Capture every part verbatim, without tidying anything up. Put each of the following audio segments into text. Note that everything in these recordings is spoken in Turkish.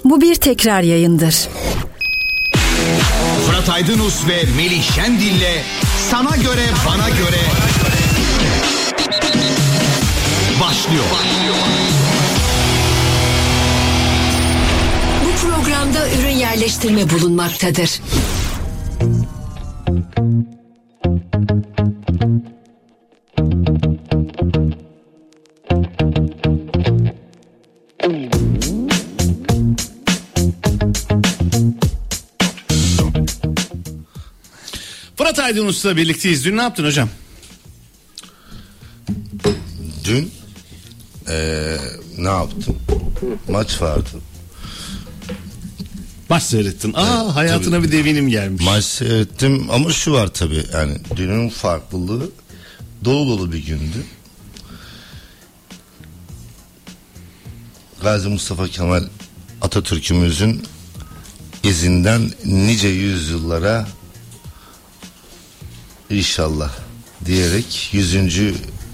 Bu bir tekrar yayındır. Fırat Aydınus ve Melih Şendil'le Sana Göre Bana Göre başlıyor. Bu programda ürün yerleştirme bulunmaktadır. Fırat Aydınus'la birlikteyiz. Dün ne yaptın hocam? Dün ee, ne yaptım? Maç vardı. Maç seyrettin. Aa, evet, hayatına tabii bir devinim gelmiş. Maç seyrettim ama şu var tabii, yani dünün farklılığı, dolu dolu bir gündü. Gazi Mustafa Kemal Atatürk'ümüzün izinden nice yüzyıllara İnşallah diyerek yüzüncü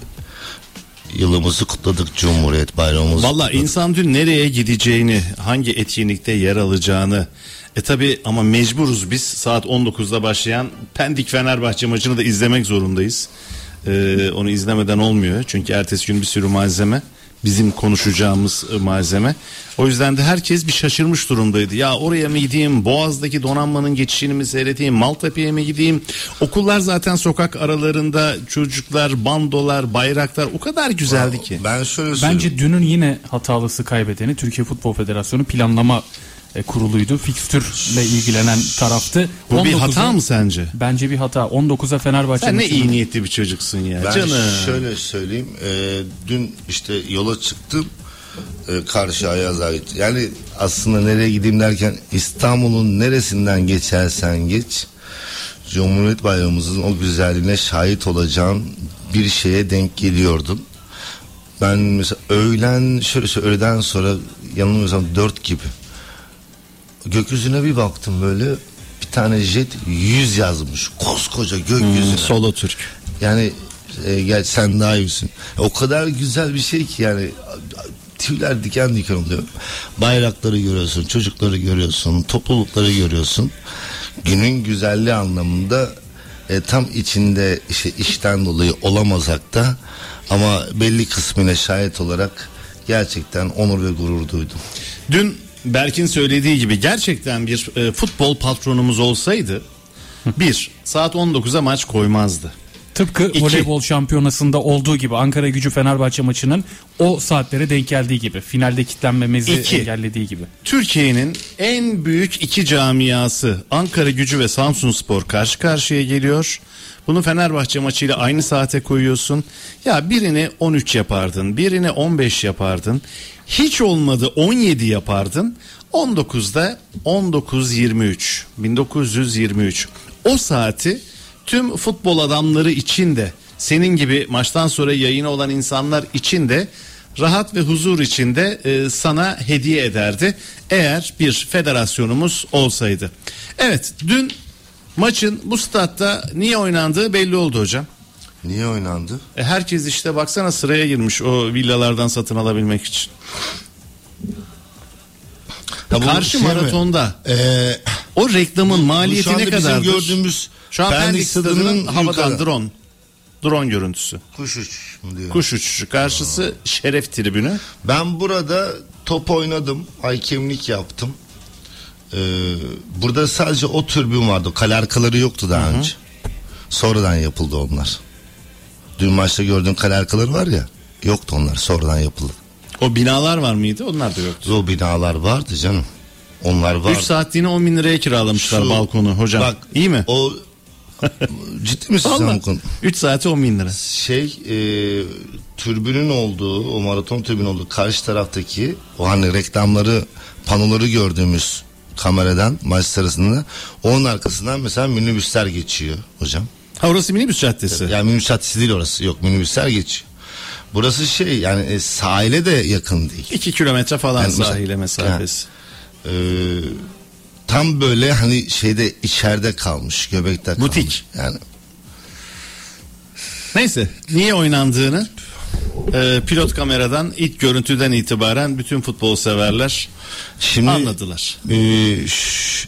yılımızı kutladık, Cumhuriyet Bayramımızı. Valla insan dün nereye gideceğini, hangi etkinlikte yer alacağını, e tabi ama mecburuz biz saat on dokuzda başlayan Pendik Fenerbahçe maçını da izlemek zorundayız. Ee, onu izlemeden olmuyor çünkü ertesi gün bir sürü malzeme, bizim konuşacağımız malzeme. O yüzden de herkes bir şaşırmış durumdaydı. Ya oraya mı gideyim, Boğaz'daki donanmanın geçişini mi seyredeyim, Maltepe'ye mi gideyim? Okullar zaten sokak aralarında, çocuklar, bandolar, bayraklar o kadar güzeldi ki. Ben şöyle söyleyeyim. Bence dünün yine hatalısı kaybedeni Türkiye Futbol Federasyonu planlama kuruluydu. Fikstürle ilgilenen taraftı. Bu bir hata mı sence? Bence bir hata. on dokuza Fenerbahçe. Sen ne iyi niyetli bir çocuksun ya. Ben canım. şöyle söyleyeyim. E, dün işte yola çıktım. E, karşı Ayaz ait. Yani aslında nereye gideyim derken İstanbul'un neresinden geçersen geç, Cumhuriyet Bayramımızın o güzelliğine şahit olacağın bir şeye denk geliyordum. Ben mesela öğlen şöyle şöyle öğleden sonra yanılmıyorsam dört gibi gökyüzüne bir baktım, böyle bir tane jet yüz yazmış koskoca gökyüzüne. Hmm, Solo Türk. Yani e, gel sen daha iyisin. O kadar güzel bir şey ki yani tüyler diken diken oluyor. Bayrakları görüyorsun, çocukları görüyorsun, toplulukları görüyorsun. Günün güzelliği anlamında e, tam içinde işte işten dolayı olamasak da ama belli kısmına şahit olarak gerçekten onur ve gurur duydum. Dün Berk'in söylediği gibi gerçekten bir e, futbol patronumuz olsaydı bir saat on dokuza maç koymazdı. Tıpkı İki. voleybol şampiyonasında olduğu gibi Ankara Gücü Fenerbahçe maçının o saatlere denk geldiği gibi, finalde kitlenmemizi İki. engellediği gibi. Türkiye'nin en büyük iki camiası Ankara Gücü ve Samsunspor karşı karşıya geliyor. Bunu Fenerbahçe maçıyla aynı saate koyuyorsun. Ya birini on üç yapardın, birini on beş yapardın. Hiç olmadı on yedi yapardın. on dokuzda on dokuz yirmi üç bin dokuz yüz yirmi üç o saati tüm futbol adamları için de, senin gibi maçtan sonra yayını olan insanlar için de rahat ve huzur içinde e, sana hediye ederdi eğer bir federasyonumuz olsaydı. Evet, dün maçın bu statta niye oynandığı belli oldu hocam. Niye oynandı? E herkes işte baksana sıraya girmiş o villalardan satın alabilmek için. Ha, karşı şey maratonda ee, o reklamın bu, maliyeti bu ne kadardır? Gördüğümüz şu an Pendik Stadı'nın havadan yukarı. drone drone görüntüsü. Kuş uçuşu mu diyor? Kuş uçuşu karşısı Aa. Şeref tribünü. Ben burada top oynadım, hakemlik yaptım. Ee, burada sadece o tribün vardı. Kale arkaları yoktu daha Hı-hı. önce. Sonradan yapıldı onlar. Dün maçta gördüğün kale arkaları var ya, yoktu onlar, sonradan yapıldı. O binalar var mıydı? Onlar da yoktu. O binalar vardı canım. Onlar var. üç saatliğine on bin liraya kiralamışlar Şu, balkonu hocam. Bak, İyi mi? O ciddi misin sen bu konu? üç saati on bin lira. Şey e, türbünün olduğu, o maraton türbünün olduğu karşı taraftaki o hani reklamları, panoları gördüğümüz kameradan maç sırasında onun arkasından mesela minibüsler geçiyor hocam. Ha, orası minibüs caddesi. Yani minibüs caddesi değil orası. Yok, minibüsler geçiyor. Burası şey yani e, sahile de yakın değil. iki kilometre falan yani sahile mesela, mesafesi. Yani, e, tam böyle hani şeyde içeride kalmış, göbekte kalmış. Butik. Yani. Neyse, niye oynandığını e, pilot kameradan ilk görüntüden itibaren bütün futbol severler Şimdi, anladılar. E, ş-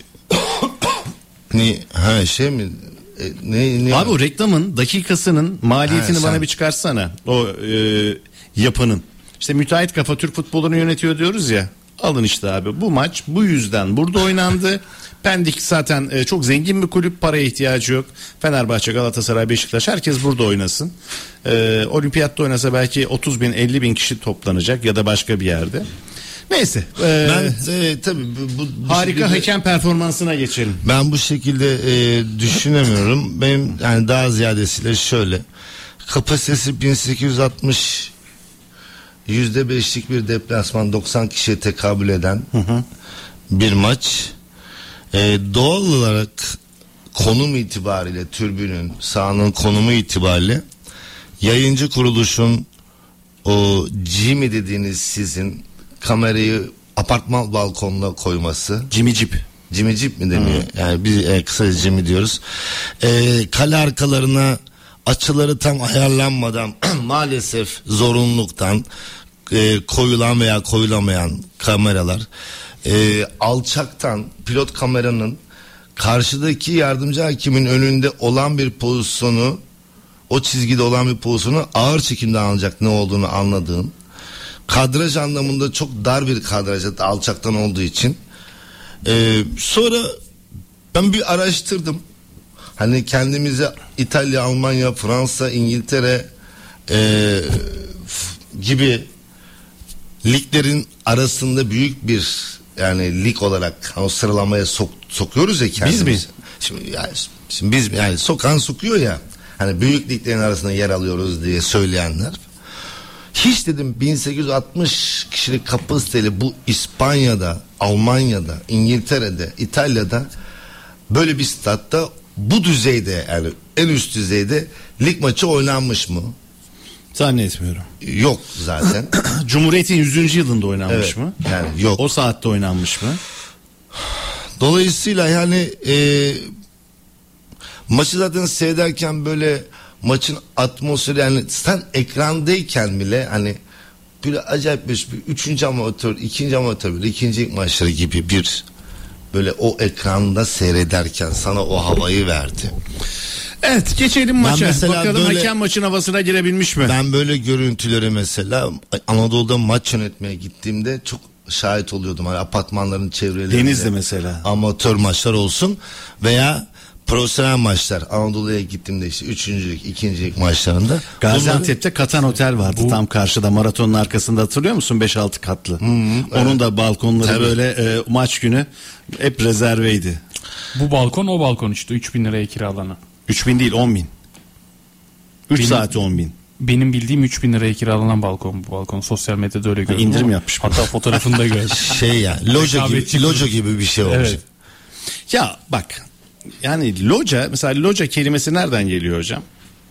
ne ha şey mi? E, ne, ne Abi o reklamın dakikasının maliyetini Ha, bana sen- bir çıkarsana. O e, yapının. İşte müteahhit kafa Türk futbolunu yönetiyor diyoruz ya. Alın işte abi bu maç bu yüzden burada oynandı. Pendik zaten e, çok zengin bir kulüp, paraya ihtiyacı yok. Fenerbahçe, Galatasaray, Beşiktaş herkes burada oynasın. E, Olimpiyatta oynasa belki otuz bin elli bin kişi toplanacak ya da başka bir yerde. Neyse. E, Ben e, tabii bu, bu, bu harika şekilde- hakem performansına geçelim. Ben bu şekilde e, düşünemiyorum. Benim yani daha ziyadesiyle şöyle. Kapasitesi bin sekiz yüz altmış, yüzde beşlik bir deplasman, doksan kişiye tekabül eden hı hı. bir maç. E, doğal olarak konum itibariyle tribünün, sahanın konumu itibariyle yayıncı kuruluşun o Jimmy dediğiniz sizin kamerayı apartman balkonuna koyması. Jimmy Jeep. Jimmy Jeep mi deniyor? Hmm. Yani biz e, kısaca Jimmy diyoruz. E, kale arkalarına açıları tam ayarlanmadan maalesef zorunluluktan e, koyulan veya koyulamayan kameralar, e, alçaktan pilot kameranın karşıdaki yardımcı hakimin önünde olan bir pozisyonu, o çizgide olan bir pozisyonu ağır çekimde alacak ne olduğunu anladığın, kadraj anlamında çok dar bir kadraj, alçaktan olduğu için. Ee, sonra ben bir araştırdım. Hani kendimize İtalya, Almanya, Fransa, İngiltere e, f- gibi liglerin arasında büyük bir yani lig olarak o sıralamaya sok, sokuyoruz ya kendimizi. Biz mi? Şimdi, yani, şimdi biz yani sokan sokuyor ya. Hani büyük liglerin arasında yer alıyoruz diye söyleyenler. Hiç dedim bin sekiz yüz altmış kişilik kapasiteli bu İspanya'da, Almanya'da, İngiltere'de, İtalya'da böyle bir statta bu düzeyde yani en üst düzeyde lig maçı oynanmış mı? Zannetmiyorum. Yok zaten. Cumhuriyet'in yüzüncü yılında oynanmış Evet, mı? yani yok. O saatte oynanmış mı? Dolayısıyla yani e, maçı zaten seyrederken böyle maçın atmosferi yani sen ekrandayken bile hani böyle acayip bir üçüncü amatör, ikinci amatör, böyle ikinci maçları gibi bir böyle o ekranda seyrederken sana o havayı verdi. Evet geçelim maça. mesela Bakalım böyle- hakem maçın havasına girebilmiş mi? Ben böyle görüntüleri mesela Anadolu'da maç yönetmeye gittiğimde çok şahit oluyordum. Hani apartmanların çevrelerinde. Denizli mesela. Amatör maçlar olsun veya profesyonel maçlar. Anadolu'ya gittiğimde işte üçüncülük, ikincilik maçlarında. Gaziantep'te Katan Otel vardı Bu- tam karşıda maratonun arkasında, hatırlıyor musun? beş altı katlı. Onun da balkonları Tabii. böyle e, maç günü hep rezerveydi. Bu balkon o balkon işte üç bin liraya kiralanan. üç bin değil on bin. üç Benim- saati on bin. Benim bildiğim üç bin liraya kiralanan balkon bu balkon. Sosyal medyada öyle görüyorum. indirim ama yapmış Hatta fotoğrafını da gördüm. Şey ya loca Rekabetçi gibi, loca gibi bir şey olmuş. Evet. Ya bak yani loca, mesela loca kelimesi nereden geliyor hocam?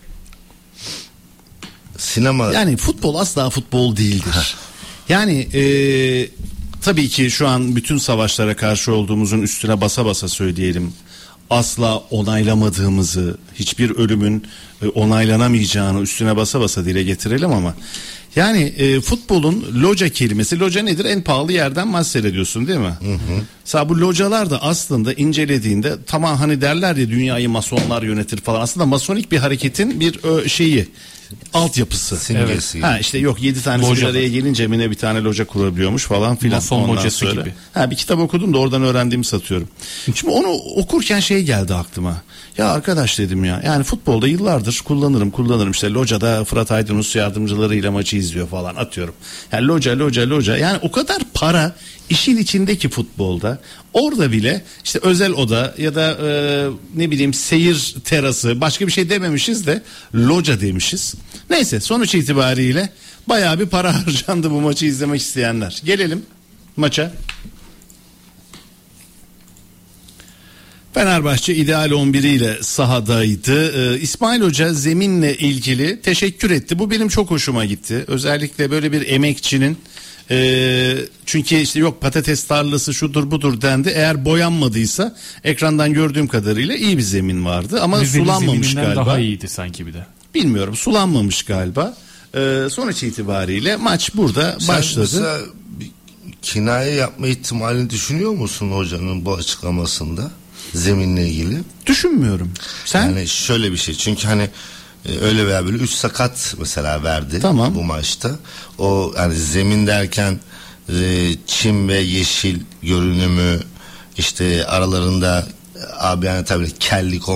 Sinema Yani futbol asla futbol değildir. Yani e, tabii ki şu an bütün savaşlara karşı olduğumuzun üstüne basa basa söyleyelim. Asla onaylamadığımızı, hiçbir ölümün e, onaylanamayacağını üstüne basa basa dile getirelim ama yani e, futbolun loca kelimesi, loca nedir? En pahalı yerden maç seyrediyorsun değil mi? Hı hı. Mesela bu localar da aslında incelediğinde tamam hani derler ya dünyayı masonlar yönetir falan, aslında masonik bir hareketin bir ö, şeyi, altyapısı. simgesi. Ha işte yok yedi tanesi bir Localar. araya gelince mi ne bir tane loca kurabiliyormuş falan filan. Mason Ondan locası sonra- gibi. Ha bir kitap okudum da oradan öğrendiğimi satıyorum. Şimdi onu okurken şey geldi aklıma. Ya arkadaş dedim ya, yani futbolda yıllardır kullanırım kullanırım işte locada Fırat Aydınus yardımcılarıyla maçı izliyor falan atıyorum. Yani loca loca loca, yani o kadar para işin içindeki futbolda, orada bile işte özel oda ya da e, ne bileyim seyir terası, başka bir şey dememişiz de loca demişiz. Neyse sonuç itibariyle bayağı bir para harcandı bu maçı izlemek isteyenler. Gelelim maça. Fenerbahçe ideal on biriyle sahadaydı. Ee, İsmail Hoca zeminle ilgili teşekkür etti. Bu benim çok hoşuma gitti. Özellikle böyle bir emekçinin e, çünkü işte yok patates tarlası şudur budur dendi. Eğer boyanmadıysa ekrandan gördüğüm kadarıyla iyi bir zemin vardı ama Rize'nin sulanmamış zemininden galiba. daha iyiydi sanki bir de. Bilmiyorum, sulanmamış galiba. Ee, Ee, sonuç itibariyle maç burada Sen başladı. mesela bir kinaye yapma ihtimalini düşünüyor musun hocanın bu açıklamasında zeminle ilgili? Düşünmüyorum. Sen? Yani şöyle bir şey, çünkü hani e, öyle veya böyle üç sakat mesela verdi Tamam. bu maçta. O yani zemin derken e, çim ve yeşil görünümü, işte aralarında abi yani tabii kellik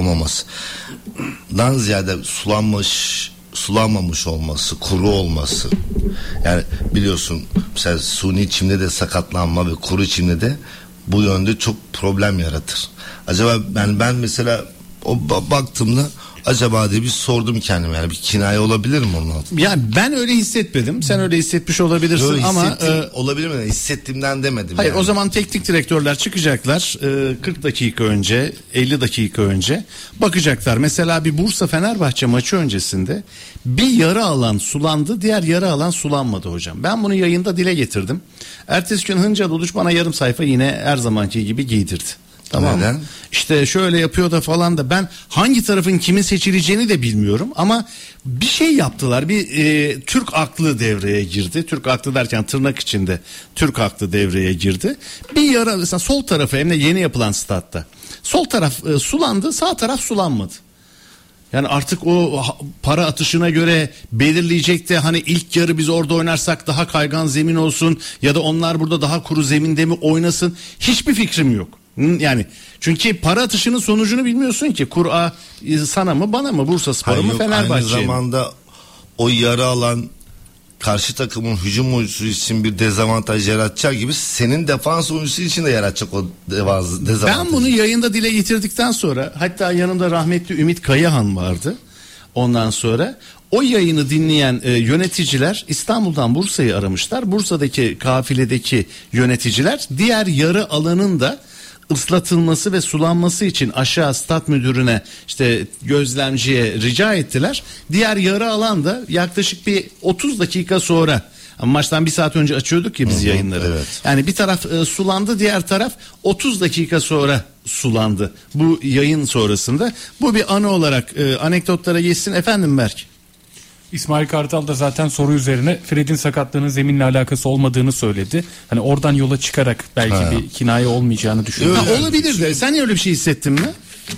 olmamasından ziyade sulanmış sulanmamış olması, kuru olması. Yani biliyorsun mesela suni çimde de sakatlanma ve kuru çimde de bu yönde çok problem yaratır. Acaba ben ben mesela o baktığımda acaba diye bir sordum kendime, yani bir kinaye olabilir mi onun altında? Yani ben öyle hissetmedim. Sen öyle hissetmiş olabilirsin. Yo, ama hissettim, e, olabilir mi? Hissettiğimden demedim. hayır, yani. o zaman teknik direktörler çıkacaklar e, kırk dakika önce, elli dakika önce bakacaklar. Mesela bir Bursa Fenerbahçe maçı öncesinde bir yarı alan sulandı, diğer yarı alan sulanmadı hocam. Ben bunu yayında dile getirdim. Ertesi gün Hıncal Uluç bana yarım sayfa yine her zamanki gibi giydirdi. Tamam mı? İşte şöyle yapıyor da falan da, ben hangi tarafın kimin seçileceğini de bilmiyorum ama bir şey yaptılar. Bir e, Türk aklı devreye girdi. Türk aklı derken tırnak içinde Türk aklı devreye girdi. Bir yara mesela sol tarafı, hem de yeni yapılan statta. Sol taraf e, sulandı, sağ taraf sulanmadı. Yani artık o para atışına göre belirleyecek de hani ilk yarı biz orada oynarsak daha kaygan zemin olsun ya da onlar burada daha kuru zeminde mi oynasın, hiçbir fikrim yok. Yani çünkü para atışının sonucunu bilmiyorsun ki. Kur'a sana mı, bana mı, Bursaspor mu, Fenerbahçe'ye mi? Aynı zamanda o yarı alan karşı takımın hücum oyuncusu için bir dezavantaj yaratacağı gibi senin defans oyuncusu için de yaratacak o dezavantaj. Ben bunu yayında dile getirdikten sonra, hatta yanımda rahmetli Ümit Kayahan vardı. Ondan sonra o yayını dinleyen e, yöneticiler İstanbul'dan Bursa'yı aramışlar. Bursa'daki kafiledeki yöneticiler diğer yarı alanın da ıslatılması ve sulanması için aşağı stat müdürüne, işte gözlemciye rica ettiler. Diğer yarı alan da yaklaşık bir otuz dakika sonra, ama maçtan bir saat önce açıyorduk ya biz Hı-hı, yayınları. Evet. Yani bir taraf e, sulandı, diğer taraf otuz dakika sonra sulandı bu yayın sonrasında. Bu bir anı olarak e, anekdotlara geçsin. Efendim Berk. İsmail Kartal da zaten soru üzerine Fred'in sakatlığının zeminle alakası olmadığını söyledi. Hani oradan yola çıkarak belki ha. bir kinaye olmayacağını düşünüyorum. Ha, olabilir de. Sen öyle bir şey hissettin mi?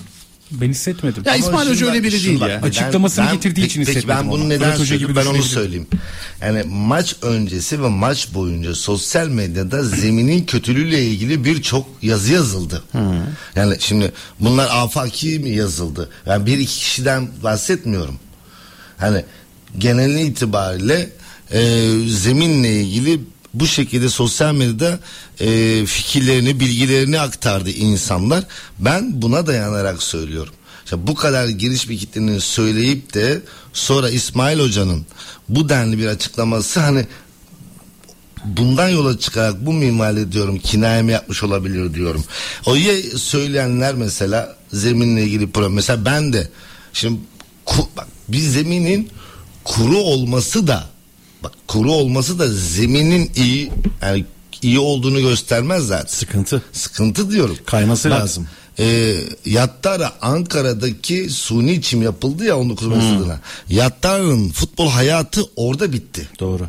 Ben hissetmedim. Ya İsmail Hoca öyle biri değil ya. Açıklamasını ben, getirdiği ben, için peki hissetmedim. Ben bunu neden söyleyeyim? Ben onu söyleyeyim. Yani maç öncesi ve maç boyunca sosyal medyada zeminin kötülüğüyle ilgili birçok yazı yazıldı. Hmm. Yani şimdi bunlar afaki mi yazıldı? Yani bir iki kişiden bahsetmiyorum. Hani genel itibariyle e, zeminle ilgili bu şekilde sosyal medyada e, fikirlerini, bilgilerini aktardı insanlar. Ben buna dayanarak söylüyorum. İşte bu kadar geniş bir kitlenin söyleyip de sonra İsmail Hoca'nın bu denli bir açıklaması, hani bundan yola çıkarak bu minvalde diyorum kinaye mi yapmış olabilir diyorum. O söyleyenler mesela zeminle ilgili problem. Mesela ben de şimdi ku, bak bir zeminin kuru olması da bak kuru olması da zeminin iyi, yani iyi olduğunu göstermez zaten. Sıkıntı. Sıkıntı diyorum. Kayması bak, lazım. E, Yattara Ankara'daki suni çim yapıldı ya on dokuz Mayıs hmm. adına. Yattara'nın futbol hayatı orada bitti. Doğru.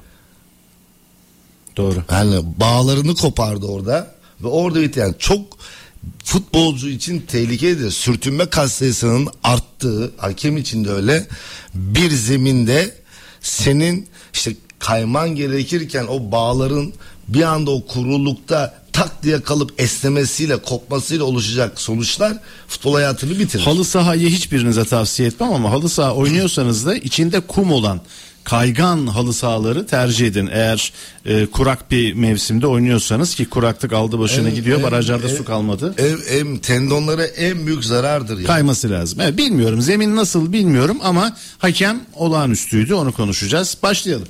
Doğru. Yani bağlarını kopardı orada ve orada bitti. Yani çok futbolcu için tehlikelidir. Sürtünme kas sayısının arttığı, hakem için de öyle, bir zeminde senin işte kayman gerekirken o bağların bir anda o kurulukta tak diye kalıp esnemesiyle, kopmasıyla oluşacak sonuçlar futbol hayatını bitirir. Halı sahayı hiçbirinize tavsiye etmem ama halı saha oynuyorsanız da içinde kum olan kaygan halı sahaları tercih edin. Eğer e, kurak bir mevsimde oynuyorsanız, ki kuraklık aldı başına em, gidiyor. Em, Barajlarda em, su kalmadı. Em, em, tendonlara en büyük zarardır. Yani. Kayması lazım. Evet, bilmiyorum. Zemin nasıl bilmiyorum ama hakem olağanüstüydü. Onu konuşacağız. Başlayalım.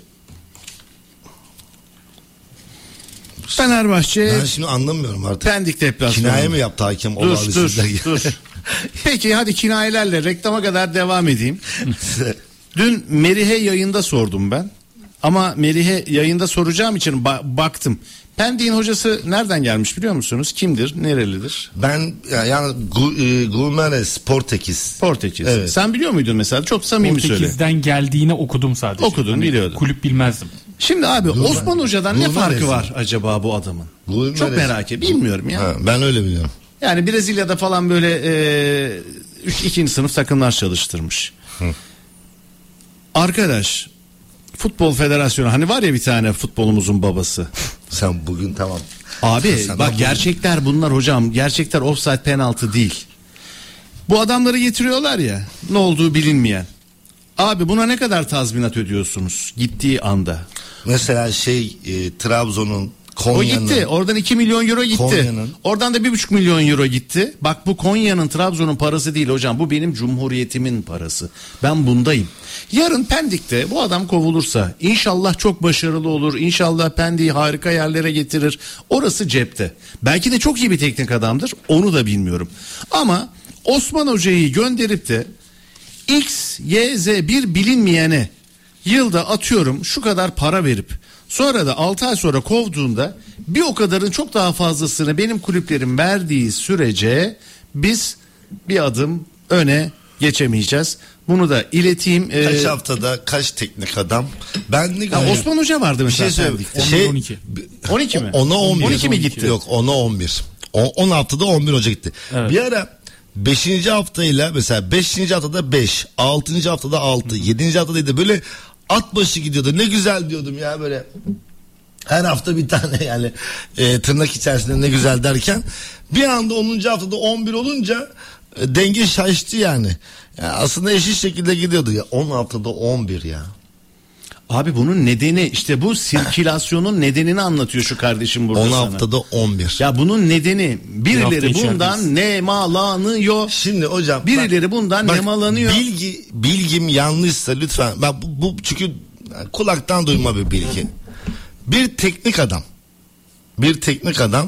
Fenerbahçe. Ben şimdi anlamıyorum artık. Pendik deplasmanı. Kinaye mi yaptı hakem? Dur dur dur. Peki hadi kinayelerle reklama kadar devam edeyim. Dün Merih'e yayında sordum ben. Ama Merih'e yayında soracağım için ba- baktım. Pendik'in hocası nereden gelmiş biliyor musunuz? Kimdir? Nerelidir? Ben yani Gulmeres Portekiz. Portekiz. Evet. Sen biliyor muydun mesela? Çok samimi söyle. Portekiz'den geldiğini okudum sadece. Okudun, hani biliyordun. Kulüp bilmezdim. Şimdi abi Gulmeres. Osman Hoca'dan ne Gulmeres. farkı var acaba bu adamın? Gulmeres. Çok merak ediyorum. Bilmiyorum ya. Ha, ben öyle biliyorum. Yani Brezilya'da falan böyle e, üç, ikinci sınıf takımlar çalıştırmış. Hı. Arkadaş, Futbol Federasyonu hani var ya bir tane futbolumuzun babası. Sen bugün tamam. Abi Sen bak bugün... gerçekler bunlar hocam. Gerçekler offside penaltı değil. Bu adamları getiriyorlar ya, ne olduğu bilinmeyen. Abi buna ne kadar tazminat ödüyorsunuz gittiği anda? Mesela şey e, Trabzon'un, O Konya'nın. gitti. Oradan iki milyon euro gitti. Konya'nın. Oradan da bir buçuk milyon euro gitti. Bak bu Konya'nın, Trabzon'un parası değil hocam. Bu benim cumhuriyetimin parası. Ben bundayım. Yarın Pendik'te bu adam kovulursa inşallah çok başarılı olur. İnşallah Pendik'i harika yerlere getirir. Orası cepte. Belki de çok iyi bir teknik adamdır. Onu da bilmiyorum. Ama Osman Hoca'yı gönderip de X, Y, Z bir bilinmeyene yılda atıyorum şu kadar para verip sonra da altı ay sonra kovduğunda bir o kadarın çok daha fazlasını benim kulüplerim verdiği sürece biz bir adım öne geçemeyeceğiz. Bunu da ileteyim. Kaç ee, haftada kaç teknik adam? Ben ne ya Osman Hoca vardı bir şey mesela. söyleyeyim. Pendik'te. Şey, on iki. on iki mi? Ona on bir. on iki mi gitti? Yok ona on bir. on haftada on bir Hoca gitti. Evet. Bir ara beşinci haftayla mesela beşinci haftada beş, altıncı haftada altı, yedinci haftada da böyle at başı gidiyordu. Ne güzel diyordum ya böyle. Her hafta bir tane yani e, tırnak içerisinde ne güzel derken bir anda onuncu haftada on bir olunca e, denge şaştı yani. Yani aslında eşit şekilde gidiyordu ya. on haftada on bir ya. Abi bunun nedeni işte bu sirkülasyonun nedenini anlatıyor şu kardeşim burada on sana. haftada on bir. Ya bunun nedeni birileri hafta bundan nemalanıyor. Şimdi hocam Birileri bundan nemalanıyor. Bilgi bilgim yanlışsa lütfen. Ben bu, bu çünkü kulaktan duyma bir bilgi. Bir teknik adam bir teknik adam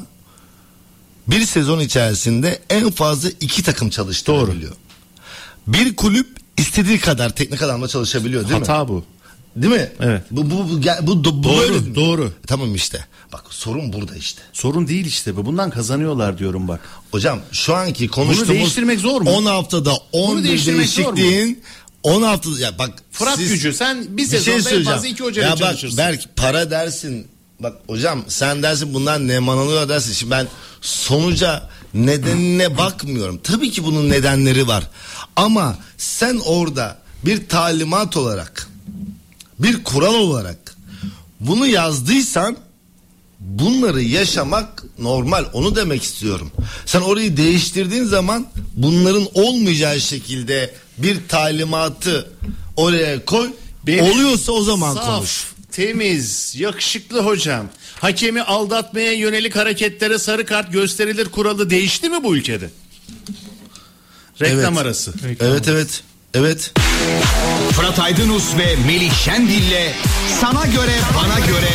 bir sezon içerisinde en fazla iki takım çalıştırabiliyor. Doğru. Bir kulüp istediği kadar teknik adamla çalışabiliyor değil Hata mi? Hata bu. Değil mi? Evet. Bu bu bu, bu, bu, bu doğru, böyle doğru. Tamam işte. Bak sorun burada işte. Sorun değil işte bu. Bundan kazanıyorlar diyorum bak. Hocam şu anki konuştuğumuz Bunu değiştirmek zor mu? on haftada on bir değişikliğin on hafta ya bak Fırat siz, Gücü sen bir, bir sezonda şey en fazla iki hocayla ya çalışırsın. bak Berk para dersin. Bak hocam sen dersin bunlar ne manalıyor dersin. Şimdi ben sonuca nedenine bakmıyorum. Tabii ki bunun nedenleri var. Ama sen orada bir talimat olarak bir kural olarak bunu yazdıysan bunları yaşamak normal. Onu demek istiyorum. Sen orayı değiştirdiğin zaman bunların olmayacağı şekilde bir talimatı oraya koy. Benim oluyorsa o zaman saf, konuş. Temiz, yakışıklı hocam. Hakemi aldatmaya yönelik hareketlere sarı kart gösterilir kuralı değişti mi bu ülkede? Reklam Evet. arası. Reklam Evet evet. Evet. Fırat Aydınus ve Melih Şendil'le Sana Göre Bana Göre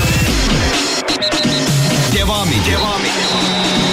devam ediyor. Devam ediyor.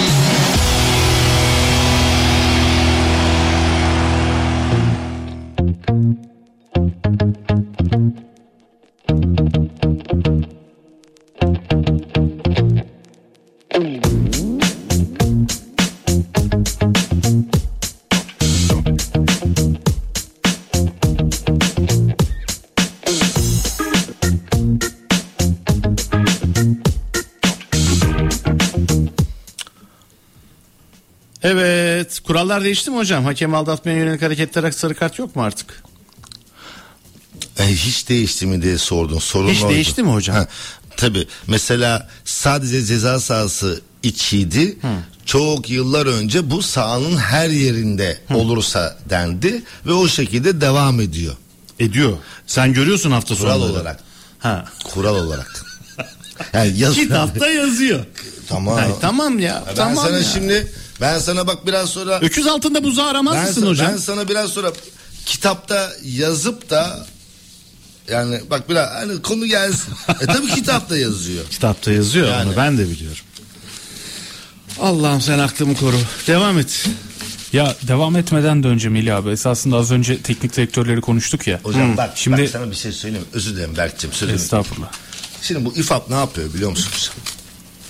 Evet, kurallar değişti mi hocam? Hakem aldatmaya yönelik hareketlere sarı kart yok mu artık? E, hiç değişti mi diye sordun. Sorun Hiç oydu. değişti mi hocam? Ha, tabii. Mesela sadece ceza sahası içiydi. Hı. Çok yıllar önce bu sahanın her yerinde Hı. olursa dendi ve o şekilde devam ediyor. Ediyor. Sen görüyorsun hafta Kural sonları. olarak. Ha. Kural olarak. Yani yaz... Kitapta yazıyor. Tamam. Ay, tamam ya. Ben tamam sana ya. şimdi ben sana bak biraz sonra öküz altında buzağı aramaz ben mısın sana, hocam? Ben sana biraz sonra kitapta yazıp da yani bak biraz hani konu gelsin. E tabii kitapta yazıyor. Kitapta yazıyor Yani. onu ben de biliyorum. Allah'ım sen aklımı koru. Devam et. Ya devam etmeden de önce Melih abi esasında az önce teknik direktörleri konuştuk ya. Hocam bak, Şimdi bak sana bir şey söyleyeyim. Özür dilerim Berk'cim. Söyleyeyim. Estağfurullah. Şimdi bu İFAP ne yapıyor biliyor musunuz?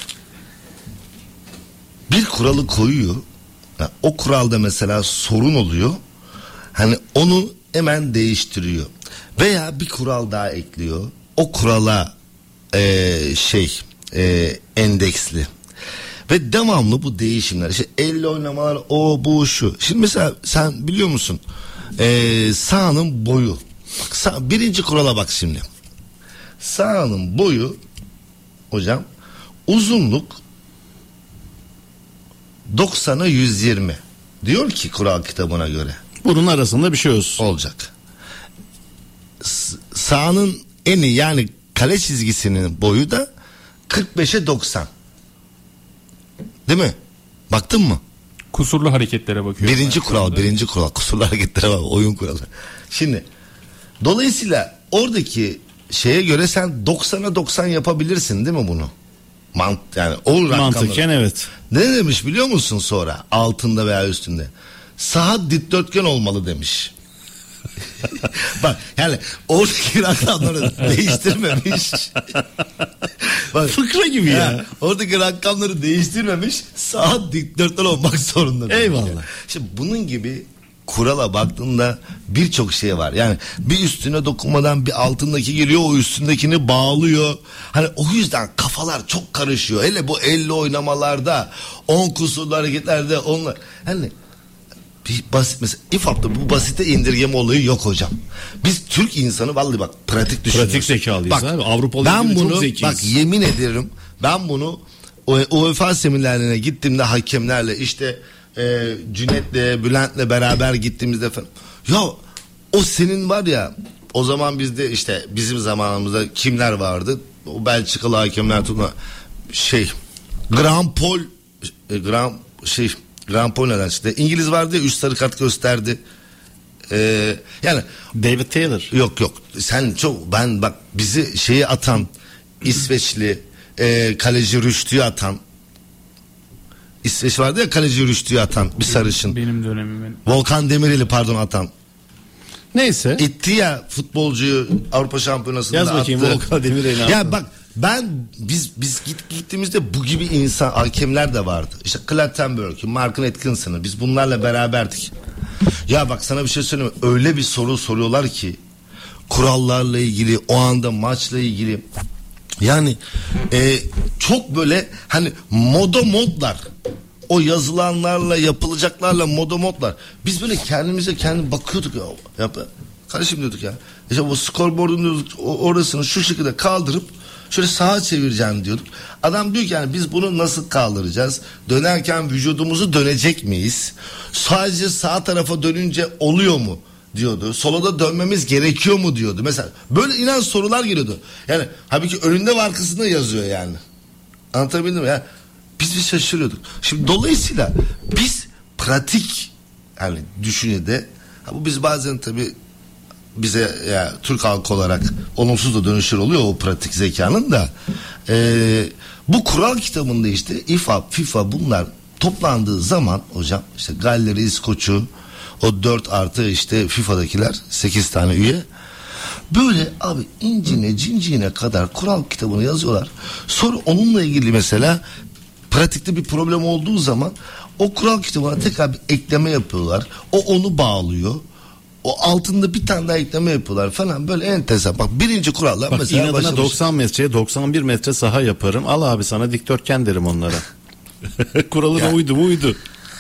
bir kuralı koyuyor. Yani o kuralda mesela sorun oluyor. Hani onu hemen değiştiriyor. Veya bir kural daha ekliyor. O kurala e, şey e, endeksli. Ve devamlı bu değişimler. İşte elle oynamalar, o bu şu. Şimdi mesela sen biliyor musun? Ee, sahanın boyu. Bak, sağ, birinci kurala bak şimdi. Sahanın boyu hocam, uzunluk doksana yüz yirmi. Diyor ki kural kitabına göre. Bunun arasında bir şey olsun. Olacak. S- sahanın eni, yani kale çizgisinin boyu da kırk beşe doksan. Değil mi? Baktın mı? Kusurlu hareketlere bakıyorum. Birinci kural, birinci kural. Kusurlu hareketlere bak, oyun kuralı. Şimdi dolayısıyla oradaki şeye göre sen doksana doksan yapabilirsin değil mi bunu? Mant yani o rakamları. Mantıken evet. Ne demiş biliyor musun sonra? Altında veya üstünde. Saha dikdörtgen olmalı demiş. Bak yani oradaki rakamları değiştirmemiş. Bak, fıkra gibi ya. ya. Oradaki rakamları değiştirmemiş. Saat dikdörtgen olmak zorunda. Eyvallah. Yani. Şimdi bunun gibi kurala baktığında birçok şey var. Yani bir üstüne dokunmadan bir altındaki geliyor, o üstündekini bağlıyor. Hani o yüzden kafalar çok karışıyor. Hele bu elle oynamalarda, on kusurlu hareketlerde onlar. Hani bir basit mesela İFAB'da bu basite indirgeme olayı yok hocam. Biz Türk insanı vallahi bak pratik düşünüyoruz. Pratik zekalıyız bak, abi. Avrupalı ben bunu çok zekiyiz. bak yemin ederim ben bunu UEFA seminerlerine gittiğimde hakemlerle işte e, Cüneyt'le Bülent'le beraber gittiğimizde falan. Ya o senin var ya, o zaman bizde işte bizim zamanımızda kimler vardı? O Belçikalı hakemler tutma şey Grand Paul e, Grand şey Grand Paul neden çıktı? İngiliz vardı ya, üç sarı kart gösterdi. Ee, yani David Taylor. Yok yok. Sen çok ben bak bizi şeyi atan İsveçli e, kaleci Rüştü'yü atan, İsveç vardı ya, kaleci Rüştü'yü atan bir sarışın. Benim dönemimin. Volkan Demirel'i pardon atan. Neyse. İtti ya futbolcuyu Avrupa Şampiyonası'nda Yaz bakayım attı. Volkan Demirel'i. Ya bak ben biz biz git, gittiğimizde bu gibi insan hakemler de vardı. İşte Clattenburg, Mark'ın Atkinson'ı, biz bunlarla beraberdik. Ya bak sana bir şey söyleyeyim mi? Öyle bir soru soruyorlar ki kurallarla ilgili, o anda maçla ilgili. Yani e, çok böyle hani moda modlar. O yazılanlarla yapılacaklarla moda modlar. Biz böyle kendimize kendi bakıyorduk ya. ya kardeşim diyorduk ya. İşte o skorboardun diyorduk, orasını şu şekilde kaldırıp şöyle sağa çevireceğim diyorduk. Adam diyor ki yani biz bunu nasıl kaldıracağız? Dönerken vücudumuzu dönecek miyiz? Sadece sağ tarafa dönünce oluyor mu diyordu. Sola da dönmemiz gerekiyor mu diyordu. Mesela böyle inan sorular geliyordu. Yani halbuki önünde ve arkasında yazıyor yani. Anlatabildim mi? Yani biz bir şaşırıyorduk. Şimdi dolayısıyla biz pratik yani düşünede, bu biz bazen tabii bize ya Türk halkı olarak olumsuz da dönüşür oluyor o pratik zekanın da. Ee, bu kural kitabında işte İFAB, FIFA bunlar toplandığı zaman hocam işte Galler'i, İskoç'u, o dört artı işte FIFA'dakiler sekiz tane üye. Böyle abi incine cinciğine kadar kural kitabını yazıyorlar. Sonra onunla ilgili mesela pratikte bir problem olduğu zaman o kural kitabına tekrar bir ekleme yapıyorlar. O onu bağlıyor. O altında bir tane daha ekleme yapıyorlar falan, böyle enteresan. Bak birinci kurallar bak, mesela inadına başlamış. doksan metreye doksan bir metre saha yaparım. Al abi sana dikdörtgen derim onlara. Kuralına Ya. uydu mu uydu.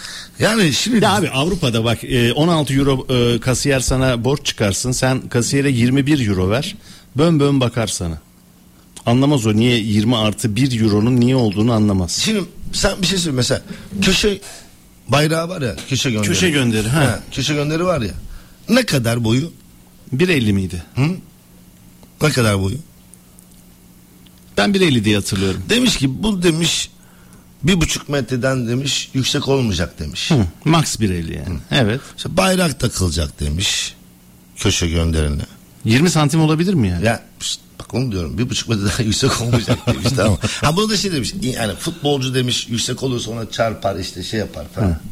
Yani şimdi Ya abi Avrupa'da bak on altı euro e, kasiyer sana borç çıkarsın. Sen kasiyere yirmi bir euro ver. Bön bön bakar sana. Anlamaz o niye yirmi artı bir euronun niye olduğunu anlamaz. şimdi sen bir şey söyle mesela, köşe bayrağı var ya, köşe gönderi. Köşe gönderi, ha. ha. Köşe gönderi var ya. Ne kadar boyu? bir elli miydi? Hı? Ne kadar boyu? Ben bir elli diye hatırlıyorum. Demiş ki bu demiş bir buçuk metreden demiş yüksek olmayacak demiş. Hı, max bir elli yani. Hı. Evet. İşte bayrak takılacak demiş köşe gönderine. yirmi santim olabilir mi yani? Ya şişt, bak onu diyorum, bir buçuk metreden yüksek olmayacak demiş, tamam. Ha bunu da şey demiş, yani futbolcu demiş yüksek olursa ona çarpar işte şey yapar falan. Hı.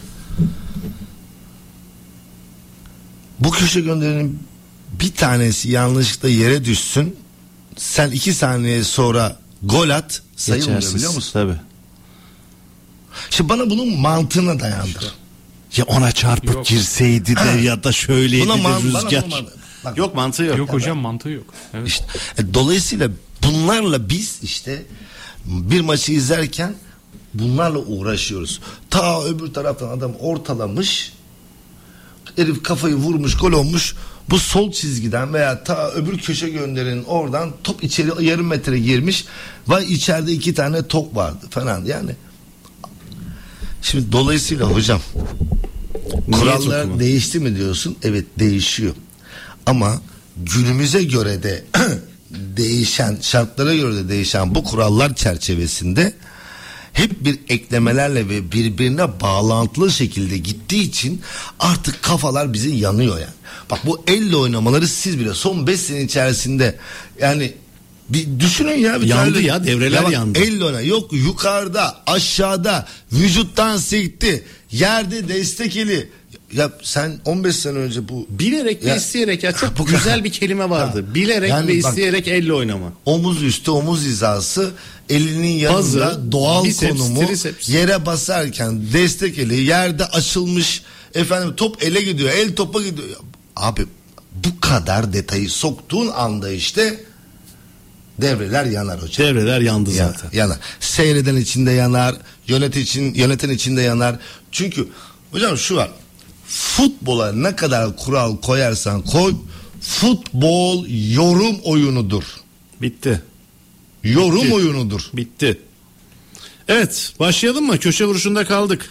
Bu köşe gönderinin bir tanesi yanlışlıkla yere düşsün, sen iki saniye sonra gol at, sayılmıyor biliyor musun? Tabii. Şimdi bana bunun mantığına dayandır. Ya ona çarpıp yok. girseydi de ya da şöyleydi de man, rüzgar. Bak, yok mantığı yok. Yok hocam, mantığı yok. Evet. İşte, e, dolayısıyla bunlarla biz işte bir maçı izlerken bunlarla uğraşıyoruz. Ta öbür taraftan adam ortalamış, herif kafayı vurmuş, gol olmuş. Bu sol çizgiden veya ta öbür köşe gönderenin oradan top içeri yarım metre girmiş. Vay içeride iki tane top vardı falan yani. Şimdi dolayısıyla hocam kurallar değişti mi diyorsun? Evet, değişiyor. Ama günümüze göre de değişen, şartlara göre de değişen bu kurallar çerçevesinde hep bir eklemelerle ve birbirine bağlantılı şekilde gittiği için artık kafalar bizi yanıyor yani. Bak bu elle oynamaları siz bile son beş sene içerisinde yani bir düşünün ya. Bir yandı tane, ya devreler ya bak, yandı. Elle oyna yok, yukarıda, aşağıda, vücuttan sekti, yerde destekeli. Ya sen on beş sene önce bu bilerek ve ya, isteyerek ya çok bu güzel bir kelime vardı. Ha, bilerek yani ve bak, isteyerek elle oynama. Omuz üstü, omuz hizası, elinin yanında Bazı, doğal biceps, konumu, triceps. Yere basarken destek eli, yerde açılmış, efendim top ele gidiyor, el topa gidiyor. Abi bu kadar detayı soktuğun anda işte devreler yanar hocam. Devreler yandı zaten. Yanar. Seyreden içinde yanar, yönet için, yöneten içinde yanar. Çünkü hocam şu var. Futbola ne kadar kural koyarsan koy, futbol yorum oyunudur. Bitti. Yorum Bitti. oyunudur. Bitti. Evet, başlayalım mı? Köşe vuruşunda kaldık.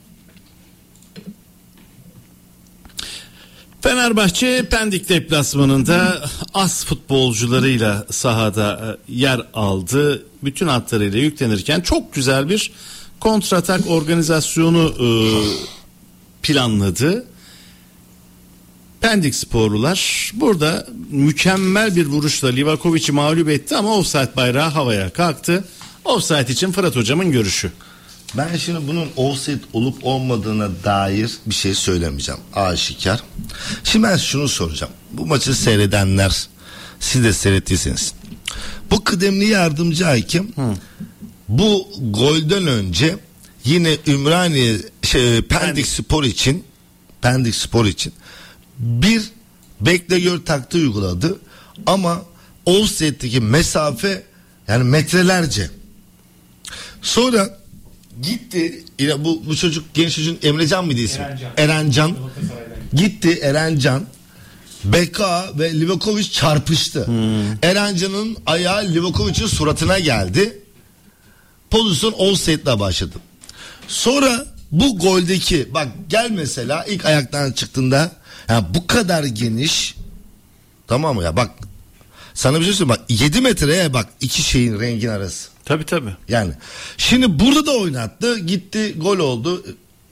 Fenerbahçe Pendik deplasmanında as futbolcularıyla sahada yer aldı. Bütün hatlarıyla yüklenirken çok güzel bir kontratak organizasyonu e, planladı. Pendik sporlular burada mükemmel bir vuruşla Livakovic'i mağlup etti ama ofsayt bayrağı havaya kalktı. Ofsayt için Fırat hocamın görüşü. Ben şimdi bunun offset olup olmadığına dair bir şey söylemeyeceğim. Aşikar. Şimdi ben şunu soracağım. Bu maçı seyredenler, siz de seyrettiyseniz. Bu kıdemli yardımcı hakem Hı. bu golden önce yine Ümraniye şey, Pendik, Pendik Spor için Pendik Spor için bir bekle gör taktiği uyguladı. Ama offset'teki mesafe yani metrelerce. Sonra gitti yine bu, bu çocuk genç çocuğun Emrecan mıydı ismi? Erencan. Erencan. Gitti Erencan. Beka ve Livakovic çarpıştı. Hmm. Erencan'ın ayağı Livakovic'in suratına geldi. Pozisyon offside'le başladı. Sonra bu goldeki bak gel mesela ilk ayaktan çıktığında yani bu kadar geniş, tamam mı ya, bak sana bir şey söyleyeyim, bak yedi metreye bak iki şeyin rengin arası. Tabii tabii. Yani şimdi burada da oynattı, gitti, gol oldu.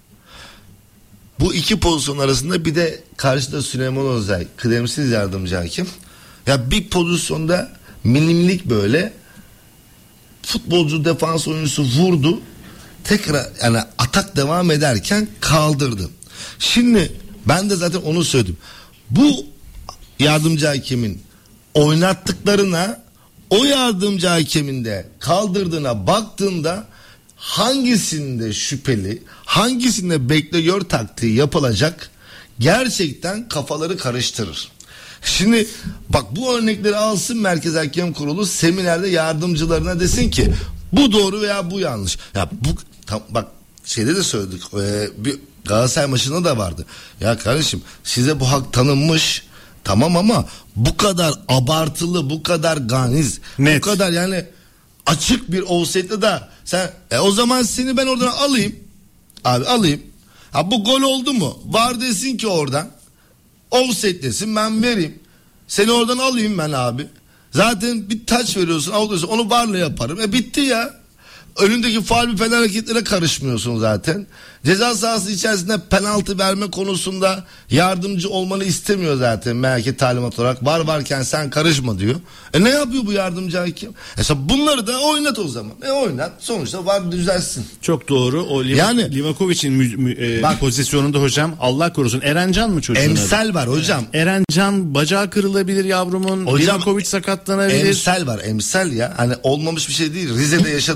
Bu iki pozisyon arasında bir de karşıda Süleyman Özay, kıdemsiz yardımcı hakem. Ya bir pozisyonda milimlik böyle futbolcu, defans oyuncusu vurdu. Tekrar yani atak devam ederken kaldırdı. Şimdi ben de zaten onu söyledim. Bu yardımcı hakemin oynattıklarına o yardımcı hakemin de kaldırdığına baktığında hangisinde şüpheli, hangisinde bekle gör taktiği yapılacak, gerçekten kafaları karıştırır. Şimdi bak bu örnekleri alsın Merkez Hakem Kurulu, seminerde yardımcılarına desin ki bu doğru veya bu yanlış. Ya bu tam, bak şeyde de söyledik, e, bir Galatasaray maçında da vardı. Ya kardeşim size bu hak tanınmış, tamam, ama bu kadar abartılı, bu kadar ganiz, Net. bu kadar yani açık bir offside'de de sen e, o zaman seni ben oradan alayım. Abi alayım. Ha bu gol oldu mu? Var desin ki oradan. Offside desin, ben vereyim. Seni oradan alayım ben abi. Zaten bir taç veriyorsun, alıyorsun, onu varla yaparım. E bitti ya. Önündeki faul bir fel hareketlere karışmıyorsun zaten. Ceza sahası içerisinde penaltı verme konusunda yardımcı olmanı istemiyor zaten merkez talimat olarak. Var varken sen karışma diyor. E ne yapıyor bu yardımcı hakem? E bunları da oynat o zaman. E oynat. Sonuçta var düzelsin. Çok doğru. O Liv- yani, Livakovic'in mü- mü- e, bak, pozisyonunda hocam Allah korusun Erencan mı çocuğun Emsal adı? var hocam. Erencan bacağı kırılabilir yavrumun. Hocam, Livakovic sakatlanabilir. Emsal var. Emsal ya. Hani olmamış bir şey değil. Rize'de yaşadı. Tabii.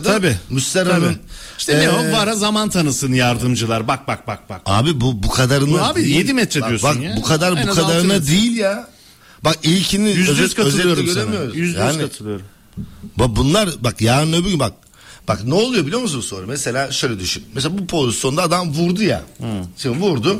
Muslera'nın. İşte ne o? Vara zaman tanısın yardımcılar. Bak bak bak bak. Abi bu bu kadarını Bu abi değil. yedi metre Bak, diyorsun bak, ya. bu kadar En bu az altı kadarına metre. değil ya. Bak ilkini Yüzde yüz özet, katılıyorum özetle sana. göremiyoruz. Yüzde yüz Yani, katılıyorum. bak bunlar bak yarın öbür gün bak. Bak ne oluyor biliyor musun sonra? Mesela şöyle düşün. Mesela bu pozisyonda adam vurdu ya. Hmm. Şimdi vurdu.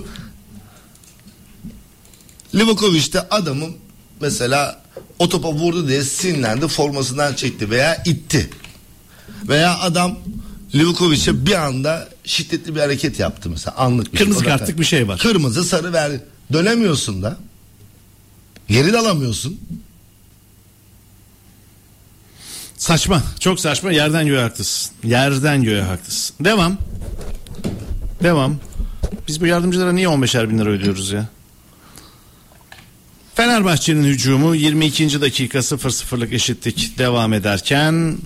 Livakovic de adamın mesela o topa vurdu diye sinirlendi, formasından çekti veya itti. Veya adam Livakovic'e bir anda şiddetli bir hareket yaptı mesela, anlık bir Kırmızı şey. kartlık bir şey var. Kırmızı sarı verdi. Dönemiyorsun da. Geri de alamıyorsun. Saçma. Çok saçma. Yerden göğe haklısın. Yerden göğe haklısın. Devam. Devam. Biz bu yardımcılara niye on beşer bin lira ödüyoruz ya? Fenerbahçe'nin hücumu yirmi ikinci dakika sıfır sıfırlık eşitlik devam ederken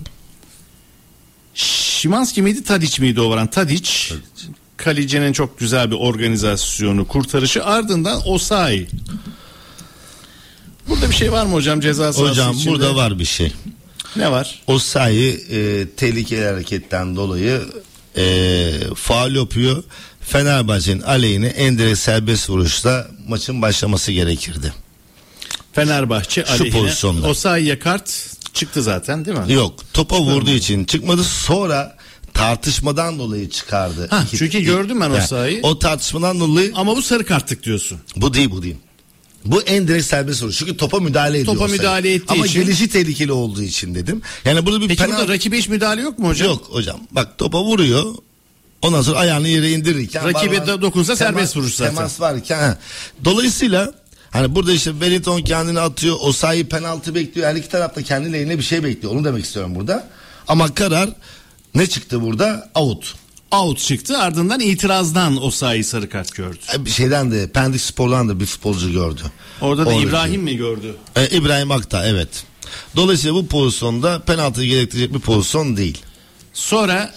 Şimanski miydi, Tadic miydi o varan? Tadic. Kalecinin çok güzel bir organizasyonu, kurtarışı, ardından Osayi. Burada bir şey var mı hocam ceza sahası Hocam içinde? burada var bir şey. Ne var? Osayi e, tehlikeli hareketten dolayı e, faul yapıyor. Fenerbahçe'nin aleyhine en direkt serbest vuruşla maçın başlaması gerekirdi. Fenerbahçe Şu aleyhine pozisyonda. Osayi'ye kart çıktı zaten değil mi? Yok, topa vurduğu için çıkmadı, sonra tartışmadan dolayı çıkardı. Ha, İki- çünkü gördüm ben Yani Osayi'yi. o tartışmadan dolayı Ama bu sarı kartlık diyorsun. bu değil bu değil. Bu en direkt serbest vuruş. Çünkü topa müdahale ediyor. Topa Osayi. müdahale ettiği Ama için. gelişi tehlikeli olduğu için dedim. Yani burada bir Peki penaltı burada rakibe hiç müdahale yok mu hocam? yok hocam. Bak topa vuruyor. Ondan sonra ayağını yere indirirken Rakibe var- de dokunsa temas- serbest vuruş zaten. Temas varken. he. Dolayısıyla hani burada işte Wellington kendini atıyor. Osayi penaltı bekliyor. Her iki taraf da kendi lehine bir şey bekliyor. Onu demek istiyorum burada. Ama karar ne çıktı burada? Out. Out çıktı, ardından itirazdan Osayi sarı kart gördü. E, Bir şeyden de Pendik Spor'dan da bir futbolcu gördü. Orada da Oradaki. İbrahim mi gördü? E, İbrahim Akta, evet. Dolayısıyla bu pozisyonda penaltıyı gerektirecek bir pozisyon değil. Sonra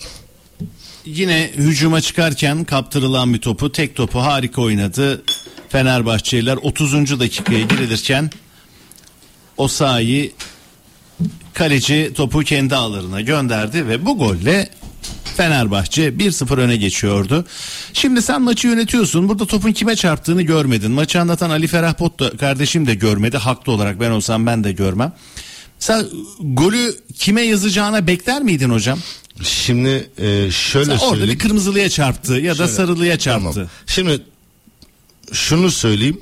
yine hücuma çıkarken kaptırılan bir topu, tek topu harika oynadı Fenerbahçeliler. otuzuncu dakikaya girilirken Osayi, kaleci topu kendi ağlarına gönderdi ve bu golle Fenerbahçe bir sıfır öne geçiyordu. Şimdi sen maçı yönetiyorsun. Burada topun kime çarptığını görmedin. Maçı anlatan Ali Ferah Pot da, kardeşim de görmedi. Haklı olarak, ben olsam ben de görmem. Sen golü kime yazacağına bekler miydin hocam? Şimdi e, şöyle Sen orada söyleyeyim. bir kırmızılıya çarptı ya da Şöyle, sarılıya çarptı. Tamam. Şimdi şunu söyleyeyim.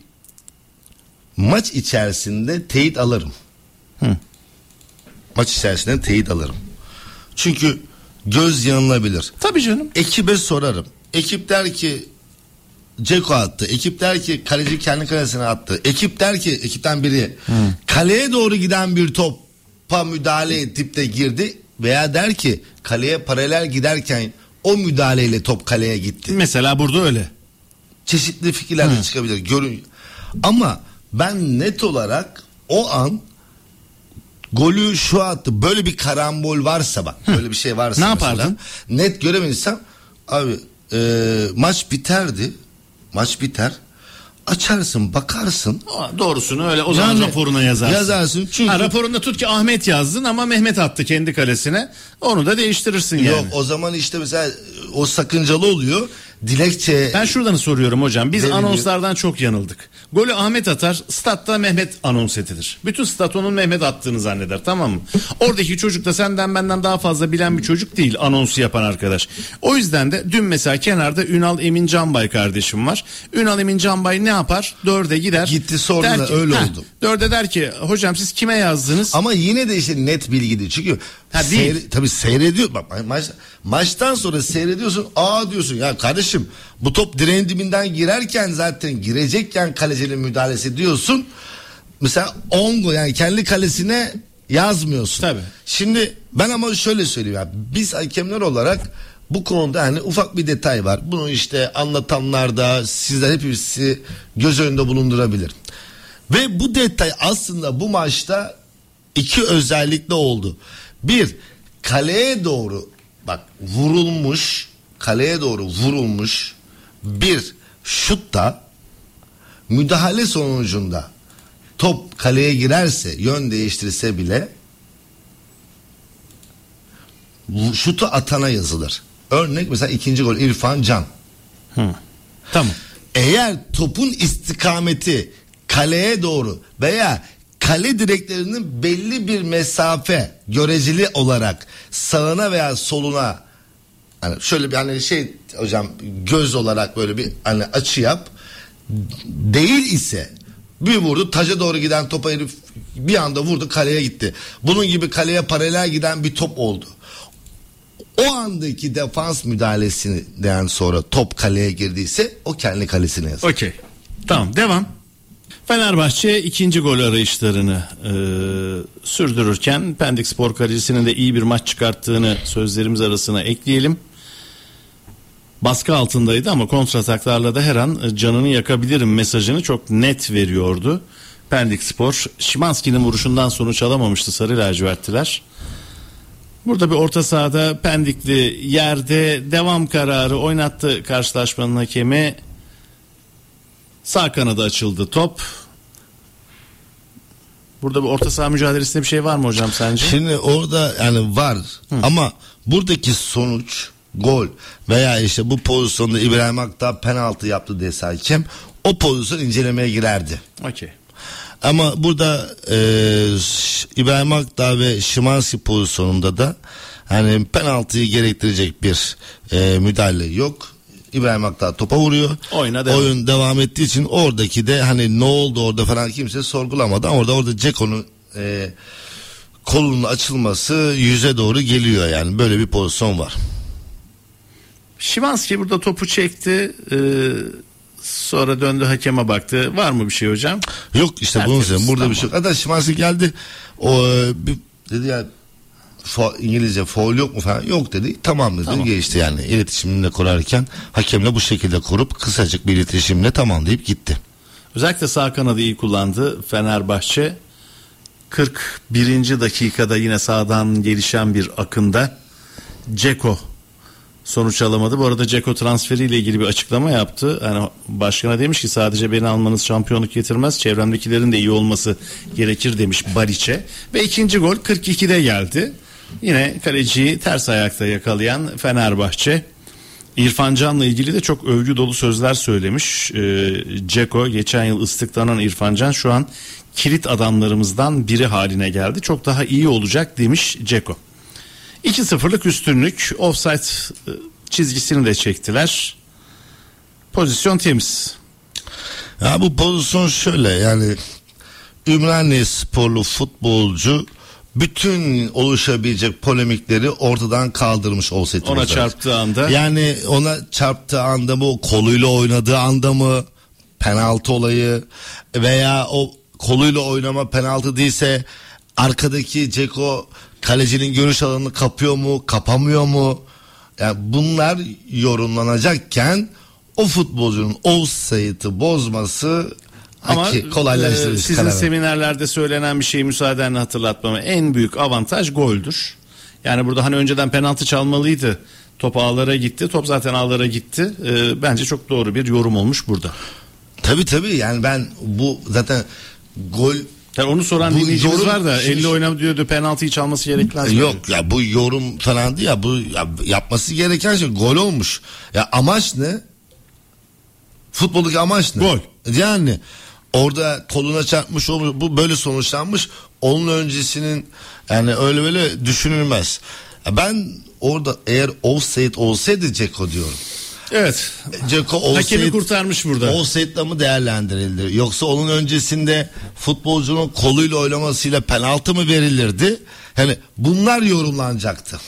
Maç içerisinde teyit alırım. Hı. Maç içerisinde teyit alırım. Çünkü göz yanılabilir. Tabii canım. Ekibe sorarım. Ekip der ki Ceko attı. Ekip der ki kaleci kendi kalesine attı. Ekip der ki ekipten biri Hı. kaleye doğru giden bir topa müdahale edip de girdi. Veya der ki kaleye paralel giderken o müdahaleyle top kaleye gitti. Mesela burada öyle. Çeşitli fikirler de çıkabilir. Görün. Ama ben net olarak o an golü şu attı. Böyle bir karambol varsa bak. Böyle bir şey varsa Ne mesela, yapardın? net göremediysem abi e, maç biterdi. Maç biter. Açarsın, bakarsın. Doğrusunu öyle o zaman Yani raporuna yazarsın. Yazarsın çünkü. Ha, raporunda tut ki Ahmet yazdın ama Mehmet attı kendi kalesine. Onu da değiştirirsin yani. Yok, o zaman işte mesela o sakıncalı oluyor. Dilekçe. Ben şuradan soruyorum hocam. Biz Veriliyor. anonslardan çok yanıldık. Golü Ahmet atar, statta Mehmet anons edilir. Bütün stat onun Mehmet attığını zanneder, tamam mı? Oradaki çocuk da senden benden daha fazla bilen bir çocuk değil, anonsu yapan arkadaş. O yüzden de dün mesela kenarda Ünal Emin Canbay kardeşim var. Ünal Emin Canbay ne yapar? Dörde gider. Gitti sordu der da ki, öyle "Heh." oldu. Dörde der ki hocam siz kime yazdınız? Ama yine de işte net bilgidir. Çünkü Ha, değil. seyre, tabii seyrediyor. Bak maç, maçtan sonra seyrediyorsun. Aa diyorsun ya kardeşim bu top direğin dibinden girerken zaten girecekken kalecinin müdahalesi diyorsun. Mesela on gol yani kendi kalesine yazmıyorsun. Tabii. Şimdi ben ama şöyle söyleyeyim ya. Biz hakemler olarak bu konuda hani ufak bir detay var. Bunu işte anlatanlar da sizler hepimizi göz önünde bulundurabilir. Ve bu detay aslında bu maçta iki özellikle oldu. Bir, kaleye doğru bak vurulmuş, kaleye doğru vurulmuş bir şutta müdahale sonucunda top kaleye girerse, yön değiştirse bile şutu atana yazılır. Örnek mesela ikinci gol İrfan Can. Hı. Tamam. Eğer topun istikameti kaleye doğru veya kale direklerinin belli bir mesafe göreceli olarak sağına veya soluna, hani şöyle bir hani şey hocam göz olarak böyle bir hani açı yap, değil ise bir vurdu taca doğru giden topa herif bir anda vurdu, kaleye gitti. Bunun gibi kaleye paralel giden bir top oldu. O andaki defans müdahalesinden sonra top kaleye girdiyse o kendi kalesine yazar. Okey. Tamam, devam. Fenerbahçe ikinci gol arayışlarını e, sürdürürken Pendik Spor kalecisinin de iyi bir maç çıkarttığını sözlerimiz arasına ekleyelim. Baskı altındaydı ama kontrataklarla da her an canını yakabilirim mesajını çok net veriyordu. Pendik Spor, Szymanski'nin vuruşundan sonuç alamamıştı sarı lacivertliler. Burada bir orta sahada Pendikli yerde devam kararı oynattı karşılaşmanın hakemi. Sağ kanada açıldı top. Burada bir orta saha mücadelesinde bir şey var mı hocam sence? Şimdi orada yani var. Hı. Ama buradaki sonuç gol veya işte bu pozisyonda İbrahim Akdağ penaltı yaptı dese hakem, o pozisyon incelemeye girerdi. Okey. Ama burada e, İbrahim Akdağ ve Szymanski pozisyonunda da hani penaltıyı gerektirecek bir e, müdahale yok. İbrahim Akdağ topa vuruyor. Oyuna devam. Oyun devam ettiği için oradaki de hani ne oldu orada falan kimse sorgulamadan orada orada Ceko'nun e, kolunun açılması yüze doğru geliyor, yani böyle bir pozisyon var. Szymanski burada topu çekti. Ee, sonra döndü hakeme baktı. Var mı bir şey hocam? Yok işte bunu söyleyeyim. Burada tamam. Bir şey yok. Hatta Szymanski geldi. O bir, dedi ya fo, İngilizce foul yok mu falan. Yok dedi. Tamam dedi. Tamam. Geçti yani. İletişimini kurarken hakemle bu şekilde kurup kısacık bir iletişimle tamam deyip gitti. Özellikle sağ kanadı iyi kullandı Fenerbahçe. kırk birinci dakikada yine sağdan gelişen bir akında Dzeko sonuç alamadı. Bu arada Dzeko transferiyle ilgili bir açıklama yaptı. Yani başkana demiş ki sadece beni almanız şampiyonluk getirmez, çevremdekilerin de iyi olması gerekir demiş Baliç'e. Ve ikinci gol kırk ikide geldi. Yine kaleciyi ters ayakta yakalayan Fenerbahçe. İrfan Can'la ilgili de çok övgü dolu sözler söylemiş. Dzeko, geçen yıl ıslıklanan İrfan Can şu an kilit adamlarımızdan biri haline geldi. Çok daha iyi olacak demiş Dzeko. iki sıfırlık üstünlük, offside çizgisini de çektiler. Pozisyon temiz. Ya bu pozisyon şöyle, yani Ümraniye sporlu futbolcu bütün oluşabilecek polemikleri ortadan kaldırmış olsaydı. Ona çarptığı anda. Yani ona çarptığı anda mı, koluyla oynadığı anda mı, penaltı olayı veya o koluyla oynama penaltı değilse arkadaki Dzeko kalecinin görüş alanını kapıyor mu, kapamıyor mu? Yani bunlar yorumlanacakken o futbolcunun offside'ı bozması ama e, sizin karar. Seminerlerde söylenen bir şeyi müsaadenle hatırlatmama, en büyük avantaj goldür. Yani burada hani önceden penaltı çalmalıydı, top ağlara gitti, top zaten ağlara gitti. E, bence çok doğru bir yorum olmuş burada. Tabii tabii, yani ben bu zaten gol. Yani onu soran bu dinleyicimiz yorum, var da elli oynama diyordu, penaltıyı çalması gerekmez. Yok ya, bu yorum falan değil ya, bu ya, yapması gereken şey gol olmuş. Ya amaç ne? Futboldaki amaç ne? Gol. Yani orada koluna çarpmış olmuş, bu böyle sonuçlanmış. Onun öncesinin yani öyle böyle düşünülmez. Ya ben orada eğer offside olsaydı Dzeko diyorum. Evet. Dzeko hakemi kurtarmış burada. Offside'la mı değerlendirildi? Yoksa onun öncesinde futbolcunun koluyla oynamasıyla penaltı mı verilirdi? Yani bunlar yorumlanacaktı.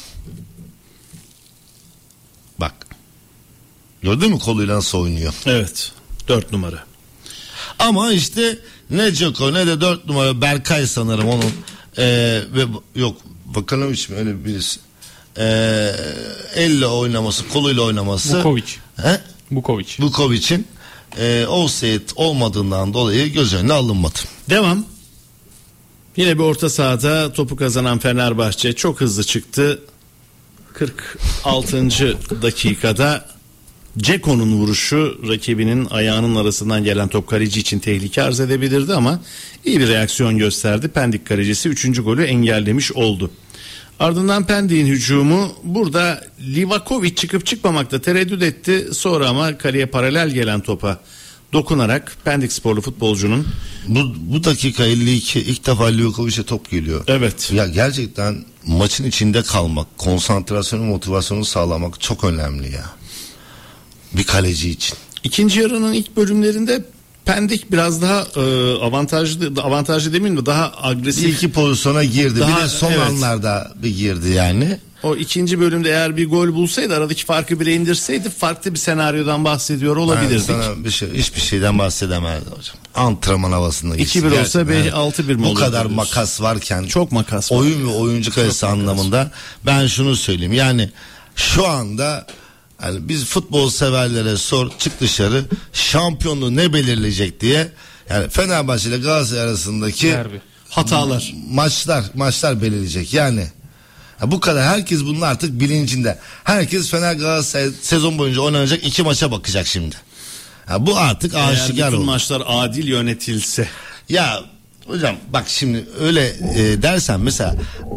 Bak. Gördün mü koluyla nasıl oynuyor? Evet. Dört numara. Ama işte ne Dzeko ne de dört numara Berkay sanırım onun. Ee, ve yok bakalım hiç mi öyle birisi. Ee, elle oynaması, koluyla oynaması. Vukovic. He? Vukovic. Vukovic'in e, offside olmadığından dolayı göz önüne alınmadı. Devam. Yine bir orta sahada topu kazanan Fenerbahçe çok hızlı çıktı. kırk altıncı dakikada Dzeko'nun vuruşu rakibinin ayağının arasından gelen top kaleci için tehlike arz edebilirdi ama iyi bir reaksiyon gösterdi. Pendik kalecisi üçüncü golü engellemiş oldu. Ardından Pendik'in hücumu, burada Livakovic çıkıp çıkmamakta tereddüt etti. Sonra ama kaleye paralel gelen topa dokunarak Pendik sporlu futbolcunun bu, bu dakika elli iki ilk defa Livakovic'e top geliyor. Evet. Ya gerçekten maçın içinde kalmak, konsantrasyonu, motivasyonu sağlamak çok önemli ya. Bir kaleci için. İkinci yarının ilk bölümlerinde Pendik biraz daha e, avantajlı, avantajlı demeyeyim de daha agresif. Bir iki pozisyona girdi. Daha, bir de son evet. anlarda bir girdi yani. O ikinci bölümde eğer bir gol bulsaydı, aradaki farkı bile indirseydi, farklı bir senaryodan bahsediyor olabilirdik. Ben sana bir şey, hiçbir şeyden bahsedemezdim hocam. Antrenman havasında iki bir olsa beş altı bir mi bu olurdu? kadar makas varken, çok makas var. Oyun ve oyuncu kalitesi anlamında var. Ben şunu söyleyeyim. Yani şu anda yani biz futbol severlere sor, çık dışarı, şampiyonluğu ne belirleyecek diye, yani Fenerbahçe ile Galatasaray arasındaki Derbi. Hatalar. Maçlar maçlar belirleyecek yani. Ya bu kadar, herkes bunun artık bilincinde. Herkes Fener Galatasaray sezon boyunca oynanacak iki maça bakacak şimdi. Ya bu artık Eğer aşikar bütün oldu. maçlar adil yönetilse. Ya hocam bak şimdi öyle e, dersen mesela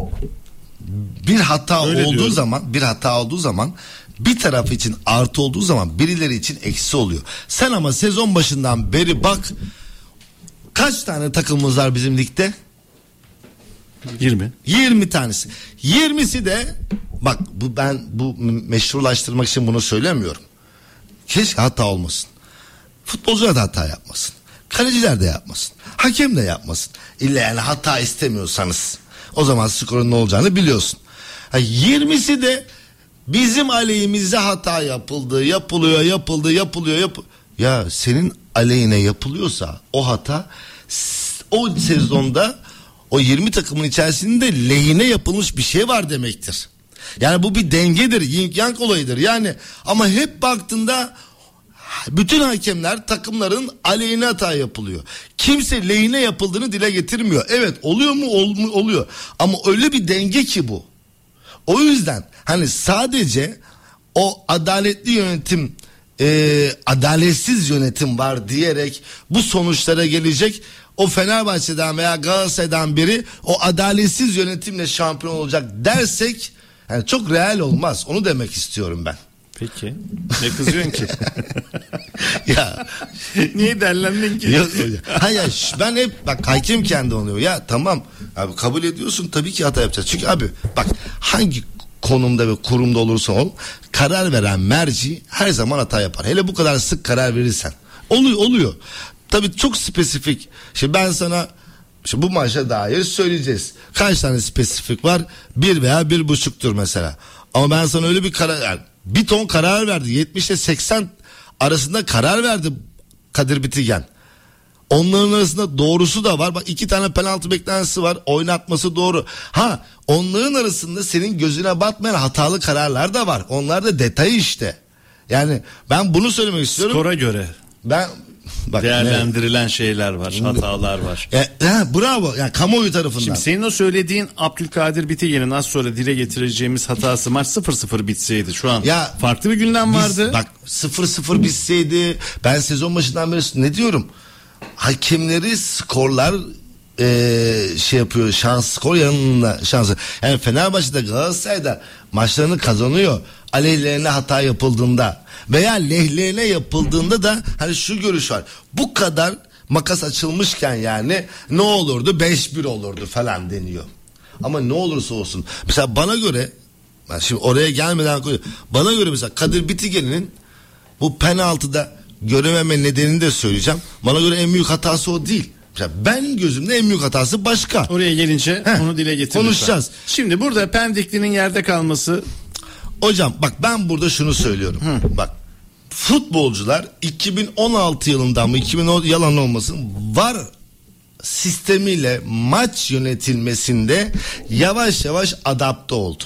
bir hata Öyle olduğu diyorum. zaman bir hata olduğu zaman bir taraf için artı olduğu zaman birileri için eksi oluyor. Sen ama sezon başından beri bak, kaç tane takımımız var bizim ligde? yirmi. yirmi tanesi. yirmisi de bak, bu ben bu meşrulaştırmak için bunu söylemiyorum. Keşke hata olmasın. Futbolcular da hata yapmasın. Kaleciler de yapmasın. Hakem de yapmasın. İlla yani hata istemiyorsanız o zaman skorun ne olacağını biliyorsun. Ha, yirmisi de bizim aleyhimize hata yapıldı, yapılıyor, yapıldı, yapılıyor, yap. Ya senin aleyhine yapılıyorsa o hata, o sezonda o yirmi takımın içerisinde lehine yapılmış bir şey var demektir. Yani bu bir dengedir, yin yang olayıdır. Yani ama hep baktığında bütün hakemler takımların aleyhine hata yapılıyor. Kimse lehine yapıldığını dile getirmiyor. Evet, oluyor mu? Ol, oluyor. Ama öyle bir denge ki bu. O yüzden hani sadece o adaletli yönetim, e, adaletsiz yönetim var diyerek bu sonuçlara gelecek. O Fenerbahçe'den veya Galatasaray'dan biri o adaletsiz yönetimle şampiyon olacak dersek yani çok real olmaz. Onu demek istiyorum ben. Peki. Ne kızıyorsun ki? Ya niye derlendin ki? Yok, hayır, ben hep bak hakim kendi oluyor. Ya tamam abi, kabul ediyorsun, tabii ki hata yapacağız. Çünkü abi bak, hangi konumda ve kurumda olursa ol, karar veren merci her zaman hata yapar. Hele bu kadar sık karar verirsen. Oluyor oluyor. Tabii çok spesifik. Şimdi ben sana şimdi bu maça dair söyleyeceğiz. Kaç tane spesifik var? Bir veya bir buçuktur mesela. Ama ben sana öyle bir karar, yani bir ton karar verdi. yetmiş ile seksen arasında karar verdi Kadir Bitigen. Onların arasında doğrusu da var. Bak, iki tane penaltı beklentisi var. Oynatması doğru. Ha, onların arasında senin gözüne batmayan hatalı kararlar da var. Onlar da detayı işte. Yani ben bunu söylemek istiyorum. Skora göre. Ben bak, değerlendirilen evet. şeyler var, hatalar var. E, e, bravo. Yani kamuoyu tarafından. Şimdi senin o söylediğin Abdülkadir Bitigen'in az sonra dile getireceğimiz hatası, maç sıfır sıfır bitseydi şu an ya, farklı bir gündem biz, vardı. Bak sıfır sıfır bitseydi, ben sezon başından beri ne diyorum? Hakemleri skorlar e, şey yapıyor, şans skor yanında şansı. Yani Fenerbahçe'de, Galatasaray'da maçlarını kazanıyor. Aleyhlerine hata yapıldığında veya lehlerine yapıldığında da hani şu görüş var. Bu kadar makas açılmışken yani ne olurdu? beş bir olurdu falan deniyor. Ama ne olursa olsun. Mesela bana göre, ben şimdi oraya gelmeden bana göre mesela Kadir Bitigen'in bu penaltıda görememe nedenini de söyleyeceğim. Bana göre en büyük hatası o değil. Mesela ben gözümde en büyük hatası başka. Oraya gelince Heh, onu dile getiririz. Konuşacağız. Şimdi burada Pendikli'nin yerde kalması. Hocam bak, ben burada şunu söylüyorum. Hı. Bak, futbolcular iki bin on altı yılından mı, iki bin on yalan olmasın, var sistemiyle maç yönetilmesinde yavaş yavaş adapte oldu.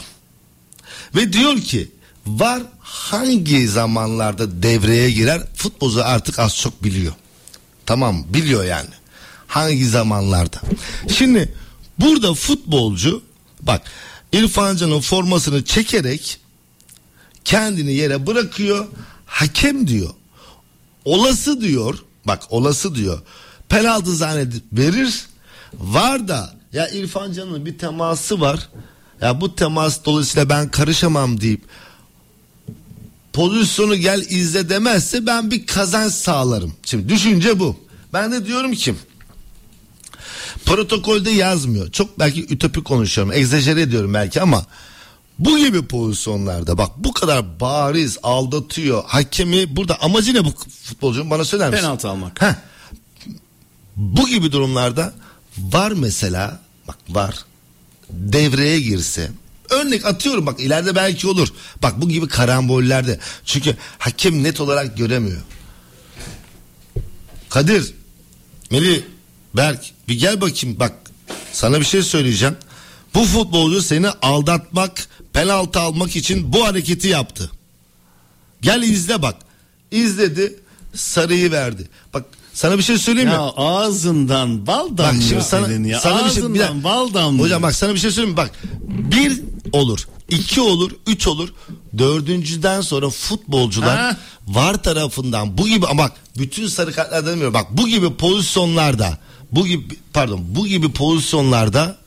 Ve diyor ki var hangi zamanlarda devreye girer, futbolcu artık az çok biliyor. Tamam, biliyor yani. Hangi zamanlarda. Şimdi burada futbolcu bak, İrfan Can'ın formasını çekerek kendini yere bırakıyor. Hakem diyor, olası diyor, bak olası diyor, penaltı zannedip verir. Var da ya İrfan Can'ın bir teması var, ya bu temas dolayısıyla ben karışamam deyip pozisyonu gel izle demezse ben bir kazanç sağlarım. Şimdi düşünce bu. Ben de diyorum ki protokolde yazmıyor. Çok belki ütopik konuşuyorum. Egzajere ediyorum belki ama bu gibi pozisyonlarda bak bu kadar bariz aldatıyor hakemi, burada amacı ne bu futbolcunun, bana söyler misin? Penaltı almak. Heh. Bu gibi durumlarda var mesela, bak var devreye girse, örnek atıyorum bak ileride belki olur. Bak bu gibi karambollerde çünkü hakem net olarak göremiyor. Kadir, Melih, Berk bir gel bakayım, bak sana bir şey söyleyeceğim. Bu futbolcu seni aldatmak, penaltı almak için bu hareketi yaptı. Gel izle bak. İzledi, sarıyı verdi. Bak sana bir şey söyleyeyim mi? Ya ağzından bal damlıyor şimdi sana- senin ya. sana bir şey- bir ağzından dakika. bal damlıyor. Hocam bak sana bir şey söyleyeyim mi? Bak bir olur, iki olur, üç olur. Dördüncüden sonra futbolcular Ha? VAR tarafından bu gibi, ama bak bütün sarı kartlar demiyorum. Bak bu gibi pozisyonlarda, bu gibi pardon, bu gibi pozisyonlarda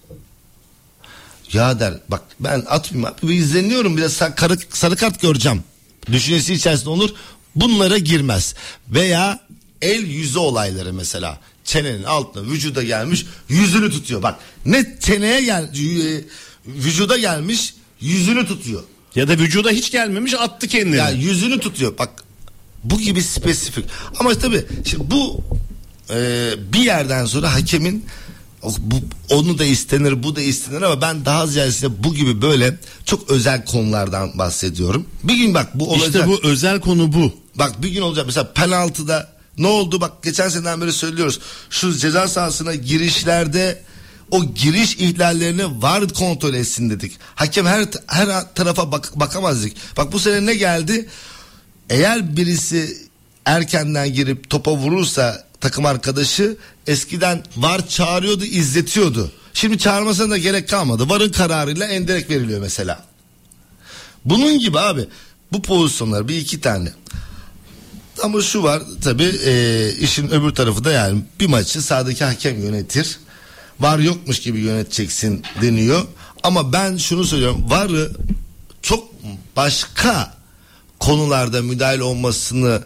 ya der bak ben atmayayım abi, bir izleniyorum, bir de sarı, sarı kart göreceğim düşüncesi içerisinde olur, bunlara girmez. Veya el yüzü olayları mesela, çenenin altına vücuda gelmiş yüzünü tutuyor, bak ne çeneye gel vücuda gelmiş yüzünü tutuyor. Ya da vücuda hiç gelmemiş, attı kendini. Ya yüzünü tutuyor bak, bu gibi spesifik. Ama tabii şimdi bu e, bir yerden sonra hakemin bu, onu da istenir, bu da istenir, ama ben daha ziyade bu gibi böyle çok özel konulardan bahsediyorum. Bir gün bak bu olacak. İşte bu özel konu bu. Bak bir gün olacak mesela penaltıda ne oldu, bak geçen seneden beri söylüyoruz. Şu ceza sahasına girişlerde o giriş ihlallerini VAR kontrol etsin dedik. Hakem her her tarafa bak, bakamaz dedik. Bak bu sene ne geldi? Eğer birisi erkenden girip topa vurursa takım arkadaşı, eskiden VAR çağırıyordu, izletiyordu. Şimdi çağırmasına da gerek kalmadı. VAR'ın kararıyla endirekt veriliyor mesela. Bunun gibi abi bu pozisyonlar bir iki tane. Ama şu var tabii, e, işin öbür tarafı da, yani bir maçı sahadaki hakem yönetir. VAR yokmuş gibi yöneteceksin deniyor. Ama ben şunu söylüyorum, VAR'ı çok başka konularda müdahale olmasını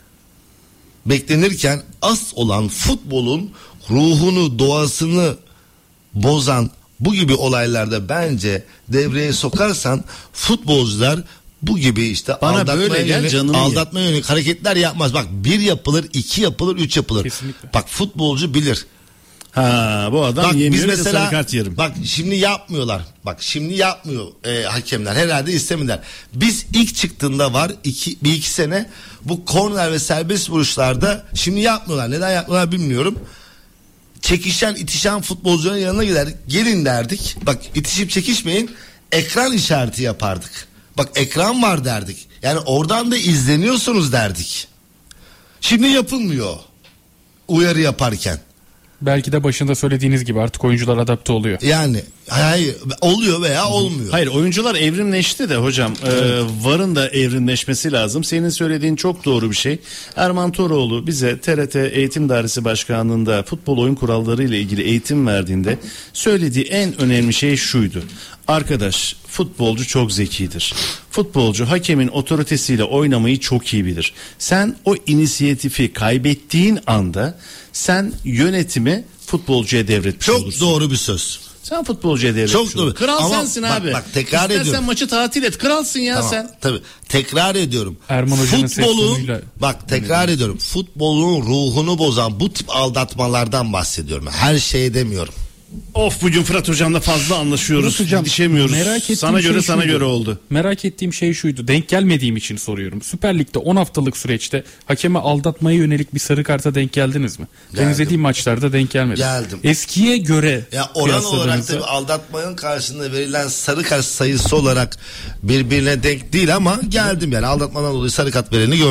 beklenirken asıl olan futbolun ruhunu, doğasını bozan bu gibi olaylarda bence devreye sokarsan futbolcular bu gibi işte Bana aldatmaya böyle gel, yönelik, canımı ye. aldatmaya yönelik hareketler yapmaz. Bak bir yapılır, iki yapılır, üç yapılır. Kesinlikle. Bak futbolcu bilir. Ha, bu adam Bak yemiyor biz da mesela sarı kart yerim. bak şimdi yapmıyorlar. Bak şimdi yapmıyor e, hakemler. Herhalde istemiyorlar. Biz ilk çıktığında var iki, bir iki sene bu korner ve serbest vuruşlarda şimdi yapmıyorlar. Neden yapmıyorlar bilmiyorum. Çekişen, itişen futbolcuların yanına giderdik. Gelin derdik. Bak itişip çekişmeyin. Ekran işareti yapardık. Bak ekran var derdik. Yani oradan da izleniyorsunuz derdik. Şimdi yapılmıyor. Uyarı yaparken. Belki de başında söylediğiniz gibi artık oyuncular adapte oluyor. Yani hayır, oluyor veya olmuyor. Hayır, oyuncular evrimleşti de hocam, e, VAR'ın da evrimleşmesi lazım. Senin söylediğin çok doğru bir şey. Erman Toroğlu bize T R T Eğitim Dairesi Başkanlığı'nda futbol oyun kuralları ile ilgili eğitim verdiğinde söylediği en önemli şey şuydu. Arkadaş, futbolcu çok zekidir. Futbolcu hakemin otoritesiyle oynamayı çok iyi bilir. Sen o inisiyatifi kaybettiğin anda sen yönetimi futbolcuya devretmiş Çok olursun. doğru bir söz. Sen futbolcuya devretmiş Çok olursun. doğru. Kral Ama sensin bak, abi. bak, tekrar İstersen ediyorum. maçı tatil et. Kralsın ya Tamam, sen. tabii. Tekrar ediyorum. Erman Hoca'nın ses Futbolun, tonuyla- bak tekrar ediyorum. Futbolun ruhunu bozan bu tip aldatmalardan bahsediyorum. Her şey demiyorum. Of, bugün Fırat hocamla fazla anlaşıyoruz. Fırat hocam, Dişemiyoruz. merak ettiğim Sana göre şey sana şuydu. göre oldu. Merak ettiğim şey şuydu. Denk gelmediğim için soruyorum. Süper Lig'de on haftalık süreçte hakeme aldatmaya yönelik bir sarı karta denk geldiniz mi? Ben Geldim. izlediğim maçlarda denk gelmedim. Geldim. Eskiye göre Ya oran olarak kıyasladığınızda- tabii aldatmanın karşılığında verilen sarı kart sayısı olarak birbirine denk değil, ama geldim yani aldatmadan dolayı sarı kart vereni gördüm.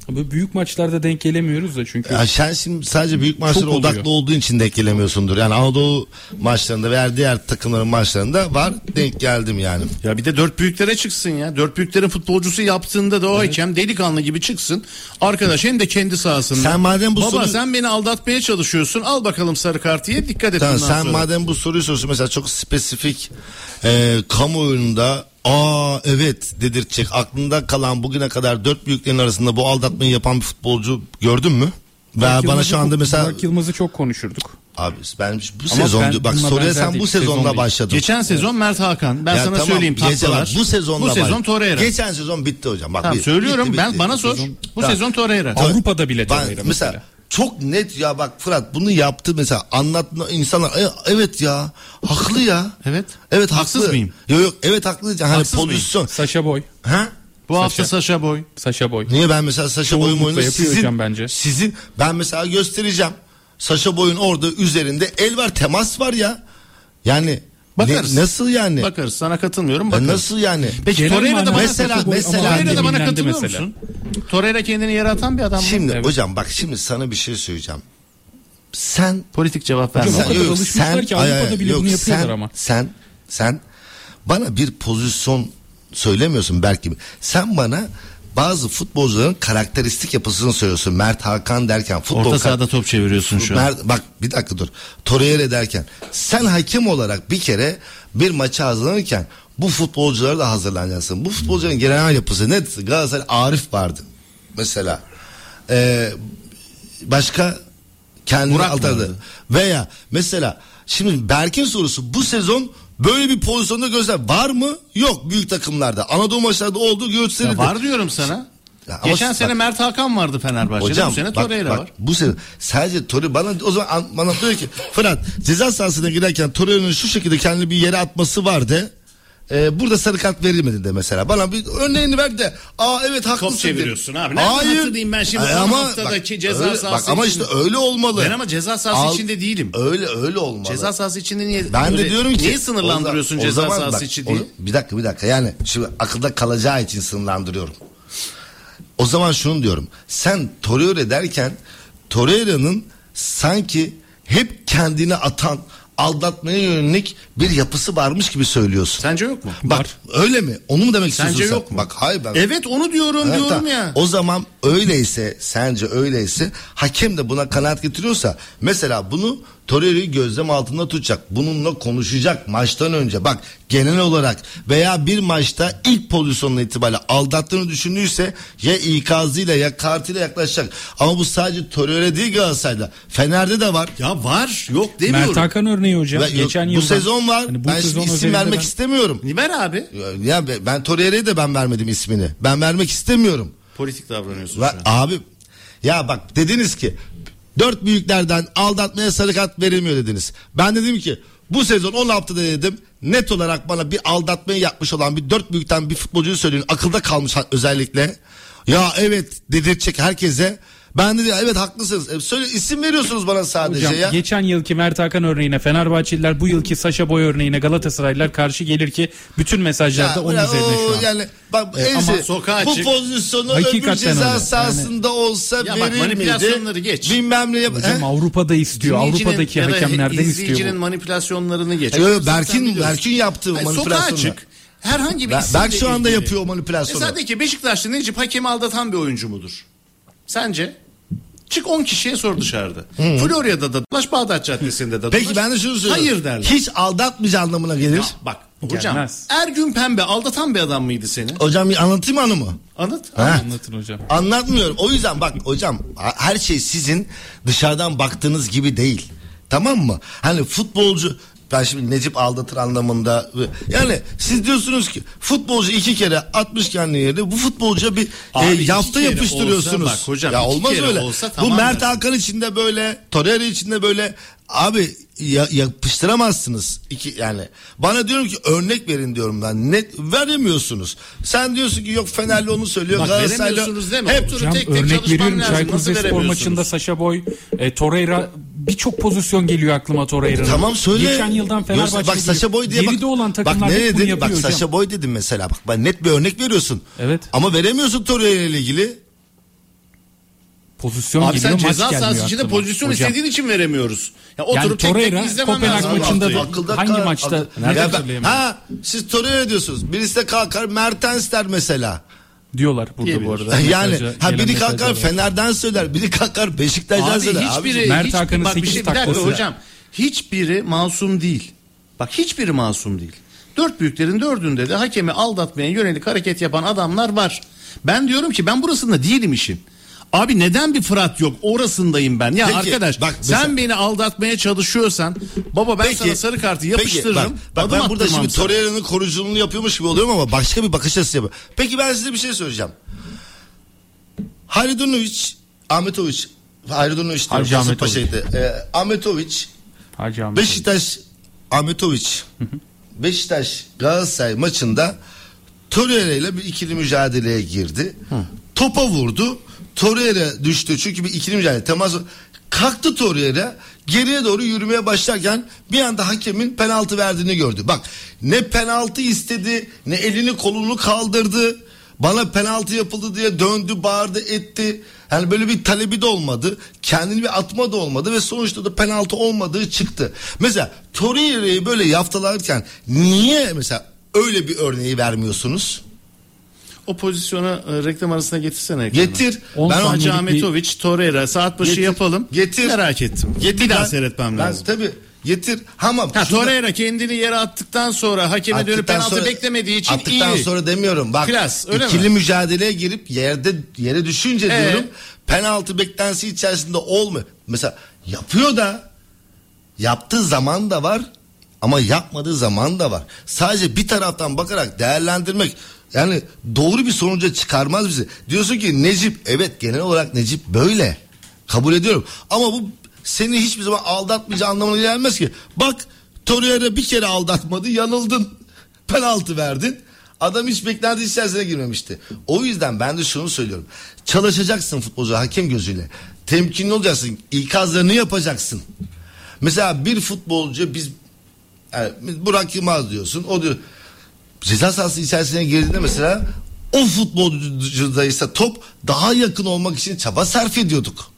Böyle büyük maçlarda denk gelemiyoruz da çünkü. Ya sen şimdi sadece büyük maçlara odaklı olduğun için denk gelemiyorsundur. Yani Anadolu maçlarında veya diğer takımların maçlarında var, denk geldim yani. Ya bir de dört büyüklere çıksın ya. Dört büyüklerin futbolcusu yaptığında da o evet. hakem delikanlı gibi çıksın. Arkadaş hem de kendi sahasında. Sen madem bu Baba soru... sen beni aldatmaya çalışıyorsun. Al bakalım sarı kartıya, dikkat et. Tamam, sen sonra. madem bu soruyu soruyorsun mesela çok spesifik e, kamuoyunda aa evet dedirtecek aklında kalan bugüne kadar dört büyüklerin arasında bu aldatmayı yapan bir futbolcu gördün mü? Ve bana şu anda mesela Burak Yılmaz'ı çok konuşurduk. Abi ben bu Ama sezon ben, bak soruya sen bu sezonda sezon başladın. Geçen sezon Mert Hakan. Ben ya sana tamam, söyleyeyim tatlılar. Bu sezonda bu sezon baş... Torreira. Geçen sezon bitti hocam. Bak, tamam, bir, söylüyorum bitti, ben bitti. bana sor. Sezon, bu tamam. sezon Torreira. Avrupa'da bile Torreira mesela. mesela. Çok net ya bak Fırat bunu yaptı mesela anlatma insanlar e, evet ya haklı ya. Evet. Evet haksız haklı. mıyım? Yok yok evet haklı diyeceğim. Hani Haksız pozisyon. Saşa Boy. Ha? Bu Saşa. hafta Saşa Boy. Saşa Boy. Niye ben mesela Saşa Boy'un oyunu yapıyor sizin, hocam bence. sizin ben mesela göstereceğim. Saşa Boy'un orada üzerinde el var, temas var ya. Yani bakarız. Ne, nasıl yani? Bakarız. Sana katılmıyorum. Bakarız. Ya nasıl yani? Peki Torreira da bana mesela mesela Torreira da bana katılıyor mesela. musun? Torreira kendini yere atan bir adam mı? Şimdi Evet. hocam bak şimdi sana bir şey söyleyeceğim. Sen politik cevap verme. Hocam, o kadar alışmışlar ki Avrupa'da bile yok, bunu yapıyorlar sen, ama. Sen sen bana bir pozisyon söylemiyorsun belki. Sen bana bazı futbolcuların karakteristik yapısını söylüyorsun. Mert Hakan derken futbol orta sahada top çeviriyorsun şu an. Mert, bak bir dakika dur. Torreira derken sen hakem olarak bir kere bir maça hazırlanırken bu futbolculara da hazırlanacaksın. Bu futbolcuların genel yapısı ne? Galatasaray Arif vardı mesela. Ee, başka kendini altardı. Veya mesela şimdi Berk'in sorusu bu sezon böyle bir pozisyonda gözler var mı? Yok büyük takımlarda. Anadolu maçlarda olduğu gösterildi. Ya var diyorum sana. Ya Geçen ama, sene bak, Mert Hakan vardı Fenerbahçe'de. hocam, bu sene bak, Torreira bak, var. Bu sene sadece Torreira bana o zaman bana diyor ki Fırat ceza sahasına girerken Torreira'nın şu şekilde kendini bir yere atması vardı. Ee, burada sarı kart verilmedi de mesela. Bana bir örneğini ver de aa evet haklısın. Top çeviriyorsun abi. Nereden Hayır. hatırlayayım ben şimdi Ay, ama, ama haftadaki bak, ceza öyle, sahası bak, ama içinde. işte öyle olmalı. Ben ama ceza sahası Al, içinde değilim. Öyle öyle olmalı. Ceza sahası içinde niye? Ben öyle, de diyorum ki niye sınırlandırıyorsun o, ceza o zaman, sahası bak, içi o, diye? bir dakika bir dakika yani şimdi akılda kalacağı için sınırlandırıyorum. O zaman şunu diyorum. Sen Torreira derken Torreira'nın sanki hep kendini atan aldatmaya yönelik bir yapısı varmış gibi söylüyorsun. Sence yok mu? Bak öyle mi? Onu mu demek istiyorsun Sence sen? yok mu? Bak hayır ben. Evet onu diyorum Evet, diyorum tamam. ya. O zaman öyleyse sence öyleyse hakem de buna kanaat getiriyorsa mesela bunu Torreira'yı gözlem altında tutacak. Bununla konuşacak maçtan önce. Bak genel olarak veya bir maçta ilk pozisyonla itibariyle aldattığını düşündüyse ya ikazıyla ya kartıyla yaklaşacak. Ama bu sadece Torreira değil Galatasaray'da. Fener'de de var. Ya var yok demiyorum. Mert Hakan örneği hocam. Ve, Geçen bu yıldan, sezon var. hani bu ben sezon şimdi isim vermek ben... istemiyorum. Ver abi. Ya ben Torreira'yı da ben vermedim ismini. Ben vermek istemiyorum. Politik davranıyorsun Ve şu an. abi ya bak dediniz ki dört büyüklerden aldatmaya sarı kart verilmiyor dediniz. Ben dedim ki bu sezon on haftada dedim net olarak bana bir aldatmayı yapmış olan bir dört büyükten bir futbolcuyu söyleyin. Akılda kalmış özellikle. Ya evet dedirtecek herkese. Ben de evet haklısınız. E, söyle isim veriyorsunuz bana sadece Hocam, ya. geçen yılki Mert Hakan örneğine Fenerbahçeliler, bu yılki Saşa Boy örneğine Galatasaraylılar karşı gelir ki bütün mesajlarda Ya, onun ya, üzerine o, şu an. Yani bak E, ense, ama sokağa bu çık. pozisyonu Hakikaten öbür ceza öyle. sahasında olsa Ya bak, verir miydi? manipülasyonları geç. Bilmem ne yap. Hocam He? Avrupa'da istiyor. Dinleyicinin Avrupa'daki ya da hakemlerden izleyicinin istiyor bu. manipülasyonlarını geç. Yo, yo, Zaten Berk'in biliyorsun. Berk'in yaptığı Hayır, sokağa manipülasyonu. çık. Herhangi bir Ber- isimle Berk şu anda ilgili. yapıyor o manipülasyonu. Mesela de ki Beşiktaşlı Necip hakemi aldatan bir oyuncu mudur? Sence? Çık on kişiye sor dışarıda. Hı. Florya'da da dolaş, Bağdat Caddesi'nde de dolaş. Peki ben de şunu söylüyorum. Hayır derler. Hiç aldatmayacak anlamına gelir. Ya bak hocam Gelmez. Ergün Pembe aldatan bir adam mıydı seni? Hocam bir anlatayım anımı. Anlat. Ha? Anlatın hocam. Anlatmıyorum. O yüzden bak hocam her şey sizin dışarıdan baktığınız gibi değil. Tamam mı? Hani futbolcu ben şimdi Necip aldatır anlamında yani siz diyorsunuz ki futbolcu iki kere atmış kendini yerde bu futbolcuya bir Abi e, iki yafta kere yapıştırıyorsunuz. olsa bak hocam, ya iki olmaz kere öyle. olsa Bu tamam Mert der. Hakan için de böyle, Torreira için de böyle abi ya, yapıştıramazsınız iki yani. Bana diyorum ki örnek verin diyorum ben. Net veremiyorsunuz. Sen diyorsun ki yok Fenerli onu söylüyor. Bak Galatasaraylı veremiyorsunuz deme. hep Oturup Hocam tek tek örnek çalışmam veriyorum, lazım. Çaykur Nasıl Rizespor veremiyorsunuz? maçında Saşa Boy, e, Torreira, birçok pozisyon geliyor aklıma Torreira'nın. Tamam söyle. Geçen yıldan Fenerbahçe'de bak Saşa Boy diye geride bak, olan takımlar bak, hep ne bunu dedin? yapıyor Bak hocam. Saşa Boy dedim mesela. Bak ben net bir örnek veriyorsun. Evet. Ama veremiyorsun Torreira ile ilgili. pozisyon Abi geliyor, sen maç ceza gelmiyor sahası içinde aklıma. pozisyon Hocam, istediğin için veremiyoruz. Ya yani oturup tek tek Torreira izlemem Kopenhag lazım. maçında da Akılda hangi kal- maçta akıl- net Ya ben- hatırlayamıyorum. ha siz Torreira diyorsunuz. Birisi de kalkar Mertens der mesela. Diyorlar burada Diyebilir. bu arada. Yani Mesajı- ha gelen biri mesajlar kalkar var. Fener'den söyler, biri kalkar Beşiktaş'tan Abi söyler. hiçbiri, Abiciğim, Mert hiç, Hakan'ın bak bir, sekiz şey, bir dakika taklası. hocam. Hiçbiri masum değil. Bak hiçbiri masum değil. Dört büyüklerin dördünde de hakemi aldatmaya yönelik hareket yapan adamlar var. Ben diyorum ki ben burasında değilim işin. Abi neden bir Fırat yok? Orasındayım ben. Ya Peki, arkadaş bak mesela- sen beni aldatmaya çalışıyorsan baba ben Peki, sana sarı kartı peki, yapıştırırım. bak, bak adım ben burada attırmam şimdi sana. Torreira'nın koruyuculuğunu yapıyormuş gibi oluyorum ama başka bir bakış açısı yapıyorum. Peki ben size bir şey söyleyeceğim. Halidonovic, Ahmetovic, Halidonovic diyorum. Hacı Ahmetovic. Kasımpaşa'ydı. Ee, Ahmetovic, Hacı Ahmet Beşiktaş, Ahmetovic, Beşiktaş Galatasaray maçında Torreira ile bir ikili mücadeleye girdi. Topa vurdu. Torreira düştü çünkü bir ikili mücadele temas kalktı Torreira geriye doğru yürümeye başlarken bir anda hakemin penaltı verdiğini gördü. Bak ne penaltı istedi ne elini kolunu kaldırdı. Bana penaltı yapıldı diye döndü, bağırdı, etti. Yani böyle bir talebi de olmadı. Kendini bir atma da olmadı ve sonuçta da penaltı olmadığı çıktı. Mesela Torreira'yı böyle yaftalarken niye mesela öyle bir örneği vermiyorsunuz? O pozisyonu e, reklam arasına getirsene ekrana. Getir. On Ben saniye. Hacı bir- Ahmetovic, Torreira saat başı Getir. yapalım. Getir. Merak ettim. Getir. Bir daha Ben- seyretmem ben lazım. Tabii getir. Ama Ha, şurada- Torreira kendini yere attıktan sonra hakeme dönüp Attıktan penaltı sonra- beklemediği için attıktan iyi. sonra demiyorum. Bak Klas, öyle ikili mi? mücadeleye girip yerde yere düşünce Ee? diyorum penaltı beklentisi içerisinde olmuyor. Mesela yapıyor da yaptığı zaman da var ama yapmadığı zaman da var. Sadece bir taraftan bakarak değerlendirmek yani doğru bir sonuca çıkarmaz bizi. Diyorsun ki Necip, evet genel olarak Necip böyle. Kabul ediyorum. Ama bu seni hiçbir zaman aldatmayacağı anlamına gelmez ki. Bak Torreira bir kere aldatmadı, yanıldın. Penaltı verdin. Adam hiç beklenti içerisine girmemişti. O yüzden ben de şunu söylüyorum. Çalışacaksın futbolcu hakem gözüyle. Temkinli olacaksın. İkazlarını yapacaksın. Mesela bir futbolcu biz yani Burak Yılmaz diyorsun. O diyor ceza sahası içerisine girdiğinde mesela o futbolcudaysa top daha yakın olmak için çaba sarf ediyorduk.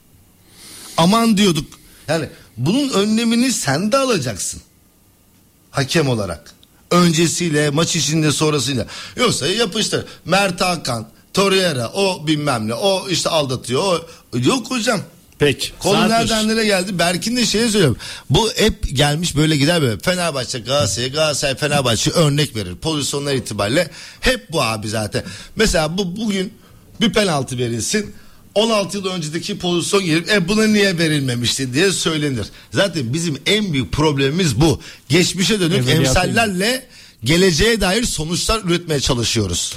Aman diyorduk. Yani bunun önlemini sen de alacaksın. Hakem olarak. Öncesiyle, maç içinde, sonrasıyla. Yoksa yapıştır. Mert Hakan, Torreira, o bilmem ne, o işte aldatıyor. O... Yok hocam. Peki. Konu saat nereden başı. nereye geldi? Berkin de şeye söylüyorum. Bu hep gelmiş böyle gider böyle. Fenerbahçe, Galatasaray, Galatasaray, Fenerbahçe örnek verir. Pozisyonlar itibariyle hep bu abi zaten. Mesela bu bugün bir penaltı verilsin. on altı yıl önceki pozisyon gelip e buna niye verilmemişti diye söylenir. Zaten bizim en büyük problemimiz bu. Geçmişe dönük Evveliyatı. emsallerle geleceğe dair sonuçlar üretmeye çalışıyoruz.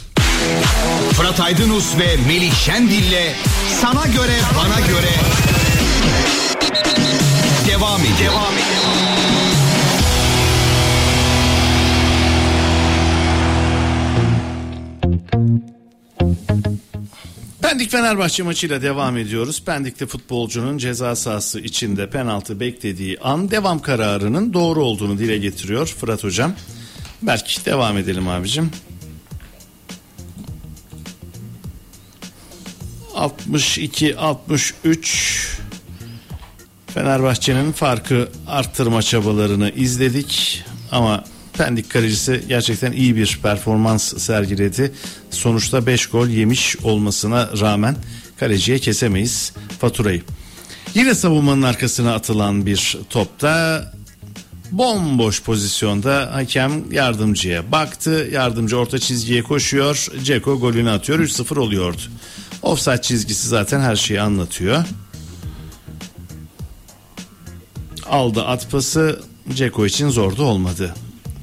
Fırat Aydınus ve Melih Şendil'le Sana Göre Bana Göre devam ediyor. Devam ediyor. Pendik Fenerbahçe maçıyla devam ediyoruz. Pendik'te futbolcunun ceza sahası içinde penaltı beklediği an devam kararının doğru olduğunu dile getiriyor Fırat Hocam. Belki devam edelim abicim. altmış iki altmış üç Fenerbahçe'nin farkı arttırma çabalarını izledik ama Pendik kalecisi gerçekten iyi bir performans sergiledi. Sonuçta beş gol yemiş olmasına rağmen kaleciye kesemeyiz faturayı. Yine savunmanın arkasına atılan bir topta bomboş pozisyonda hakem yardımcıya baktı. Yardımcı orta çizgiye koşuyor. Dzeko golünü atıyor. üç sıfır oluyordu. Offside çizgisi zaten her şeyi anlatıyor. Aldı at pası. Dzeko için zor da olmadı.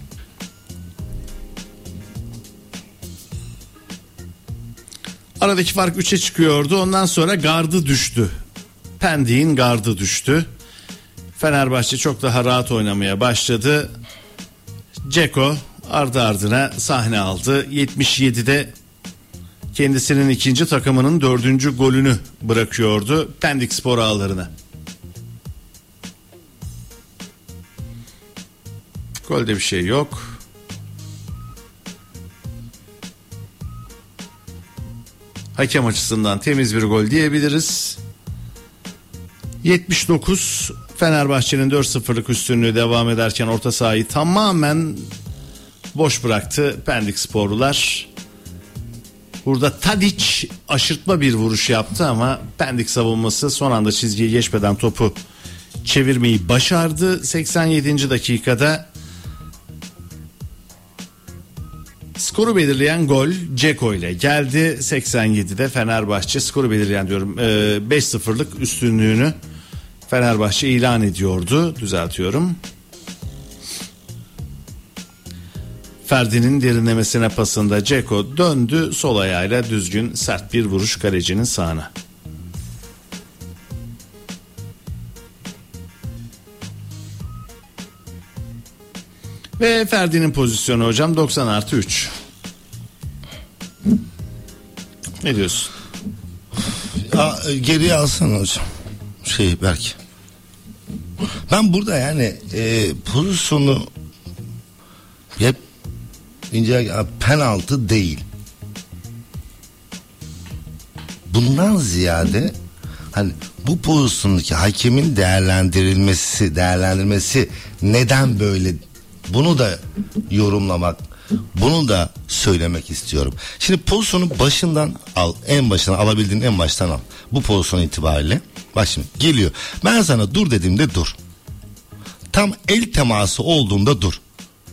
Aradaki fark üçe çıkıyordu. Ondan sonra gardı düştü. Pendik'in gardı düştü. Fenerbahçe çok daha rahat oynamaya başladı. Dzeko ardı ardına sahne aldı. yetmiş yedide kendisinin ikinci takımının dördüncü golünü bırakıyordu Pendik Spor ağlarına. Golde bir şey yok. Hakem açısından temiz bir gol diyebiliriz. yetmiş dokuz Fenerbahçe'nin dört sıfırlık üstünlüğü devam ederken orta sahayı tamamen boş bıraktı Pendik sporlular. Burada Tadic aşırtma bir vuruş yaptı ama Pendik savunması son anda çizgiyi geçmeden topu çevirmeyi başardı. seksen yedinci dakikada skoru belirleyen gol Dzeko ile geldi. seksen yedide Fenerbahçe skoru belirleyen diyorum beş sıfırlık üstünlüğünü Fenerbahçe ilan ediyordu. Düzeltiyorum. Ferdi'nin derinlemesine pasında Dzeko döndü, sol ayağıyla düzgün sert bir vuruş kalecinin sağına. Ve Ferdi'nin pozisyonu hocam doksan artı üç. Ne diyorsun? Ya, geriye alsana hocam. Şey belki. Ben burada yani e, pozisyonu hep ince penaltı değil. Bundan ziyade hani bu pozisyondaki hakemin değerlendirilmesi, değerlendirmesi neden böyle? Bunu da yorumlamak, bunu da söylemek istiyorum. Şimdi pozisyonu başından al, en başından alabildiğin en baştan al. Bu pozisyon itibariyle. Bak şimdi geliyor. Ben sana dur dediğimde dur. Tam el teması olduğunda dur.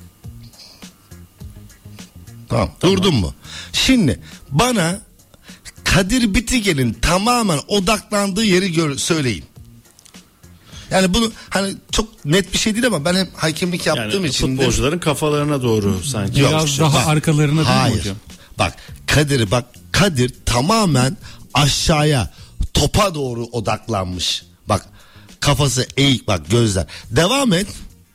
Tamam, tamam. Durdun mu? Şimdi bana Kadir Bitigen'in tamamen odaklandığı yeri gör, söyleyin. Yani bunu hani çok net bir şey değil ama ben hep hakemlik yaptığım yani için futbolcuların de... kafalarına doğru sanki. Biraz işte. daha Bak, arkalarına değil hayır. hocam? Bak Kadir bak Kadir tamamen aşağıya topa doğru odaklanmış. Bak kafası eğik, bak gözler. Devam et.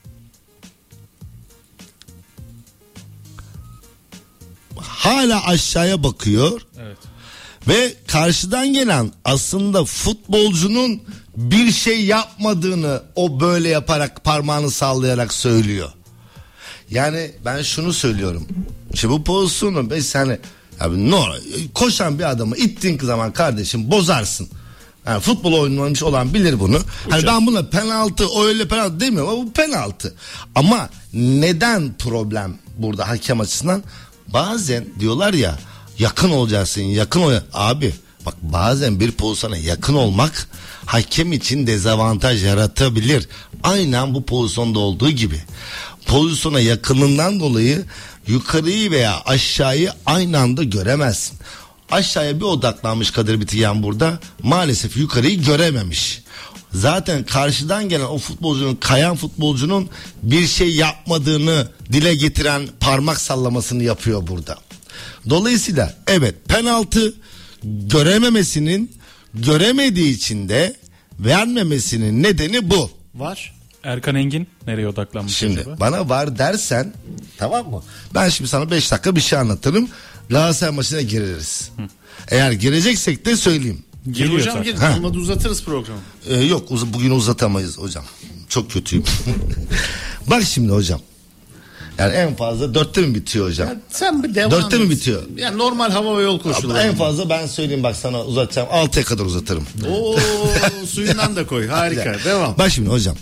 Hala aşağıya bakıyor. Evet. Ve karşıdan gelen aslında futbolcunun bir şey yapmadığını o böyle yaparak, parmağını sallayarak söylüyor. Yani ben şunu söylüyorum. Şimdi bu pozisyonu biz hani abi no, koşan bir adamı ittiğin zaman kardeşim bozarsın. Yani futbol oynamış olan bilir bunu. Hani ben buna penaltı, öyle penaltı demiyorum ama bu penaltı. Ama neden problem burada hakem açısından? Bazen diyorlar ya yakın olacaksın, yakın ol. Abi bak bazen bir pozisyona yakın olmak hakem için dezavantaj yaratabilir. Aynen bu pozisyonda olduğu gibi. Pozisyona yakınından dolayı yukarıyı veya aşağıyı aynı anda göremezsin. Aşağıya bir odaklanmış Kadir Bitigen burada, maalesef yukarıyı görememiş. Zaten karşıdan gelen o futbolcunun, kayan futbolcunun bir şey yapmadığını dile getiren parmak sallamasını yapıyor burada. Dolayısıyla evet, penaltı, görememesinin, göremediği için de vermemesinin nedeni bu. Var. Erkan Engin nereye odaklanmış şimdi acaba? Bana var dersen tamam mı? Ben şimdi sana beş dakika bir şey anlatırım. Galatasaray maçına gireriz. Hı. Eğer gireceksek de söyleyeyim. Gir hocam, gir. Olmadı uzatırız programı. Ee, yok uz- bugün uzatamayız hocam. Çok kötüyüm. Bak şimdi hocam. Yani en fazla dörtte mi bitiyor hocam? Ya sen bir devam Dörtte et. mi bitiyor? Yani normal hava ve yol koşulları. En fazla ben söyleyeyim bak sana uzatacağım. altıya kadar uzatırım. Oo, suyundan da koy. Harika. Devam. Bak şimdi hocam.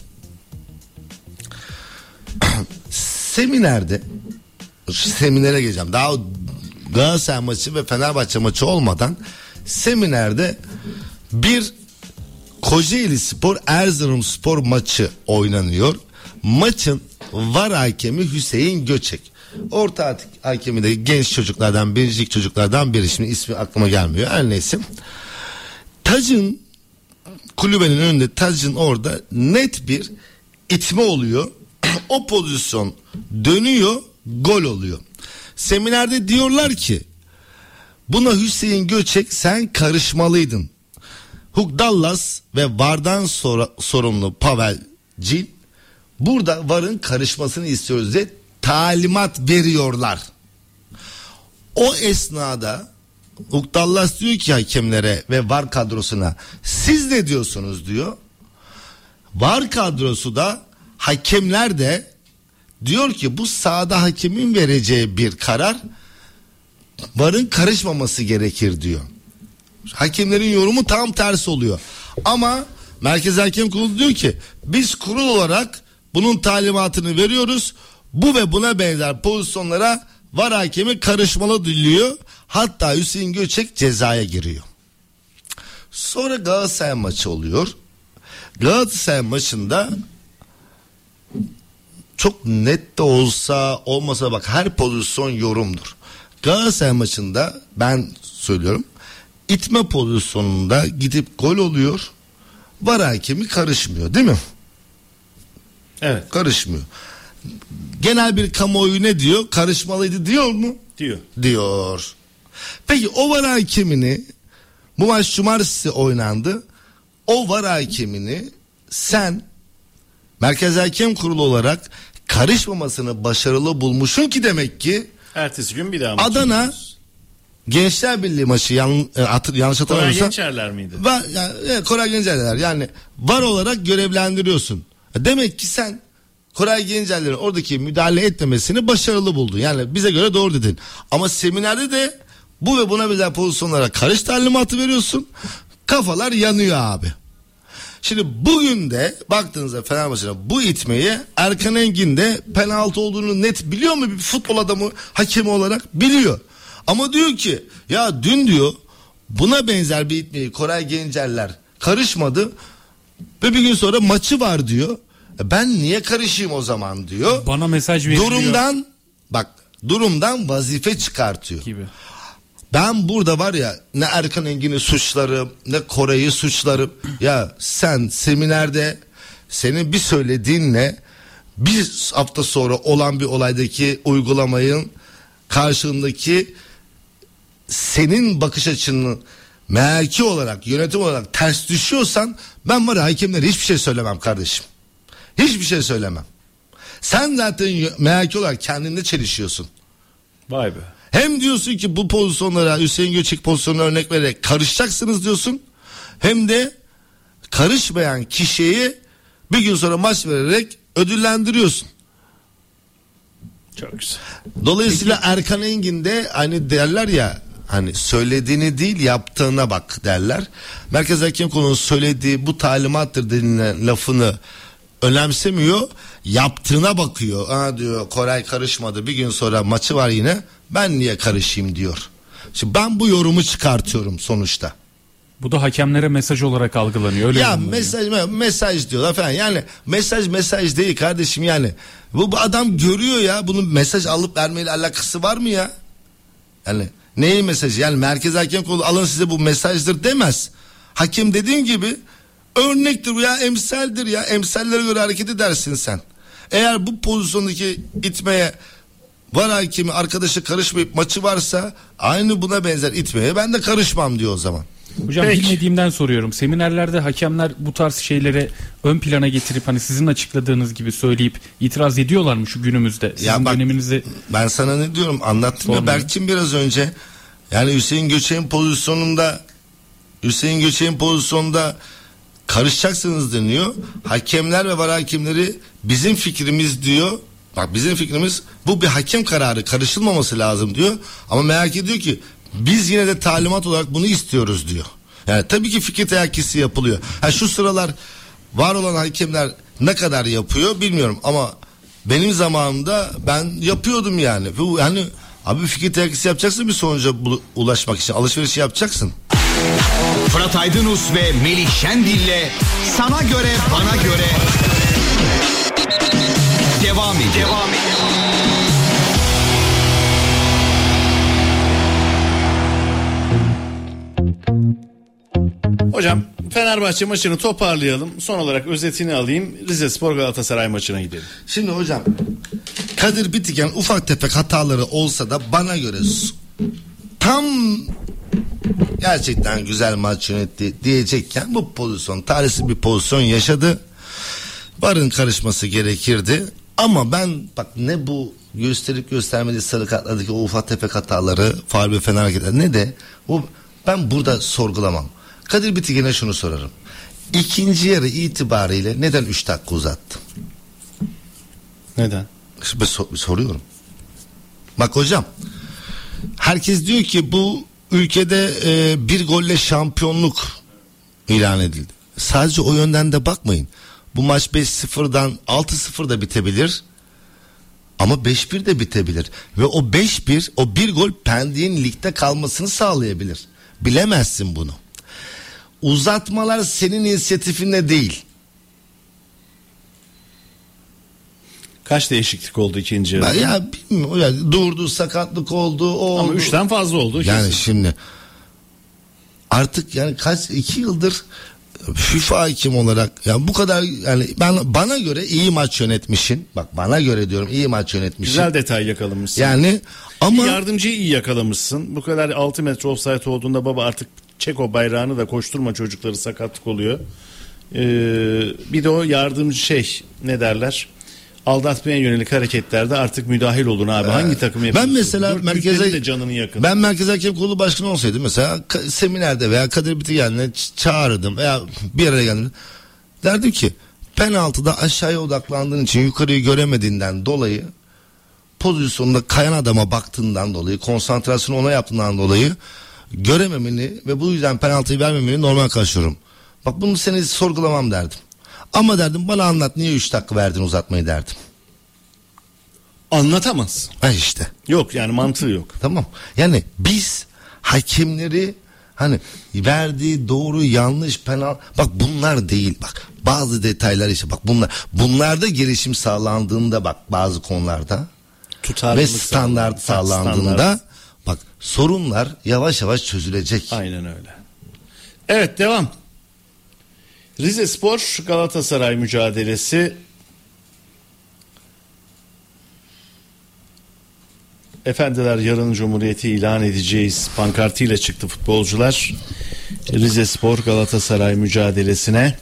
Seminerde seminere geleceğim. Daha Galatasaray maçı ve Fenerbahçe maçı olmadan seminerde bir Kocaeli Spor Erzurum Spor maçı oynanıyor. Maçın var hakemi Hüseyin Göçek. Orta hakemi de genç çocuklardan, biricik çocuklardan biri. Şimdi ismi aklıma gelmiyor. Her neyse. Tac'ın kulübenin önünde, Tac'ın orada net bir itme oluyor. O pozisyon dönüyor, gol oluyor. Seminerde diyorlar ki buna Hüseyin Göçek sen karışmalıydın. Huk Dallas ve VAR'dan sonra, sorumlu Pavel Cil burada VAR'ın karışmasını istiyoruz diye talimat veriyorlar. O esnada Huk Dallas diyor ki hakemlere ve VAR kadrosuna siz ne diyorsunuz diyor. VAR kadrosu da hakemler de diyor ki bu sahada hakemin vereceği bir karar, VAR'ın karışmaması gerekir diyor. Hakemlerin yorumu tam tersi oluyor. Ama Merkez Hakem Kurulu diyor ki biz kurul olarak bunun talimatını veriyoruz. Bu ve buna benzer pozisyonlara var hakemi karışmalı diyor. Hatta Hüseyin Göçek cezaya giriyor. Sonra Galatasaray maçı oluyor. Galatasaray maçında çok net de olsa olmasa bak her pozisyon yorumdur. Galatasaray maçında ben söylüyorum itme pozisyonunda gidip gol oluyor. var hakemi karışmıyor, değil mi? Evet. Karışmıyor. Genel bir kamuoyu ne diyor? Karışmalıydı diyor mu? Diyor. Diyor. Peki o var hakemini, bu maç cumartesi oynandı. O var hakemini sen Merkez Hakem Kurulu olarak karışmamasını başarılı bulmuşsun ki demek ki ertesi gün bir daha Adana yapıyoruz. Gençler Birliği maçı yan, e, hatır, yanlış hatırlamıyorsam. Koray Gençerler miydi? Var, yani, evet, Koray Gençerler yani var olarak görevlendiriyorsun. Demek ki sen Koray Gençerler'in oradaki müdahale etmemesini başarılı buldun. Yani bize göre doğru dedin. Ama seminerde de bu ve buna benzer pozisyonlara karış talimatı veriyorsun. Kafalar yanıyor abi. Şimdi bugün de baktığınızda Fenerbahçe'ne bu itmeyi Erkan Engin de penaltı olduğunu net biliyor mu? Bir futbol adamı hakemi olarak biliyor. Ama diyor ki ya dün diyor buna benzer bir itmeyi Koray Gencerler karışmadı ve bir gün sonra maçı var diyor. Ben niye karışayım o zaman diyor. Bana mesaj veriliyor. Durumdan bak durumdan vazife çıkartıyor. Gibi. Ben burada var ya ne Erkan Engin'i suçlarım ne Koray'ı suçlarım. Ya sen seminerde senin bir söylediğinle bir hafta sonra olan bir olaydaki uygulamayın karşındaki senin bakış açının merki olarak yönetim olarak ters düşüyorsan ben var ya hakemlere hiçbir şey söylemem kardeşim. Hiçbir şey söylemem. Sen zaten merki olarak kendinde çelişiyorsun. Vay be. Hem diyorsun ki bu pozisyonlara Hüseyin Göçek pozisyonuna örnek vererek karışacaksınız diyorsun. Hem de karışmayan kişiyi bir gün sonra maç vererek ödüllendiriyorsun. Çok güzel. Dolayısıyla Peki. Erkan Engin de hani derler ya hani söylediğini değil yaptığına bak derler. Merkez Hakem Kurulu'nun söylediği bu talimattır denilen lafını önemsemiyor. Yaptığına bakıyor. Aa diyor Koray karışmadı bir gün sonra maçı var yine. Ben niye karışayım diyor. Şimdi ben bu yorumu çıkartıyorum sonuçta. Bu da hakemlere mesaj olarak algılanıyor. Öyle ya mesaj mesaj diyorlar falan. Yani mesaj mesaj değil kardeşim yani. Bu, bu adam görüyor ya bunun mesaj alıp vermeyle alakası var mı ya? Yani neyin mesajı? Yani Merkez Hakem Kurulu alın size bu mesajdır demez. Hakem dediğin gibi örnektir ya emsaldir ya. Emsallere göre hareket edersin sen. Eğer bu pozisyondaki itmeye var hakemi arkadaşı karışmayıp maçı varsa aynı buna benzer itmeye ben de karışmam diyor o zaman. Hocam Peki. bilmediğimden soruyorum. Seminerlerde hakemler bu tarz şeyleri ön plana getirip hani sizin açıkladığınız gibi söyleyip itiraz ediyorlar mı şu günümüzde? Sizin ya bak, döneminizi... ben sana ne diyorum anlattım Sormayın. ya Berk'cim biraz önce. Yani Hüseyin Göçek'in pozisyonunda Hüseyin Göçek'in pozisyonunda karışacaksınız deniyor. Hakemler ve var hakemleri bizim fikrimiz diyor. Bak bizim fikrimiz bu bir hakem kararı karışılmaması lazım diyor. Ama merak ediyor ki biz yine de talimat olarak bunu istiyoruz diyor. Yani tabii ki fikir teyakkisi yapılıyor. Ha şu sıralar var olan hakemler ne kadar yapıyor bilmiyorum ama benim zamanımda ben yapıyordum yani. Yani abi fikir teyakkisi yapacaksın bir sonuca ulaşmak için alışveriş yapacaksın. Fırat Aydınus ve Melih Şendil'le sana göre bana göre devam ediyor. Devam ediyor. Hocam Fenerbahçe maçını toparlayalım. Son olarak özetini alayım. Rizespor Galatasaray maçına gidelim. Şimdi hocam Kadir Bitiken ufak tefek hataları olsa da bana göre tam gerçekten güzel maç yönetti diyecekken bu pozisyon talihsiz bir pozisyon yaşadı. Varın karışması gerekirdi. Ama ben bak ne bu gösterip göstermediği sarı kartlardaki o ufak tefek hataları faul ve fener hareketler ne de o ben burada sorgulamam. Kadir Bitiken'e şunu sorarım. İkinci yarı itibariyle neden üç dakika uzattı? Neden? Ben sor- soruyorum. Bak hocam herkes diyor ki bu ülkede e, bir golle şampiyonluk ilan edildi. sadece o yönden de bakmayın. Bu maç beş sıfırdan altı sıfır da bitebilir. Ama beş bir de bitebilir. Ve o beş bir, o bir gol Pendik'in ligde kalmasını sağlayabilir. Bilemezsin bunu. Uzatmalar senin inisiyatifinde değil. Kaç değişiklik oldu ikinci yarıda? Ya bilmiyorum. Yani durdu, sakatlık oldu, o oldu. Ama üçten fazla oldu. Yani kesin. şimdi artık yani kaç iki yıldır FIFA hakim olarak yani bu kadar yani ben bana göre iyi maç yönetmişsin. Bak bana göre diyorum iyi maç yönetmişsin. Güzel detay yakalamışsın. Yani ama yardımcıyı iyi yakalamışsın. Bu kadar altı metre offside olduğunda baba artık çek o bayrağını da koşturma, çocukları sakatlık oluyor. Ee, bir de o yardımcı şey ne derler? Aldatmaya yönelik hareketlerde artık müdahil olun abi. Ee, Hangi takım yapıyorsun? Ben mesela Dört merkeze de canını yakın. Ben Merkez Hakem Kurulu Başkanı olsaydım mesela ka- seminerde veya Kadir Bitigen'le ç- çağırırdım veya bir araya geldim. Derdim ki penaltıda aşağıya odaklandığın için yukarıyı göremediğinden dolayı pozisyonda kayan adama baktığından dolayı konsantrasyonu ona yaptığından dolayı görememeni ve bu yüzden penaltıyı vermemeni normal karşılıyorum. Bak bunu seni sorgulamam derdim. Ama derdim bana anlat niye üç dakika verdin uzatmayı derdim. Anlatamaz. Ha işte. Yok yani mantığı yok. Tamam. Yani biz hakemleri hani verdiği doğru yanlış penal bak bunlar değil bak bazı detaylar işte bak bunlar bunlarda gelişim sağlandığında bak bazı konularda ve standart sağlandığında standart. Bak sorunlar yavaş yavaş çözülecek. Aynen öyle. Evet devam. Rizespor Galatasaray mücadelesi. Efendiler yarın Cumhuriyeti ilan edeceğiz pankartıyla çıktı futbolcular Rizespor Galatasaray mücadelesine.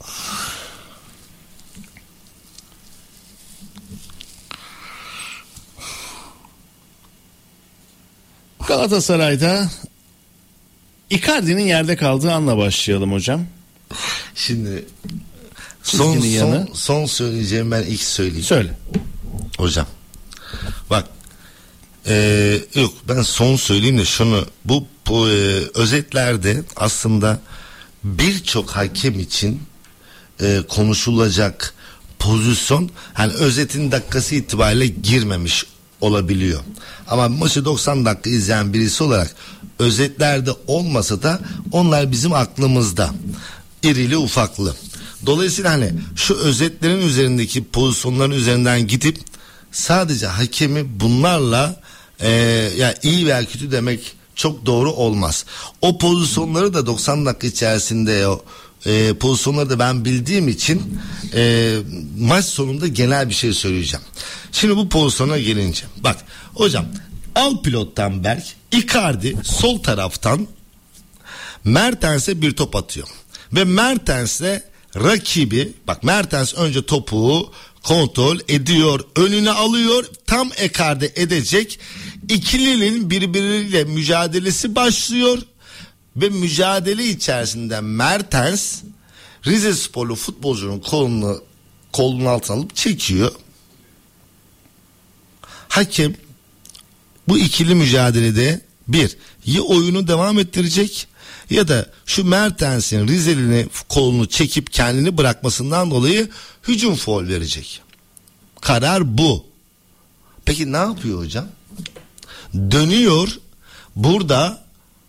Galatasaray'da Icardi'nin yerde kaldığı anla başlayalım hocam. Şimdi son, son, son söyleyeceğim ben ilk söyleyeyim. Söyle. Hocam bak ee, yok ben son söyleyeyim de şunu bu, bu e, özetlerde aslında birçok hakem için e, konuşulacak pozisyon hani özetin dakikası itibariyle girmemiş olabiliyor. Ama maçı doksan dakika izleyen birisi olarak özetlerde olmasa da onlar bizim aklımızda. İrili ufaklı. Dolayısıyla hani şu özetlerin üzerindeki pozisyonların üzerinden gidip sadece hakemi bunlarla e, yani iyi veya kötü demek çok doğru olmaz. O pozisyonları da doksan dakika içerisinde o e, pozisyonları da ben bildiğim için e, maç sonunda genel bir şey söyleyeceğim. Şimdi bu pozisyona gelince bak hocam al pilottan Berk Icardi sol taraftan Mertens'e bir top atıyor. Ve Mertens'le rakibi bak Mertens önce topu kontrol ediyor, önüne alıyor, tam ekarte edecek. İkilinin birbiriyle mücadelesi başlıyor ve mücadele içerisinde Mertens Rizesporlu futbolcunun kolunu kolunun altına alıp çekiyor. Hakem bu ikili mücadelede bir ya oyunu devam ettirecek ya da şu Mertens'in Rizeli'nin kolunu çekip kendini bırakmasından dolayı hücum faul verecek. Karar bu. Peki ne yapıyor hocam? Dönüyor burada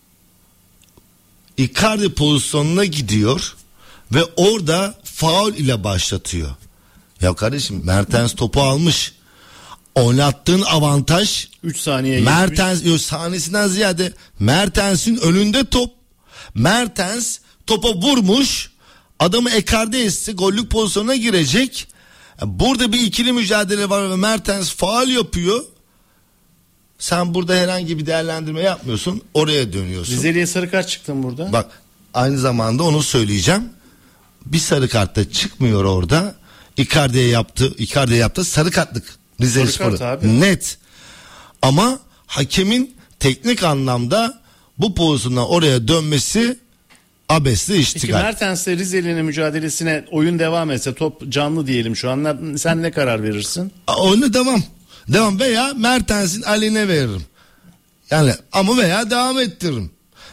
Icardi pozisyonuna gidiyor ve orada faul ile başlatıyor. Ya kardeşim Mertens topu almış. Oynattığın avantaj üç saniye Mertens yok, saniyesinden ziyade Mertens'in önünde top. Mertens topa vurmuş. Adamı ekarte etse gollük pozisyonuna girecek. Burada bir ikili mücadele var ve Mertens faul yapıyor. Sen burada herhangi bir değerlendirme yapmıyorsun. Oraya dönüyorsun. Rizeli'ye sarı kart çıktın burada. Bak aynı zamanda onu söyleyeceğim. Bir sarı kart da çıkmıyor orada. Icardi'ye yaptı. Icardi'ye yaptı sarı kartlık. Rizeli net. Ama hakemin teknik anlamda bu pozisyondan oraya dönmesi abesli iştigal. Peki Mertens'le Rizeli'nin mücadelesine oyun devam etse, top canlı diyelim şu an, sen ne karar verirsin? Oyunu devam. Devam veya Mertens'in eline veririm. Yani ama veya devam ettiririm.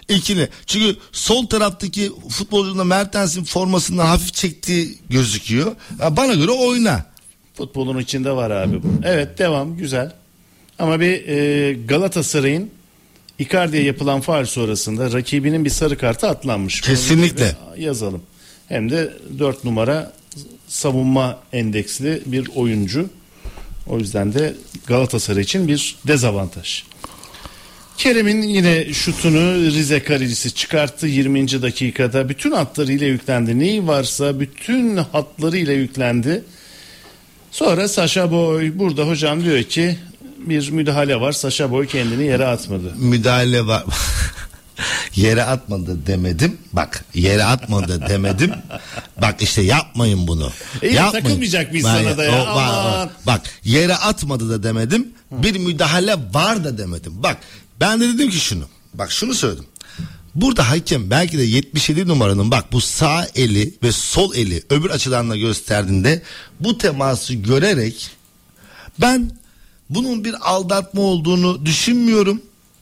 İkili. Çünkü sol taraftaki futbolcunun da Mertens'in formasından hafif çektiği gözüküyor. Ya bana göre oyna. Futbolun içinde var abi bu. Evet, devam, güzel. Ama bir e, Galatasaray'ın Icardi'ye yapılan faul sonrasında rakibinin bir sarı kartı atlanmış. Kesinlikle. Yazalım. Hem de dört numara savunma endeksli bir oyuncu. O yüzden de Galatasaray için bir dezavantaj. Kerem'in yine şutunu Rize kalecisi çıkarttı yirminci dakikada. Bütün hatlarıyla yüklendi. Neyi varsa bütün hatlarıyla yüklendi. Sonra Sacha Boy burada hocam diyor ki bir müdahale var. Sacha Boy kendini yere atmadı. Müdahale var. Yere atmadı demedim. Bak yere atmadı demedim. Bak işte yapmayın bunu. E yapmayın. Takılmayacak biz sana da ya. O, bak, bak yere atmadı da demedim. Bir müdahale var da demedim. Bak ben de dedim ki şunu. Bak şunu söyledim. Burada hakem belki de yetmiş yedi numaranın bak bu sağ eli ve sol eli öbür açıdan da gösterdiğinde bu teması görerek ben bunun bir aldatma olduğunu düşünmüyorum.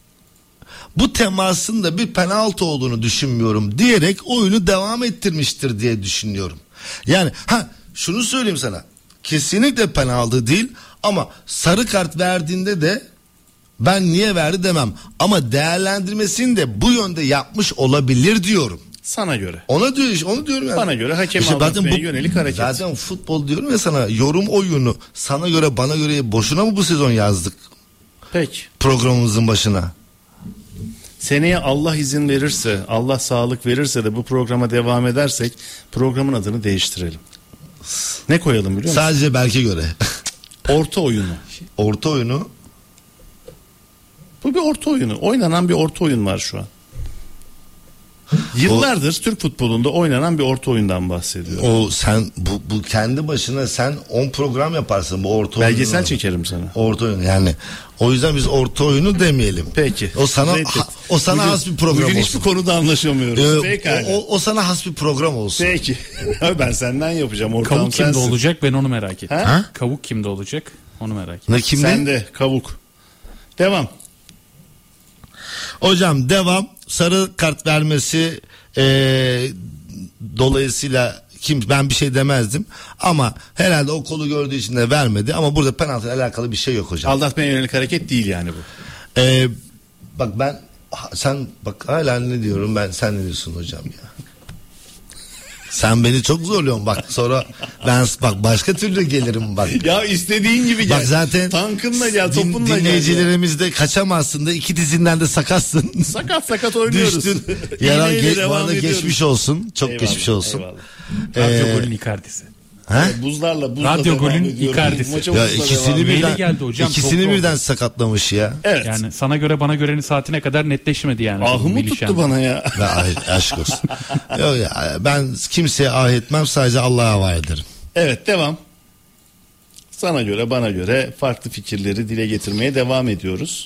Bu temasın da bir penaltı olduğunu düşünmüyorum diyerek oyunu devam ettirmiştir diye düşünüyorum. Yani ha şunu söyleyeyim sana. Kesinlikle penaltı değil ama sarı kart verdiğinde de ben niye verdi demem. Ama değerlendirmesini de bu yönde yapmış olabilir diyorum. Sana göre. Ona diyor, onu diyorum yani. Bana göre hakem işte aldatmaya yönelik hareket. Zaten futbol diyorum ya sana, yorum oyunu sana göre bana göre boşuna mı bu sezon yazdık? Peki. Programımızın başına. Seneye Allah izin verirse, Allah sağlık verirse de bu programa devam edersek programın adını değiştirelim. Ne koyalım biliyor musun? Sadece Berk'e göre. Orta oyunu. Orta oyunu. Bu bir orta oyunu. Oynanan bir orta oyun var şu an. Yıllardır o, Türk futbolunda oynanan bir orta oyundan bahsediyorum. O sen bu, bu kendi başına sen on program yaparsın bu orta oyunu. Belgesel çekerim sana. Orta oyunu yani. O yüzden biz orta oyunu demeyelim. Peki. O sana ha, o sana bugün, has bir program bugün olsun. Bugün hiçbir konuda anlaşamıyoruz. Ee, o, o, o sana has bir program olsun. Peki. Ben senden yapacağım. Ortam Kavuk kimde sensin. olacak ben onu merak ettim. Ha? Kavuk kimde olacak onu merak ettim. Ne kimde? Sende kavuk. Devam. Hocam devam. Sarı kart vermesi ee, dolayısıyla kim ben bir şey demezdim ama herhalde o kolu gördüğü için de vermedi ama burada penaltıyla alakalı bir şey yok hocam. Aldatmaya yönelik hareket değil yani bu. Ee, bak ben sen bak hala ne diyorum ben sen ne diyorsun hocam ya? Sen beni çok zorluyorsun bak sonra ben bak başka türlü gelirim bak. Ya istediğin gibi gel. Bak zaten tankınla gel, topunla din, gel. Dinleyicilerimiz de kaçamazsın da iki dizinden de sakatsın. Sakat sakat oynuyoruz. Düştün. Yara geç, bana geçmiş olsun. Çok eyvallah, geçmiş olsun. Eyvallah. Radyo ee, golün Icardi'si. Ha? Buzlarla buzla Radyo golün Icardi'si. Ya ikisini birden geldi hocam. İkisini birden sakatlamış ya. Evet. Yani sana göre bana görenin saatine kadar netleşmedi yani. Ahımı tuttu bana ya. ya aşk olsun. Yok ya ben kimseye ah etmem sadece Allah'a havale ederim. Evet devam. Sana göre bana göre farklı fikirleri dile getirmeye devam ediyoruz.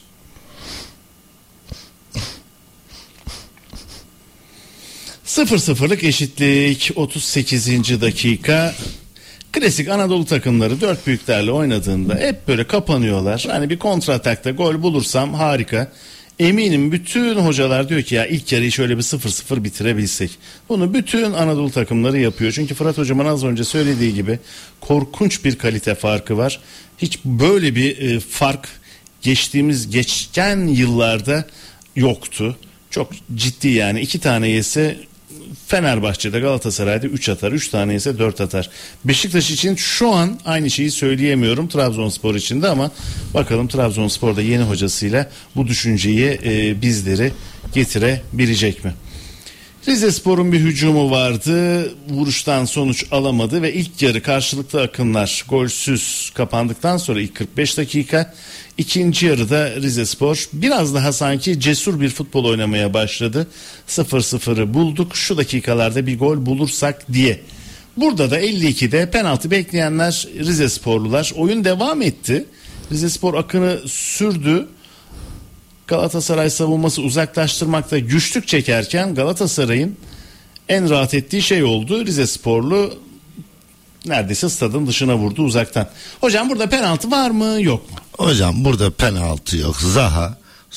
Sıfır sıfırlık eşitlik otuz sekizinci dakika. Klasik Anadolu takımları dört büyüklerle oynadığında hep böyle kapanıyorlar. Hani bir kontra atakta gol bulursam harika. Eminim bütün hocalar diyor ki ya ilk yarıyı şöyle bir sıfır sıfır bitirebilsek. Bunu bütün Anadolu takımları yapıyor. Çünkü Fırat hocamın az önce söylediği gibi korkunç bir kalite farkı var. Hiç böyle bir e, fark geçtiğimiz geçen yıllarda yoktu. Çok ciddi yani iki tane yese Fenerbahçe'de Galatasaray'da üç atar, üç tane ise dört atar. Beşiktaş için şu an aynı şeyi söyleyemiyorum Trabzonspor için de ama bakalım Trabzonspor'da yeni hocasıyla bu düşünceyi e, bizleri getirebilecek mi? Rizespor'un bir hücumu vardı, vuruştan sonuç alamadı ve ilk yarı karşılıklı akınlar golsüz kapandıktan sonra ilk kırk beş dakika ikinci yarıda Rizespor biraz daha sanki cesur bir futbol oynamaya başladı. sıfır sıfırı bulduk, şu dakikalarda bir gol bulursak diye. Burada da elli ikide penaltı bekleyenler Rizesporlular. Oyun devam etti. Rizespor akını sürdü. Galatasaray savunması uzaklaştırmakta güçlük çekerken Galatasaray'ın en rahat ettiği şey oldu. Rizesporlu neredeyse stadın dışına vurdu uzaktan. Hocam burada penaltı var mı yok mu? Hocam burada penaltı yok. Zaha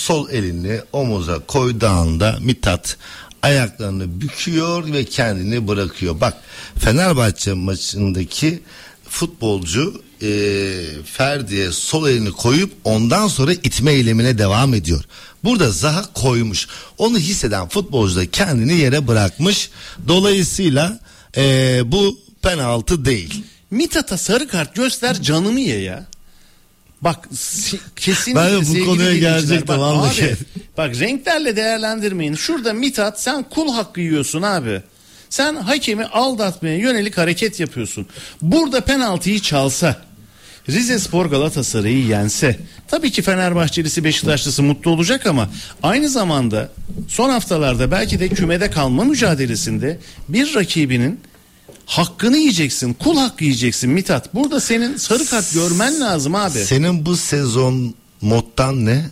sol elini omuza koyduğunda Mithat ayaklarını büküyor ve kendini bırakıyor. Bak Fenerbahçe maçındaki futbolcu e, Ferdi'ye sol elini koyup ondan sonra itme eylemine devam ediyor. Burada Zaha koymuş. Onu hisseden futbolcu da kendini yere bırakmış. Dolayısıyla e, bu penaltı değil. Mithat'a sarı kart göster, canımı ye ya. Bak kesinlikle ben bu konuya gelecektim bak, abi, abi, bak renklerle değerlendirmeyin. Şurada Mithat, sen kul hakkı yiyorsun abi. Sen hakemi aldatmaya yönelik hareket yapıyorsun. Burada penaltıyı çalsa, Rizespor Galatasaray'ı yense, tabii ki Fenerbahçelisi Beşiktaşlısı mutlu olacak ama aynı zamanda son haftalarda belki de kümede kalma mücadelesinde bir rakibinin hakkını yiyeceksin, kul hakkı yiyeceksin Mithat. Burada senin sarı kart görmen lazım abi. Senin bu sezon moddan ne?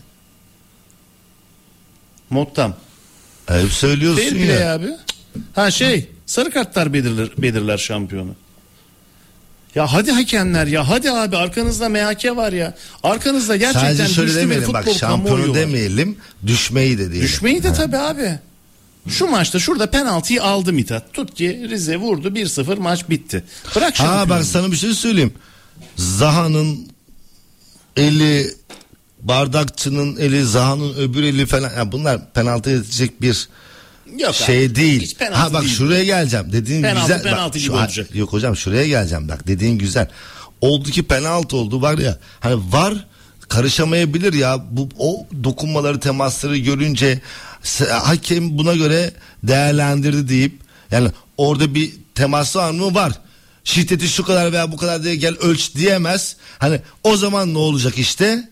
Moddan. Hep söylüyorsun Fair ya. play abi. Ha şey, sarı kartlar belirler, belirler şampiyonu. Ya hadi hakemler ya, hadi abi, arkanızda M H K var ya. Arkanızda gerçekten sadece şöyle güçlü bir demeyelim, futbol bak şampiyonu kamuoyu var. demeyelim, düşmeyi de diyelim. Düşmeyi de Ha. tabii abi. Şu maçta şurada penaltıyı aldı Mithat. Tut ki Rize vurdu, bir sıfır maç bitti. Bırak şunu. Ha bak sana bir şey söyleyeyim. Zaha'nın eli, bardakçının eli, Zaha'nın öbür eli falan. Yani bunlar penaltı edecek bir Yok şey abi, değil. hiç penaltı Ha bak değil. şuraya geleceğim. Dediğin Penaltı, güzel. penaltı bak, gibi şu- olacak. Yok hocam şuraya geleceğim. Bak dediğin güzel. Oldu ki penaltı oldu, var ya. Hani var karışamayabilir ya. Bu o dokunmaları, temasları görünce hakem buna göre değerlendirdi deyip, yani orada bir temas var mı? Var. Şiddeti şu kadar veya bu kadar diye gel ölç diyemez. Hani o zaman ne olacak işte?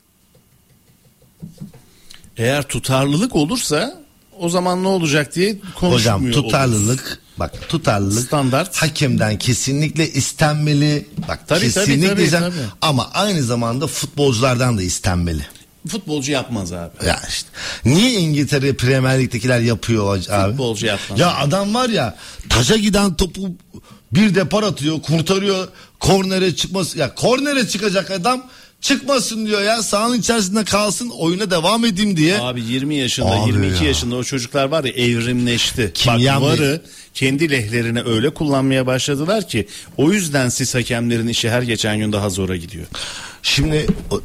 Eğer tutarlılık olursa o zaman ne olacak diye konuşmuyor. Hocam tutarlılık oluruz. bak tutarlılık Standart. hakemden kesinlikle istenmeli. Bak Tabii, kesinlikle tabii, tabii, isten- tabii. ama aynı zamanda futbolculardan da istenmeli. Futbolcu yapmaz abi. Ya işte niye İngiltere Premier Lig'dekiler yapıyor abi? Futbolcu yapmaz. Ya adam var ya, taca giden topu bir depar atıyor, kurtarıyor, kornere çıkması. Ya kornere çıkacak adam çıkmasın diyor ya, sahanın içerisinde kalsın, oyuna devam edeyim diye. Abi yirmi yaşında, Abi yirmi iki ya. yaşında o çocuklar var ya, evrimleşti. Kimya Bak mı? varı kendi lehlerine öyle kullanmaya başladılar ki o yüzden siz hakemlerin işi her geçen gün daha zora gidiyor. Şimdi o-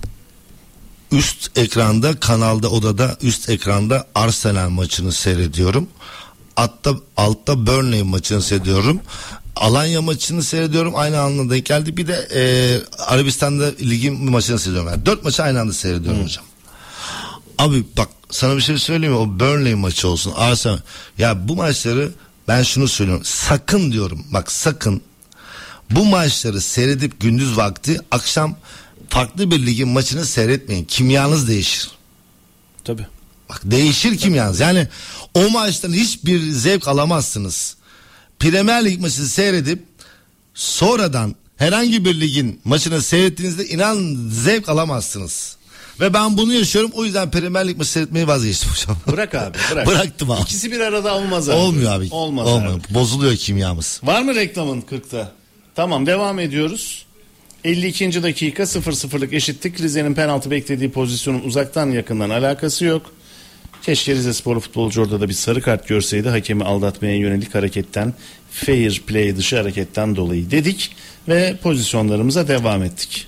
üst ekranda, kanalda, odada üst ekranda Arsenal maçını seyrediyorum. Altta, altta Burnley maçını seyrediyorum. Alanya maçını seyrediyorum. Aynı anda denk geldi. Bir de e, Arabistan'da ligin bir maçını seyrediyorum. Yani dört maçı aynı anda seyrediyorum hmm. hocam. Abi bak sana bir şey söyleyeyim mi? O Burnley maçı olsun, Arsenal. Ya bu maçları ben şunu söylüyorum. Sakın diyorum. Bak sakın bu maçları seyredip gündüz vakti, akşam farklı bir ligin maçını seyretmeyin. Kimyanız değişir. Tabii. Bak değişir kimyanız. Yani o maçtan hiçbir zevk alamazsınız. Premier Lig maçını seyredip sonradan herhangi bir ligin maçını seyrettiğinizde inan zevk alamazsınız. Ve ben bunu yaşıyorum. O yüzden Premier Lig maçı seyretmeyi vazgeçtim hocam. Bırak abi, bırak. Bıraktım abi. İkisi bir arada olmaz abi. Olmuyor abi. Olmaz Olmuyor. abi. Bozuluyor kimyamız. Var mı reklamın kırkta? Tamam, devam ediyoruz. elli ikinci dakika, sıfır sıfırlık eşitlik. Rize'nin penaltı beklediği pozisyonun uzaktan yakından alakası yok. Keşke Rizesporlu futbolcu orada da bir sarı kart görseydi, hakemi aldatmaya yönelik hareketten, fair play dışı hareketten dolayı dedik ve pozisyonlarımıza devam ettik.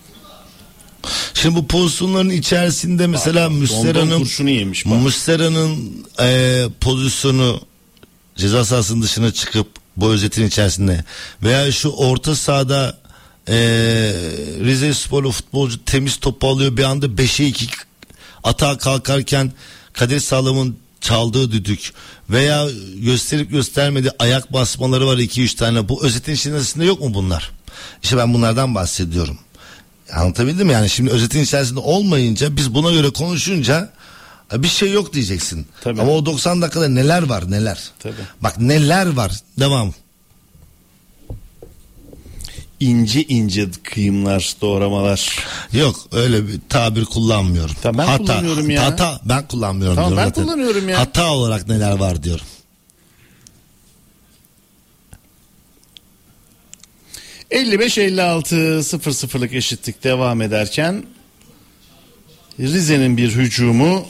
Şimdi bu pozisyonların içerisinde mesela Bak, Müstera'nın dondon kurşunu yemiş bak. Müstera'nın e, pozisyonu ceza sahasının dışına çıkıp bu özetin içerisinde veya şu orta sahada e, Rizesporlu futbolcu temiz topu alıyor, bir anda beşe iki atağa kalkarken Kadir Sağlam'ın çaldığı düdük veya gösterip göstermediği ayak basmaları var iki üç tane, bu özetin içerisinde yok mu bunlar? İşte ben bunlardan bahsediyorum. Anlatabildim mi? Yani şimdi özetin içerisinde olmayınca, biz buna göre konuşunca bir şey yok diyeceksin. Tabii. Ama o doksan dakikada neler var neler. Tabii. Bak neler var. Devam. İnce ince kıyımlar, doğramalar. Yok öyle bir tabir kullanmıyorum. Tamam, ben hata, kullanıyorum ya. Hata ben kullanmıyorum Tamam, diyorum ben zaten. kullanıyorum ya. Hata olarak neler var diyorum. elli beş elli altı sıfır sıfırlık eşitlik devam ederken Rize'nin bir hücumu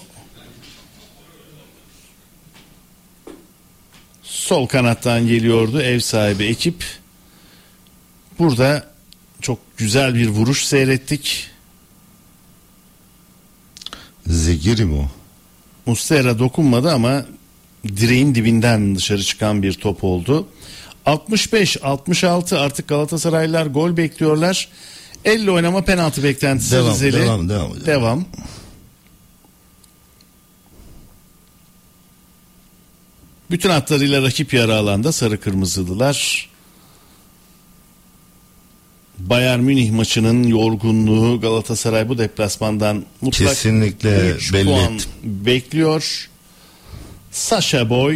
sol kanattan geliyordu ev sahibi ekip. Burada çok güzel bir vuruş seyrettik. Zegiri mi o? Muslera dokunmadı ama direğin dibinden dışarı çıkan bir top oldu. altmış beş altmış altı artık Galatasaraylılar gol bekliyorlar. Elle oynama penaltı beklentisi Devam, Rizeli. devam, devam, devam. Devam. Bütün hatlarıyla rakip yarı alanda sarı kırmızılılar. Bayern Münih maçının yorgunluğu Galatasaray bu deplasmandan mutlak kesinlikle üç belli puan etti. bekliyor. Sacha Boy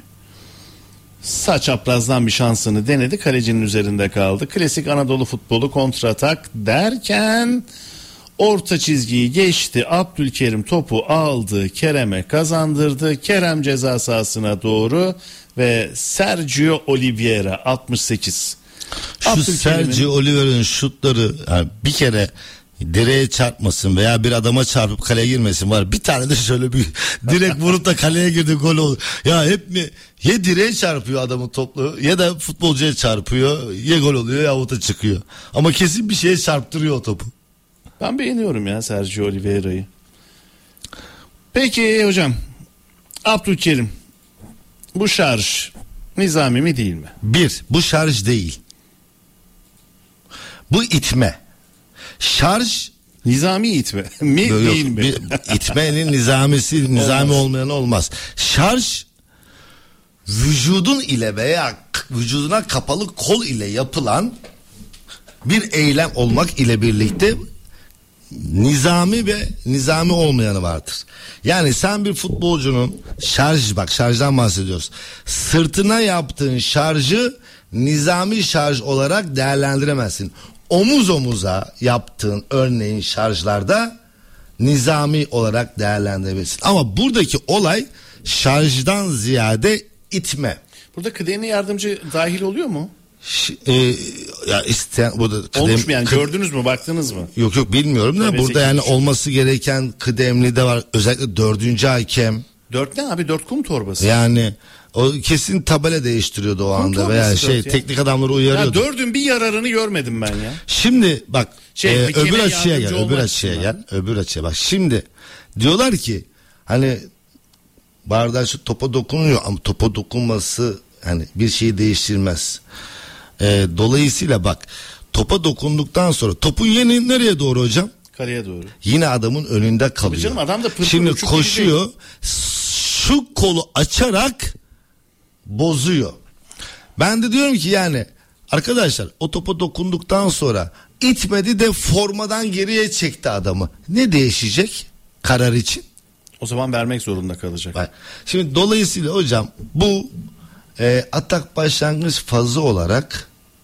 sağ çaprazdan bir şansını denedi. Kalecinin üzerinde kaldı. Klasik Anadolu futbolu kontratak derken orta çizgiyi geçti. Abdülkerim topu aldı. Kerem'e kazandırdı. Kerem ceza sahasına doğru ve Sergio Oliveira altmış sekiz. Şu Sergio Oliveira'nın şutları yani bir kere direğe çarpmasın veya bir adama çarpıp kaleye girmesin var. Bir tane de şöyle bir direkt vurup da kaleye girdi gol oldu. Ya hep mi ya direğe çarpıyor adamın toplu ya da futbolcuya çarpıyor ya gol oluyor ya avuta çıkıyor. Ama kesin bir şeye çarptırıyor o topu. Ben beğeniyorum ya Sergio Oliveira'yı. Peki hocam, Abdülkerim bu şarj nizami mi değil mi? Bir, bu şarj değil. Bu itme. Şarj nizami itme mi yok, değil mi? Bir, itmenin nizamisi nizami olmayan olmaz. Şarj vücudun ile veya vücuduna kapalı kol ile yapılan bir eylem olmak ile birlikte nizami ve nizami olmayanı vardır. Yani sen bir futbolcunun şarj, bak şarjdan bahsediyoruz. Sırtına yaptığın şarjı nizami şarj olarak değerlendiremezsin. Omuz omuza yaptığın örneğin şarjlarda nizami olarak değerlendirebilirsin. Ama buradaki olay şarjdan ziyade itme. Burada kıdemli yardımcı dahil oluyor mu? Ş- e, ya isteyen burada kıdem, olmuş mu yani kı- gördünüz mü baktınız mı? Yok yok bilmiyorum da Tabii burada yani sekiz. olması gereken kıdemli de var. Özellikle dördüncü hakem. Dört ne abi, dört kum torbası. Yani o kesin tabela değiştiriyordu o anda torbası veya dört şey ya. teknik adamları Ya uyarıyordu. dördün bir yararını görmedim ben ya. Şimdi bak Şey, e, bir kere öbür açıya yardımcı gel, öbür olmak açıya için gel, öbür açıya bak. Şimdi diyorlar ki hani Bardakçı topa dokunuyor ama topa dokunması hani bir şeyi değiştirmez. E, dolayısıyla bak topa dokunduktan sonra topun yeni nereye doğru hocam? Kaleye doğru. Yine adamın önünde kalıyor. canım, adam da pır pır Şimdi uçup koşuyor. Şu kolu açarak bozuyor. Ben de diyorum ki yani arkadaşlar o topa dokunduktan sonra itmedi de formadan geriye çekti adamı. Ne değişecek karar için? O zaman vermek zorunda kalacak. Bak, şimdi dolayısıyla hocam bu e, atak başlangıç fazı olarak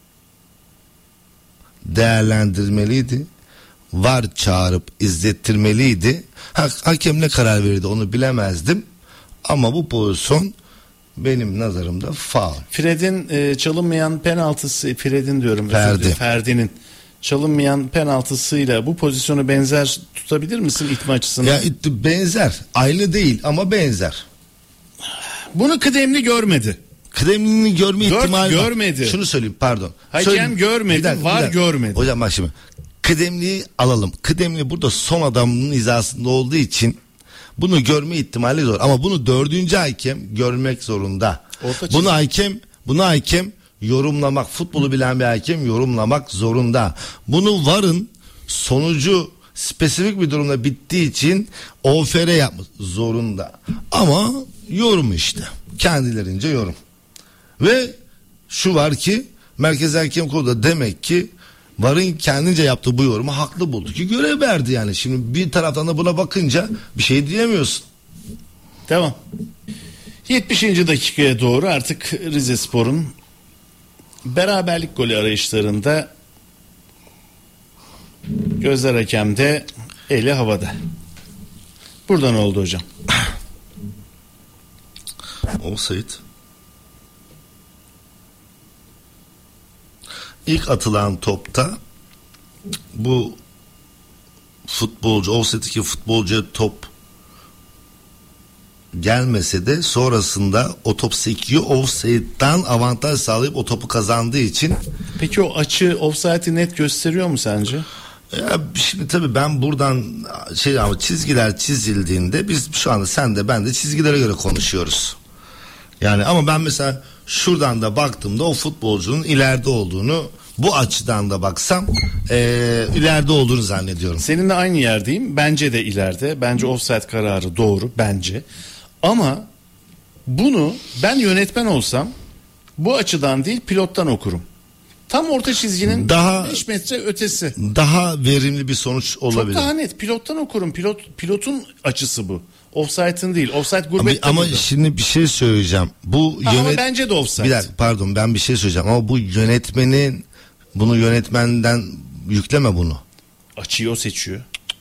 değerlendirmeliydi. Var çağırıp izlettirmeliydi. Ha, hakem ne karar verirdi onu bilemezdim. Ama bu pozisyon benim nazarımda faul. Fred'in e, çalınmayan penaltısı, Fred'in diyorum. Ferdi. özür dilerim, Ferdi'nin çalınmayan penaltısıyla bu pozisyonu benzer tutabilir misin itme açısından? Ya benzer. Aynı değil ama benzer. Bunu kıdemli görmedi. Kıdemli'nin görme Dört ihtimali var. görmedi. Şunu söyleyeyim pardon. Hakem Söyleyeyim. görmedi, Bir dakika, var bir dakika. görmedi. Hocam bak şimdi. Kıdemli'yi alalım. Kıdemli burada son adamın hizasında olduğu için bunu görme ihtimali zor. Ama bunu dördüncü hakem görmek zorunda. Orta Bunu çizgi. hakem, bunu hakem yorumlamak, futbolu bilen bir hakem yorumlamak zorunda. Bunu varın sonucu spesifik bir durumda bittiği için O F R yapmak zorunda. Ama yorum işte. Kendilerince yorum. Ve şu var ki Merkez Hakem Kurulu da demek ki VAR'ın kendince yaptığı bu yorumu haklı buldu ki görev verdi yani. Şimdi bir taraftan da buna bakınca bir şey diyemiyorsun. Tamam. yetmişinci dakikaya doğru artık Rizespor'un beraberlik golü arayışlarında, gözler hakemde, eli havada. Buradan oldu hocam. Olsaydı. İlk atılan topta bu futbolcu, offside'deki futbolcuya top gelmese de sonrasında o top sekiyor, offside'den avantaj sağlayıp o topu kazandığı için. Peki o açı offside'i net gösteriyor mu sence? Ya şimdi tabii ben buradan şey ama çizgiler çizildiğinde biz şu anda sen de ben de çizgilere göre konuşuyoruz. Yani ama ben mesela şuradan da baktığımda o futbolcunun ileride olduğunu, bu açıdan da baksam ee, ileride olduğunu zannediyorum. Seninle aynı yerdeyim. Bence de ileride. Bence offside kararı doğru bence. Ama bunu ben yönetmen olsam bu açıdan değil pilottan okurum. Tam orta çizginin daha beş metre ötesi. Daha verimli bir sonuç olabilir. Çok daha net. Pilottan okurum. Pilot pilotun açısı bu. Offside'ın değil. Offside gurbette. Ama, ama burada. şimdi bir şey söyleyeceğim. Bu ha, yönet... Ama bence de offside. Bir dakika pardon ben bir şey söyleyeceğim. Ama bu yönetmenin bunu yönetmenden yükleme bunu. Açıyı o seçiyor.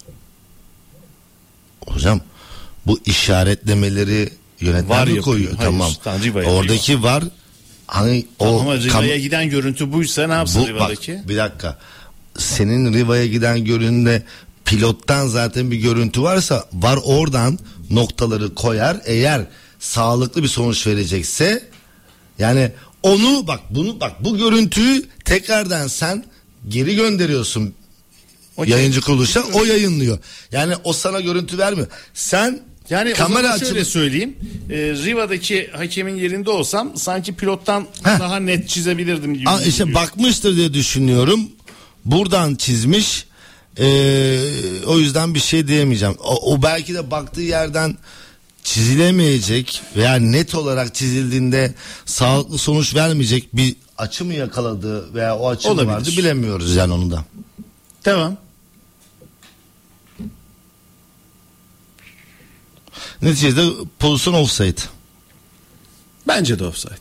Hocam bu işaretlemeleri yönetmen var mi koyuyor? Hayır, tamam. Riva'ya Oradaki Riva. var. Hani o ama Riva'ya kam- giden görüntü buysa ne yapsın bu, Riva'daki? Bak, bir dakika. Senin Riva'ya giden görüntüde pilottan zaten bir görüntü varsa var oradan noktaları koyar. Eğer sağlıklı bir sonuç verecekse yani onu bak bunu bak bu görüntüyü tekrardan sen geri gönderiyorsun. Okay. Yayıncı kuruluşa o yayınlıyor. Yani o sana görüntü vermiyor. Sen yani kamera açıp... şöyle söyleyeyim. E, Riva'daki hakemin yerinde olsam sanki pilottan Heh. daha net çizebilirdim gibi. Aa, işte bakmıştır diye düşünüyorum. Buradan çizmiş. Ee, o yüzden bir şey diyemeyeceğim. O, o belki de baktığı yerden çizilemeyecek veya net olarak çizildiğinde sağlıklı sonuç vermeyecek bir açı mı yakaladı veya o açı mı vardı bilemiyoruz yani onu da. Tamam. Neticede pozisyon offside. Bence de offside.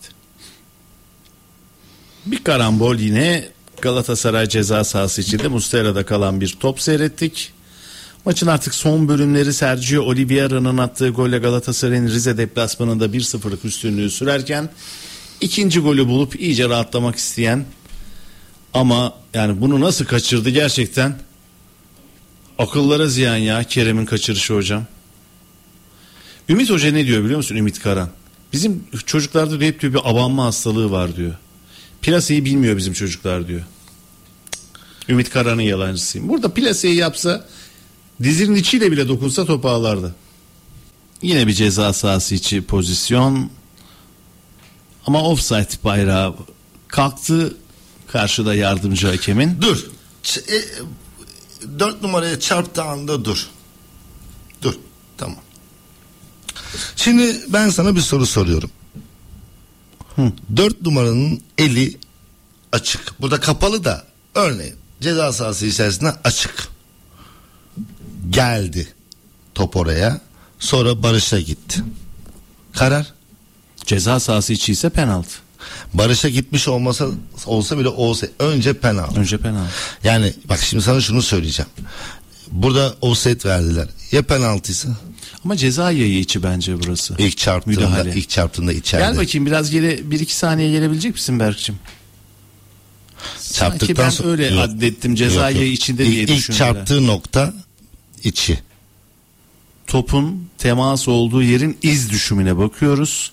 Bir karambol yine Galatasaray ceza sahası içinde Muslera'da kalan bir top seyrettik. Maçın artık son bölümleri Sergio Oliveira'nın attığı golle Galatasaray'ın Rize deplasmanında bir sıfırlık üstünlüğü sürerken ikinci golü bulup iyice rahatlamak isteyen ama yani bunu nasıl kaçırdı gerçekten akıllara ziyan ya Kerem'in kaçırışı hocam. Ümit Hoca ne diyor biliyor musun Ümit Karan? Bizim çocuklarda hep diyor bir abanma hastalığı var diyor. Plaseyi bilmiyor bizim çocuklar diyor. Ümit Karan'ın yalancısıyım. Burada plaseyi yapsa dizinin içiyle bile dokunsa topu ağlardı. Yine bir ceza sahası içi pozisyon. Ama offside bayrağı kalktı karşıda yardımcı hakemin. Dur. Ç- e, dört numaraya çarptığı anda dur. Dur. Tamam. Şimdi ben sana bir soru soruyorum. Hı. Dört numaranın eli açık. Burada kapalı da örneğin ceza sahası içerisinde açık. Geldi top oraya. Sonra Barış'a gitti. Karar? Ceza sahası içi ise penaltı. Barış'a gitmiş olmasa olsa bile olsa önce penaltı. Önce penaltı. Yani bak şimdi sana şunu söyleyeceğim. Burada offset verdiler. Ya penaltıysa? Ama ceza yayı içi bence burası. İlk çarptığında, müdahale. ilk çarptığında içeride. Gel bakayım biraz geri bir iki saniye gelebilecek misin Berk'cim? Sanki ben sonra, öyle yok, addettim ceza yayı içinde ilk, diye düşündüm. İlk çarptığı nokta içi. Topun temas olduğu yerin iz düşümüne bakıyoruz.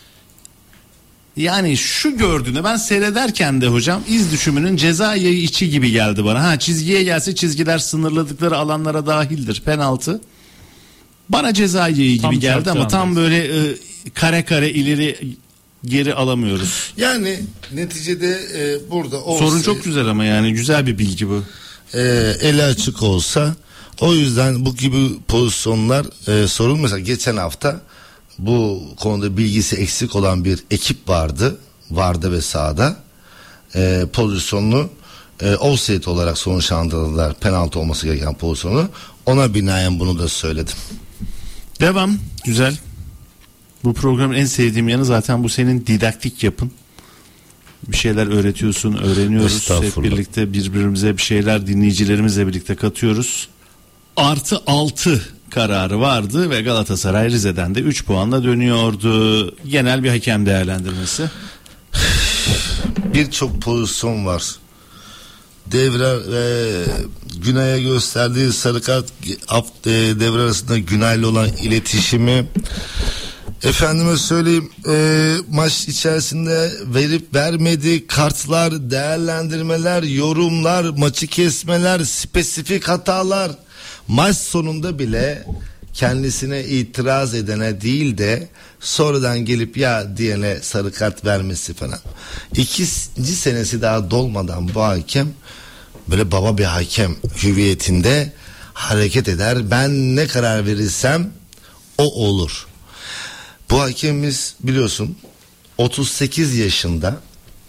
Yani şu gördüğünde ben seyrederken de hocam iz düşümünün ceza yayı içi gibi geldi bana. Ha çizgiye gelse çizgiler sınırladıkları alanlara dahildir. Penaltı. Bana ceza yayı gibi tam geldi ama tam böyle e, kare kare ileri geri alamıyoruz. Yani neticede e, burada olsa, sorun çok güzel ama yani güzel bir bilgi bu. E, eli açık olsa o yüzden bu gibi pozisyonlar e, sorun. Mesela geçen hafta bu konuda bilgisi eksik olan bir ekip vardı. Vardı ve sahada. E, pozisyonunu e, offside olarak sonuçlandırdılar. Penaltı olması gereken pozisyonu. Ona binaen bunu da söyledim. Devam. Güzel. Bu programın en sevdiğim yanı zaten bu senin didaktik yapın. Bir şeyler öğretiyorsun, öğreniyoruz. Hep birlikte birbirimize bir şeyler dinleyicilerimizle birlikte katıyoruz. Artı altı kararı vardı ve Galatasaray Rize'den de üç puanla dönüyordu. Genel bir hakem değerlendirmesi. Birçok pozisyon var. Devre ve Günay'a gösterdiği sarı kart, devre arasında Günay'la olan iletişimi, efendime söyleyeyim e, maç içerisinde verip vermediği kartlar, değerlendirmeler, yorumlar, maçı kesmeler, spesifik hatalar, maç sonunda bile kendisine itiraz edene değil de sonradan gelip ya diyene sarı kart vermesi falan. İkinci senesi daha dolmadan bu hakem böyle baba bir hakem hüviyetinde hareket eder. Ben ne karar verirsem o olur. Bu hakemimiz biliyorsun otuz sekiz yaşında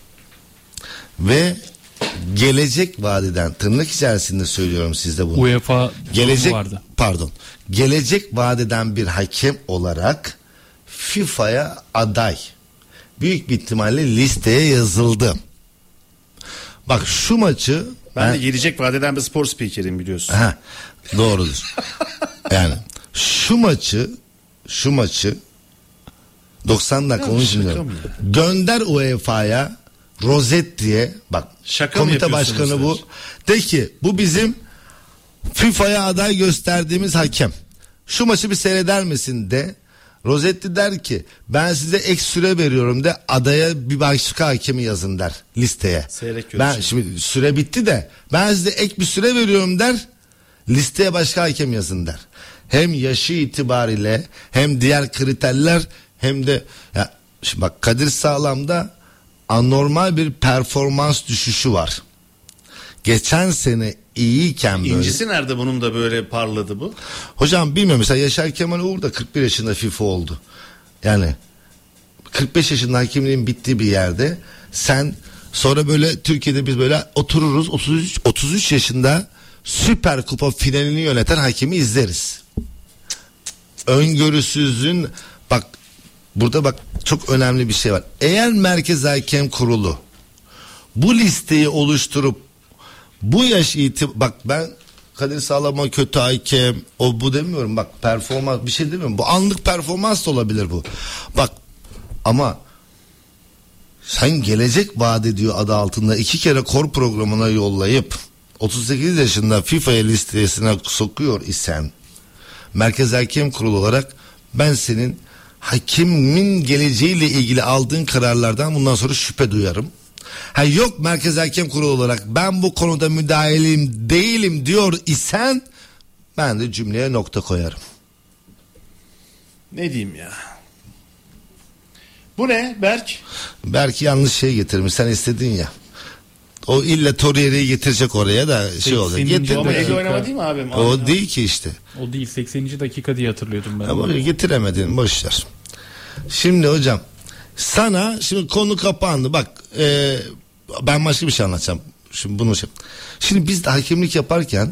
ve gelecek vadeden, tırnak içerisinde söylüyorum sizde bunu. U E F A gelecek vardı. Pardon. Gelecek vadeden bir hakem olarak FIFA'ya aday. Büyük bir ihtimalle listeye yazıldı. Bak şu maçı ben, ben de gelecek vadeden bir spor spikeriyim biliyorsun. Ha, doğrudur. Yani şu maçı şu maçı doksan dakika onun için diyorum. Gönder U E F A'ya Rosetti'ye, bak şaka komite başkanı bu. De ki bu bizim FIFA'ya aday gösterdiğimiz hakem. Şu maçı bir seyreder misin de. Rosetti der ki ben size ek süre veriyorum de, adaya bir başka hakemi yazın der listeye. Ben şey. Şimdi süre bitti de ben size ek bir süre veriyorum der, listeye başka hakem yazın der. Hem yaşı itibariyle hem diğer kriterler hem de ya şimdi bak Kadir Sağlam'da anormal bir performans düşüşü var. Geçen sene iyiyken böyle. İncisi nerede bunun da böyle parladı bu? Hocam bilmiyorum, mesela Yaşar Kemal Uğur da kırk bir yaşında FIFA oldu. Yani kırk beş yaşında hakemliğin bittiği bir yerde sen sonra böyle Türkiye'de biz böyle otururuz otuz üç otuz üç yaşında Süper Kupa finalini yöneten hakemi izleriz. Öngörüsüzlüğün bak burada bak çok önemli bir şey var. Eğer Merkez Hakem Kurulu bu listeyi oluşturup bu yaş itib bak ben Kadir Sağlam'a kötü hakem o bu demiyorum, bak performans bir şey demiyorum, bu anlık performans da olabilir bu, bak ama sen gelecek vaat ediyor adı altında iki kere kor programına yollayıp otuz sekiz yaşında FIFA'ya listesine sokuyor isen Merkez Hakem Kurulu olarak ben senin hakemin geleceğiyle ilgili aldığın kararlardan bundan sonra şüphe duyarım. Ha yok Merkez Hakem Kurulu olarak ben bu konuda müdahaleyim değilim diyor isen ben de cümleye nokta koyarım. Ne diyeyim ya? Bu ne Berk? Berk yanlış şey getirmiş, sen istedin ya. O illa Torreira'yı getirecek oraya da şey olacak. Getir. Ama el oynama değil mi abim? O Aynen. Değil ki işte. O değil, sekseninci dakika diye hatırlıyordum ben. Ama getiremedin, boşver. Şimdi hocam sana şimdi konu kapandı. Bak e, ben başka bir şey anlatacağım. Şimdi bunu şey. Şimdi biz de hakemlik yaparken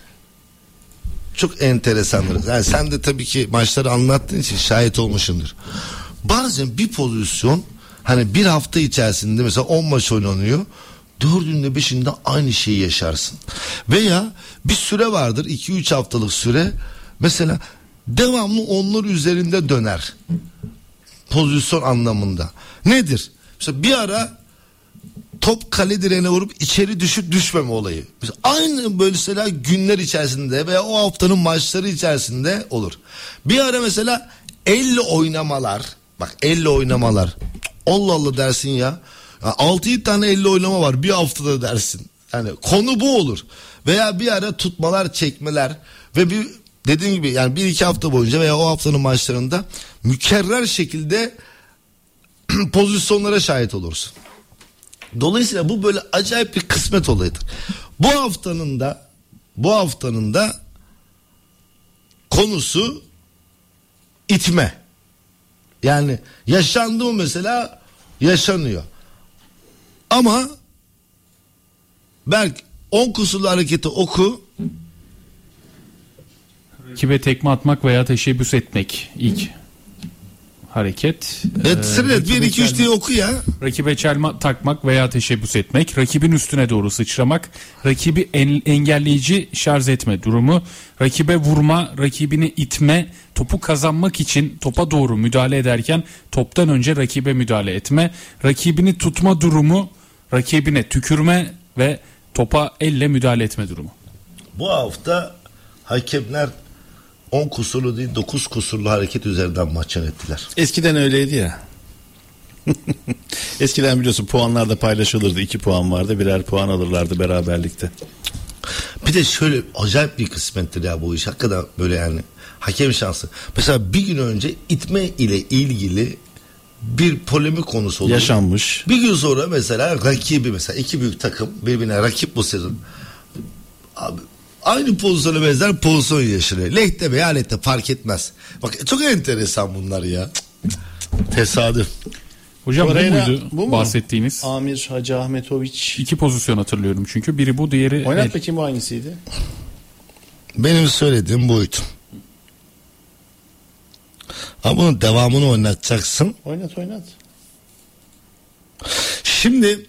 çok enteresandır. Yani sen de tabii ki maçları anlattığın için şahit olmuşsundur. Bazen bir pozisyon hani bir hafta içerisinde mesela on maç oynanıyor. Dördünde beşinde aynı şeyi yaşarsın. Veya bir süre vardır, iki üç haftalık süre. Mesela devamlı onlar üzerinde döner. Pozisyon anlamında. Nedir? Mesela bir ara top kale direğine vurup içeri düşüp düşmeme olayı. Mesela aynı böyle mesela günler içerisinde veya o haftanın maçları içerisinde olur. Bir ara mesela elle oynamalar. Bak elle oynamalar. Allah Allah dersin ya. altı yedi tane elle oynama var bir haftada dersin. Yani konu bu olur. Veya bir ara tutmalar, çekmeler ve bir dediğim gibi yani bir iki hafta boyunca veya o haftanın maçlarında mükerrer şekilde pozisyonlara şahit olursun. Dolayısıyla bu böyle acayip bir kısmet olayıdır. Bu haftanın da bu haftanın da konusu itme. Yani yaşandı mı mesela yaşanıyor. Ama Berk on kusurlu hareketi oku. Rakibe tekme atmak veya teşebbüs etmek ilk hareket. Evet, sırret bir iki üç diye oku ya. Rakibe çelme takmak veya teşebbüs etmek, rakibin üstüne doğru sıçramak, rakibi en, engelleyici şarj etme durumu, rakibe vurma, rakibini itme, topu kazanmak için topa doğru müdahale ederken toptan önce rakibe müdahale etme, rakibini tutma durumu, rakibine tükürme ve topa elle müdahale etme durumu. Bu hafta hakemler on kusurlu değil dokuz kusurlu hareket üzerinden maç yönettiler. Eskiden öyleydi ya. Eskiden biliyorsun puanlar da paylaşılırdı. İki puan vardı, birer puan alırlardı beraberlikte. Bir de şöyle acayip bir kısmettir ya bu iş. Hakikaten böyle yani hakem şansı. Mesela bir gün önce itme ile ilgili bir polemik konusu oldu. Yaşanmış. Bir gün sonra mesela rakibi, mesela iki büyük takım birbirine rakip bu sezon. Abi aynı pozisyona benzer pozisyon yaşanıyor. Lehte veya lehte fark etmez. Bak çok enteresan bunlar ya. Tesadüf. Hocam bu Orayla, muydu bu mu? bahsettiğiniz? Amir Hacı Ahmetoviç. İki pozisyon hatırlıyorum çünkü. Biri bu, diğeri Oynat el. bakayım, bu hangisiydi? Benim söylediğim buydu. Ama bunun devamını oynatacaksın. Oynat oynat. Şimdi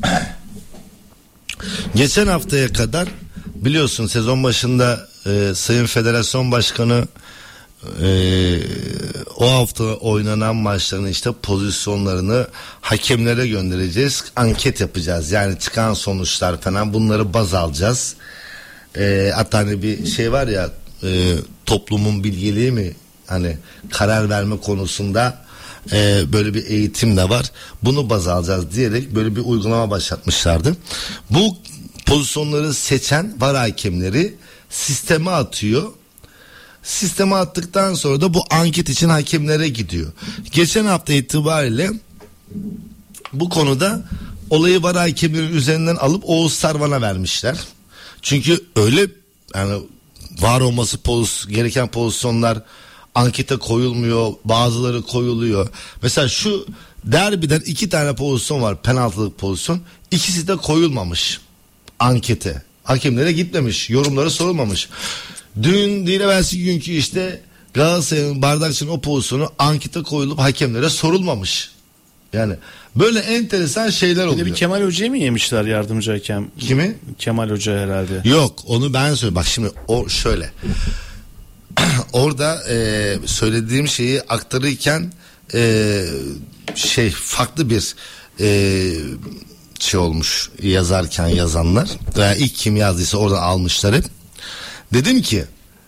geçen haftaya kadar biliyorsun sezon başında e, Sayın Federasyon Başkanı e, o hafta oynanan maçların işte pozisyonlarını hakemlere göndereceğiz. Anket yapacağız. Yani çıkan sonuçlar falan, bunları baz alacağız. E, hatta hani bir şey var ya, e, toplumun bilgeliği mi? Hani karar verme konusunda e, böyle bir eğitim de var. Bunu baz alacağız diyerek böyle bir uygulama başlatmışlardı. Bu pozisyonları seçen var hakemleri sisteme atıyor. Sisteme attıktan sonra da bu anket için hakemlere gidiyor. Geçen hafta itibariyle bu konuda olayı var hakemlerin üzerinden alıp Oğuz Sarvan'a vermişler. Çünkü öyle yani var olması poz, gereken pozisyonlar ankete koyulmuyor, bazıları koyuluyor. Mesela şu derbiden iki tane pozisyon var, penaltılık pozisyon. İkisi de koyulmamış ankete. Hakemlere gitmemiş, yorumları sorulmamış. Dün değil evvelsi günkü işte Galatasaray'ın Bardakçı'nın o pozisyonu ankete koyulup hakemlere sorulmamış. Yani böyle enteresan şeyler oluyor. Bir de bir Kemal Hoca'yı mı yemişler yardımcı hakem? Kimi? Kemal Hoca herhalde. Yok, onu ben söyleyeyim. Bak şimdi o şöyle. Orada e, söylediğim şeyi aktarırken e, şey farklı bir e, şey olmuş yazarken yazanlar. Veya ilk kim yazdıysa oradan almışlar hep. Dedim ki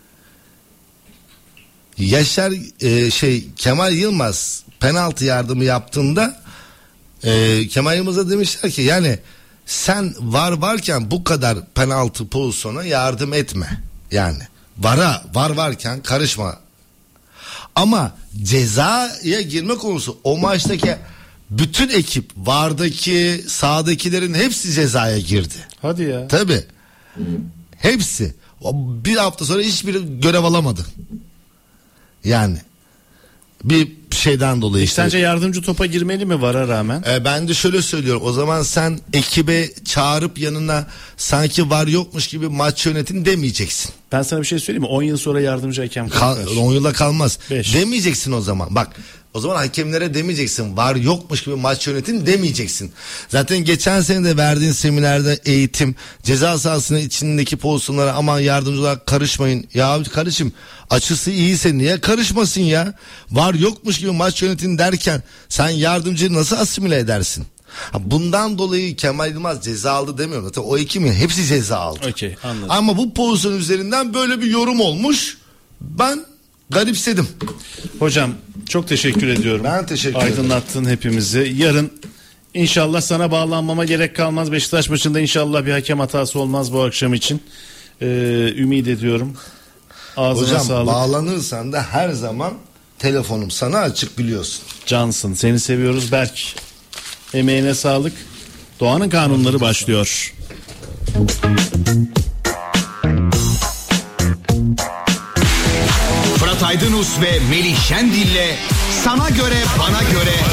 Yaşar e, şey Kemal Yılmaz penaltı yardımı yaptığında e, Kemal Yılmaz'a demişler ki yani sen var varken bu kadar penaltı pozisyona yardım etme. Yani vara var varken karışma. Ama cezaya girme konusu, o maçtaki bütün ekip, vardaki sahadakilerin hepsi cezaya girdi. Hadi ya. Tabii. Hepsi. Bir hafta sonra hiçbiri görev alamadı. Yani bir şeyden dolayı işte. Sence yardımcı topa girmeli mi vara rağmen? E, ben de şöyle söylüyorum. O zaman sen ekibe çağırıp yanına sanki var yokmuş gibi maç yönetin demeyeceksin. Ben sana bir şey söyleyeyim mi? on yıl sonra yardımcı hakem Kal, on yılda kalmaz. Beş. Demeyeceksin o zaman. Bak o zaman hakemlere demeyeceksin. Var yokmuş gibi maç yönetin demeyeceksin. Zaten geçen sene de verdiğin seminerde eğitim, ceza sahasının içindeki pozisyonlara aman yardımcı olarak karışmayın. Ya kardeşim, açısı iyiyse niye karışmasın ya? Var yokmuş gibi maç yönetin derken sen yardımcıyı nasıl asimile edersin? Bundan dolayı Kemal Yılmaz ceza aldı demiyorum. Zaten o ekimin hepsi ceza aldı. Okey, anladım. Ama bu pozisyon üzerinden böyle bir yorum olmuş. Ben garipsedim. Hocam çok teşekkür ediyorum. Ben teşekkür ederim. Aydınlattın hepimizi. Yarın inşallah sana bağlanmama gerek kalmaz. Beşiktaş maçında inşallah bir hakem hatası olmaz bu akşam için. Ee, ümit ediyorum. Ağzına Hocam sağlık. bağlanırsan da her zaman telefonum sana açık, biliyorsun. Cansın. Seni seviyoruz Berk. Emeğine sağlık. Doğanın kanunları başlıyor. Fırat Aydınus ve Melih Şendil'le Sana Göre Bana Göre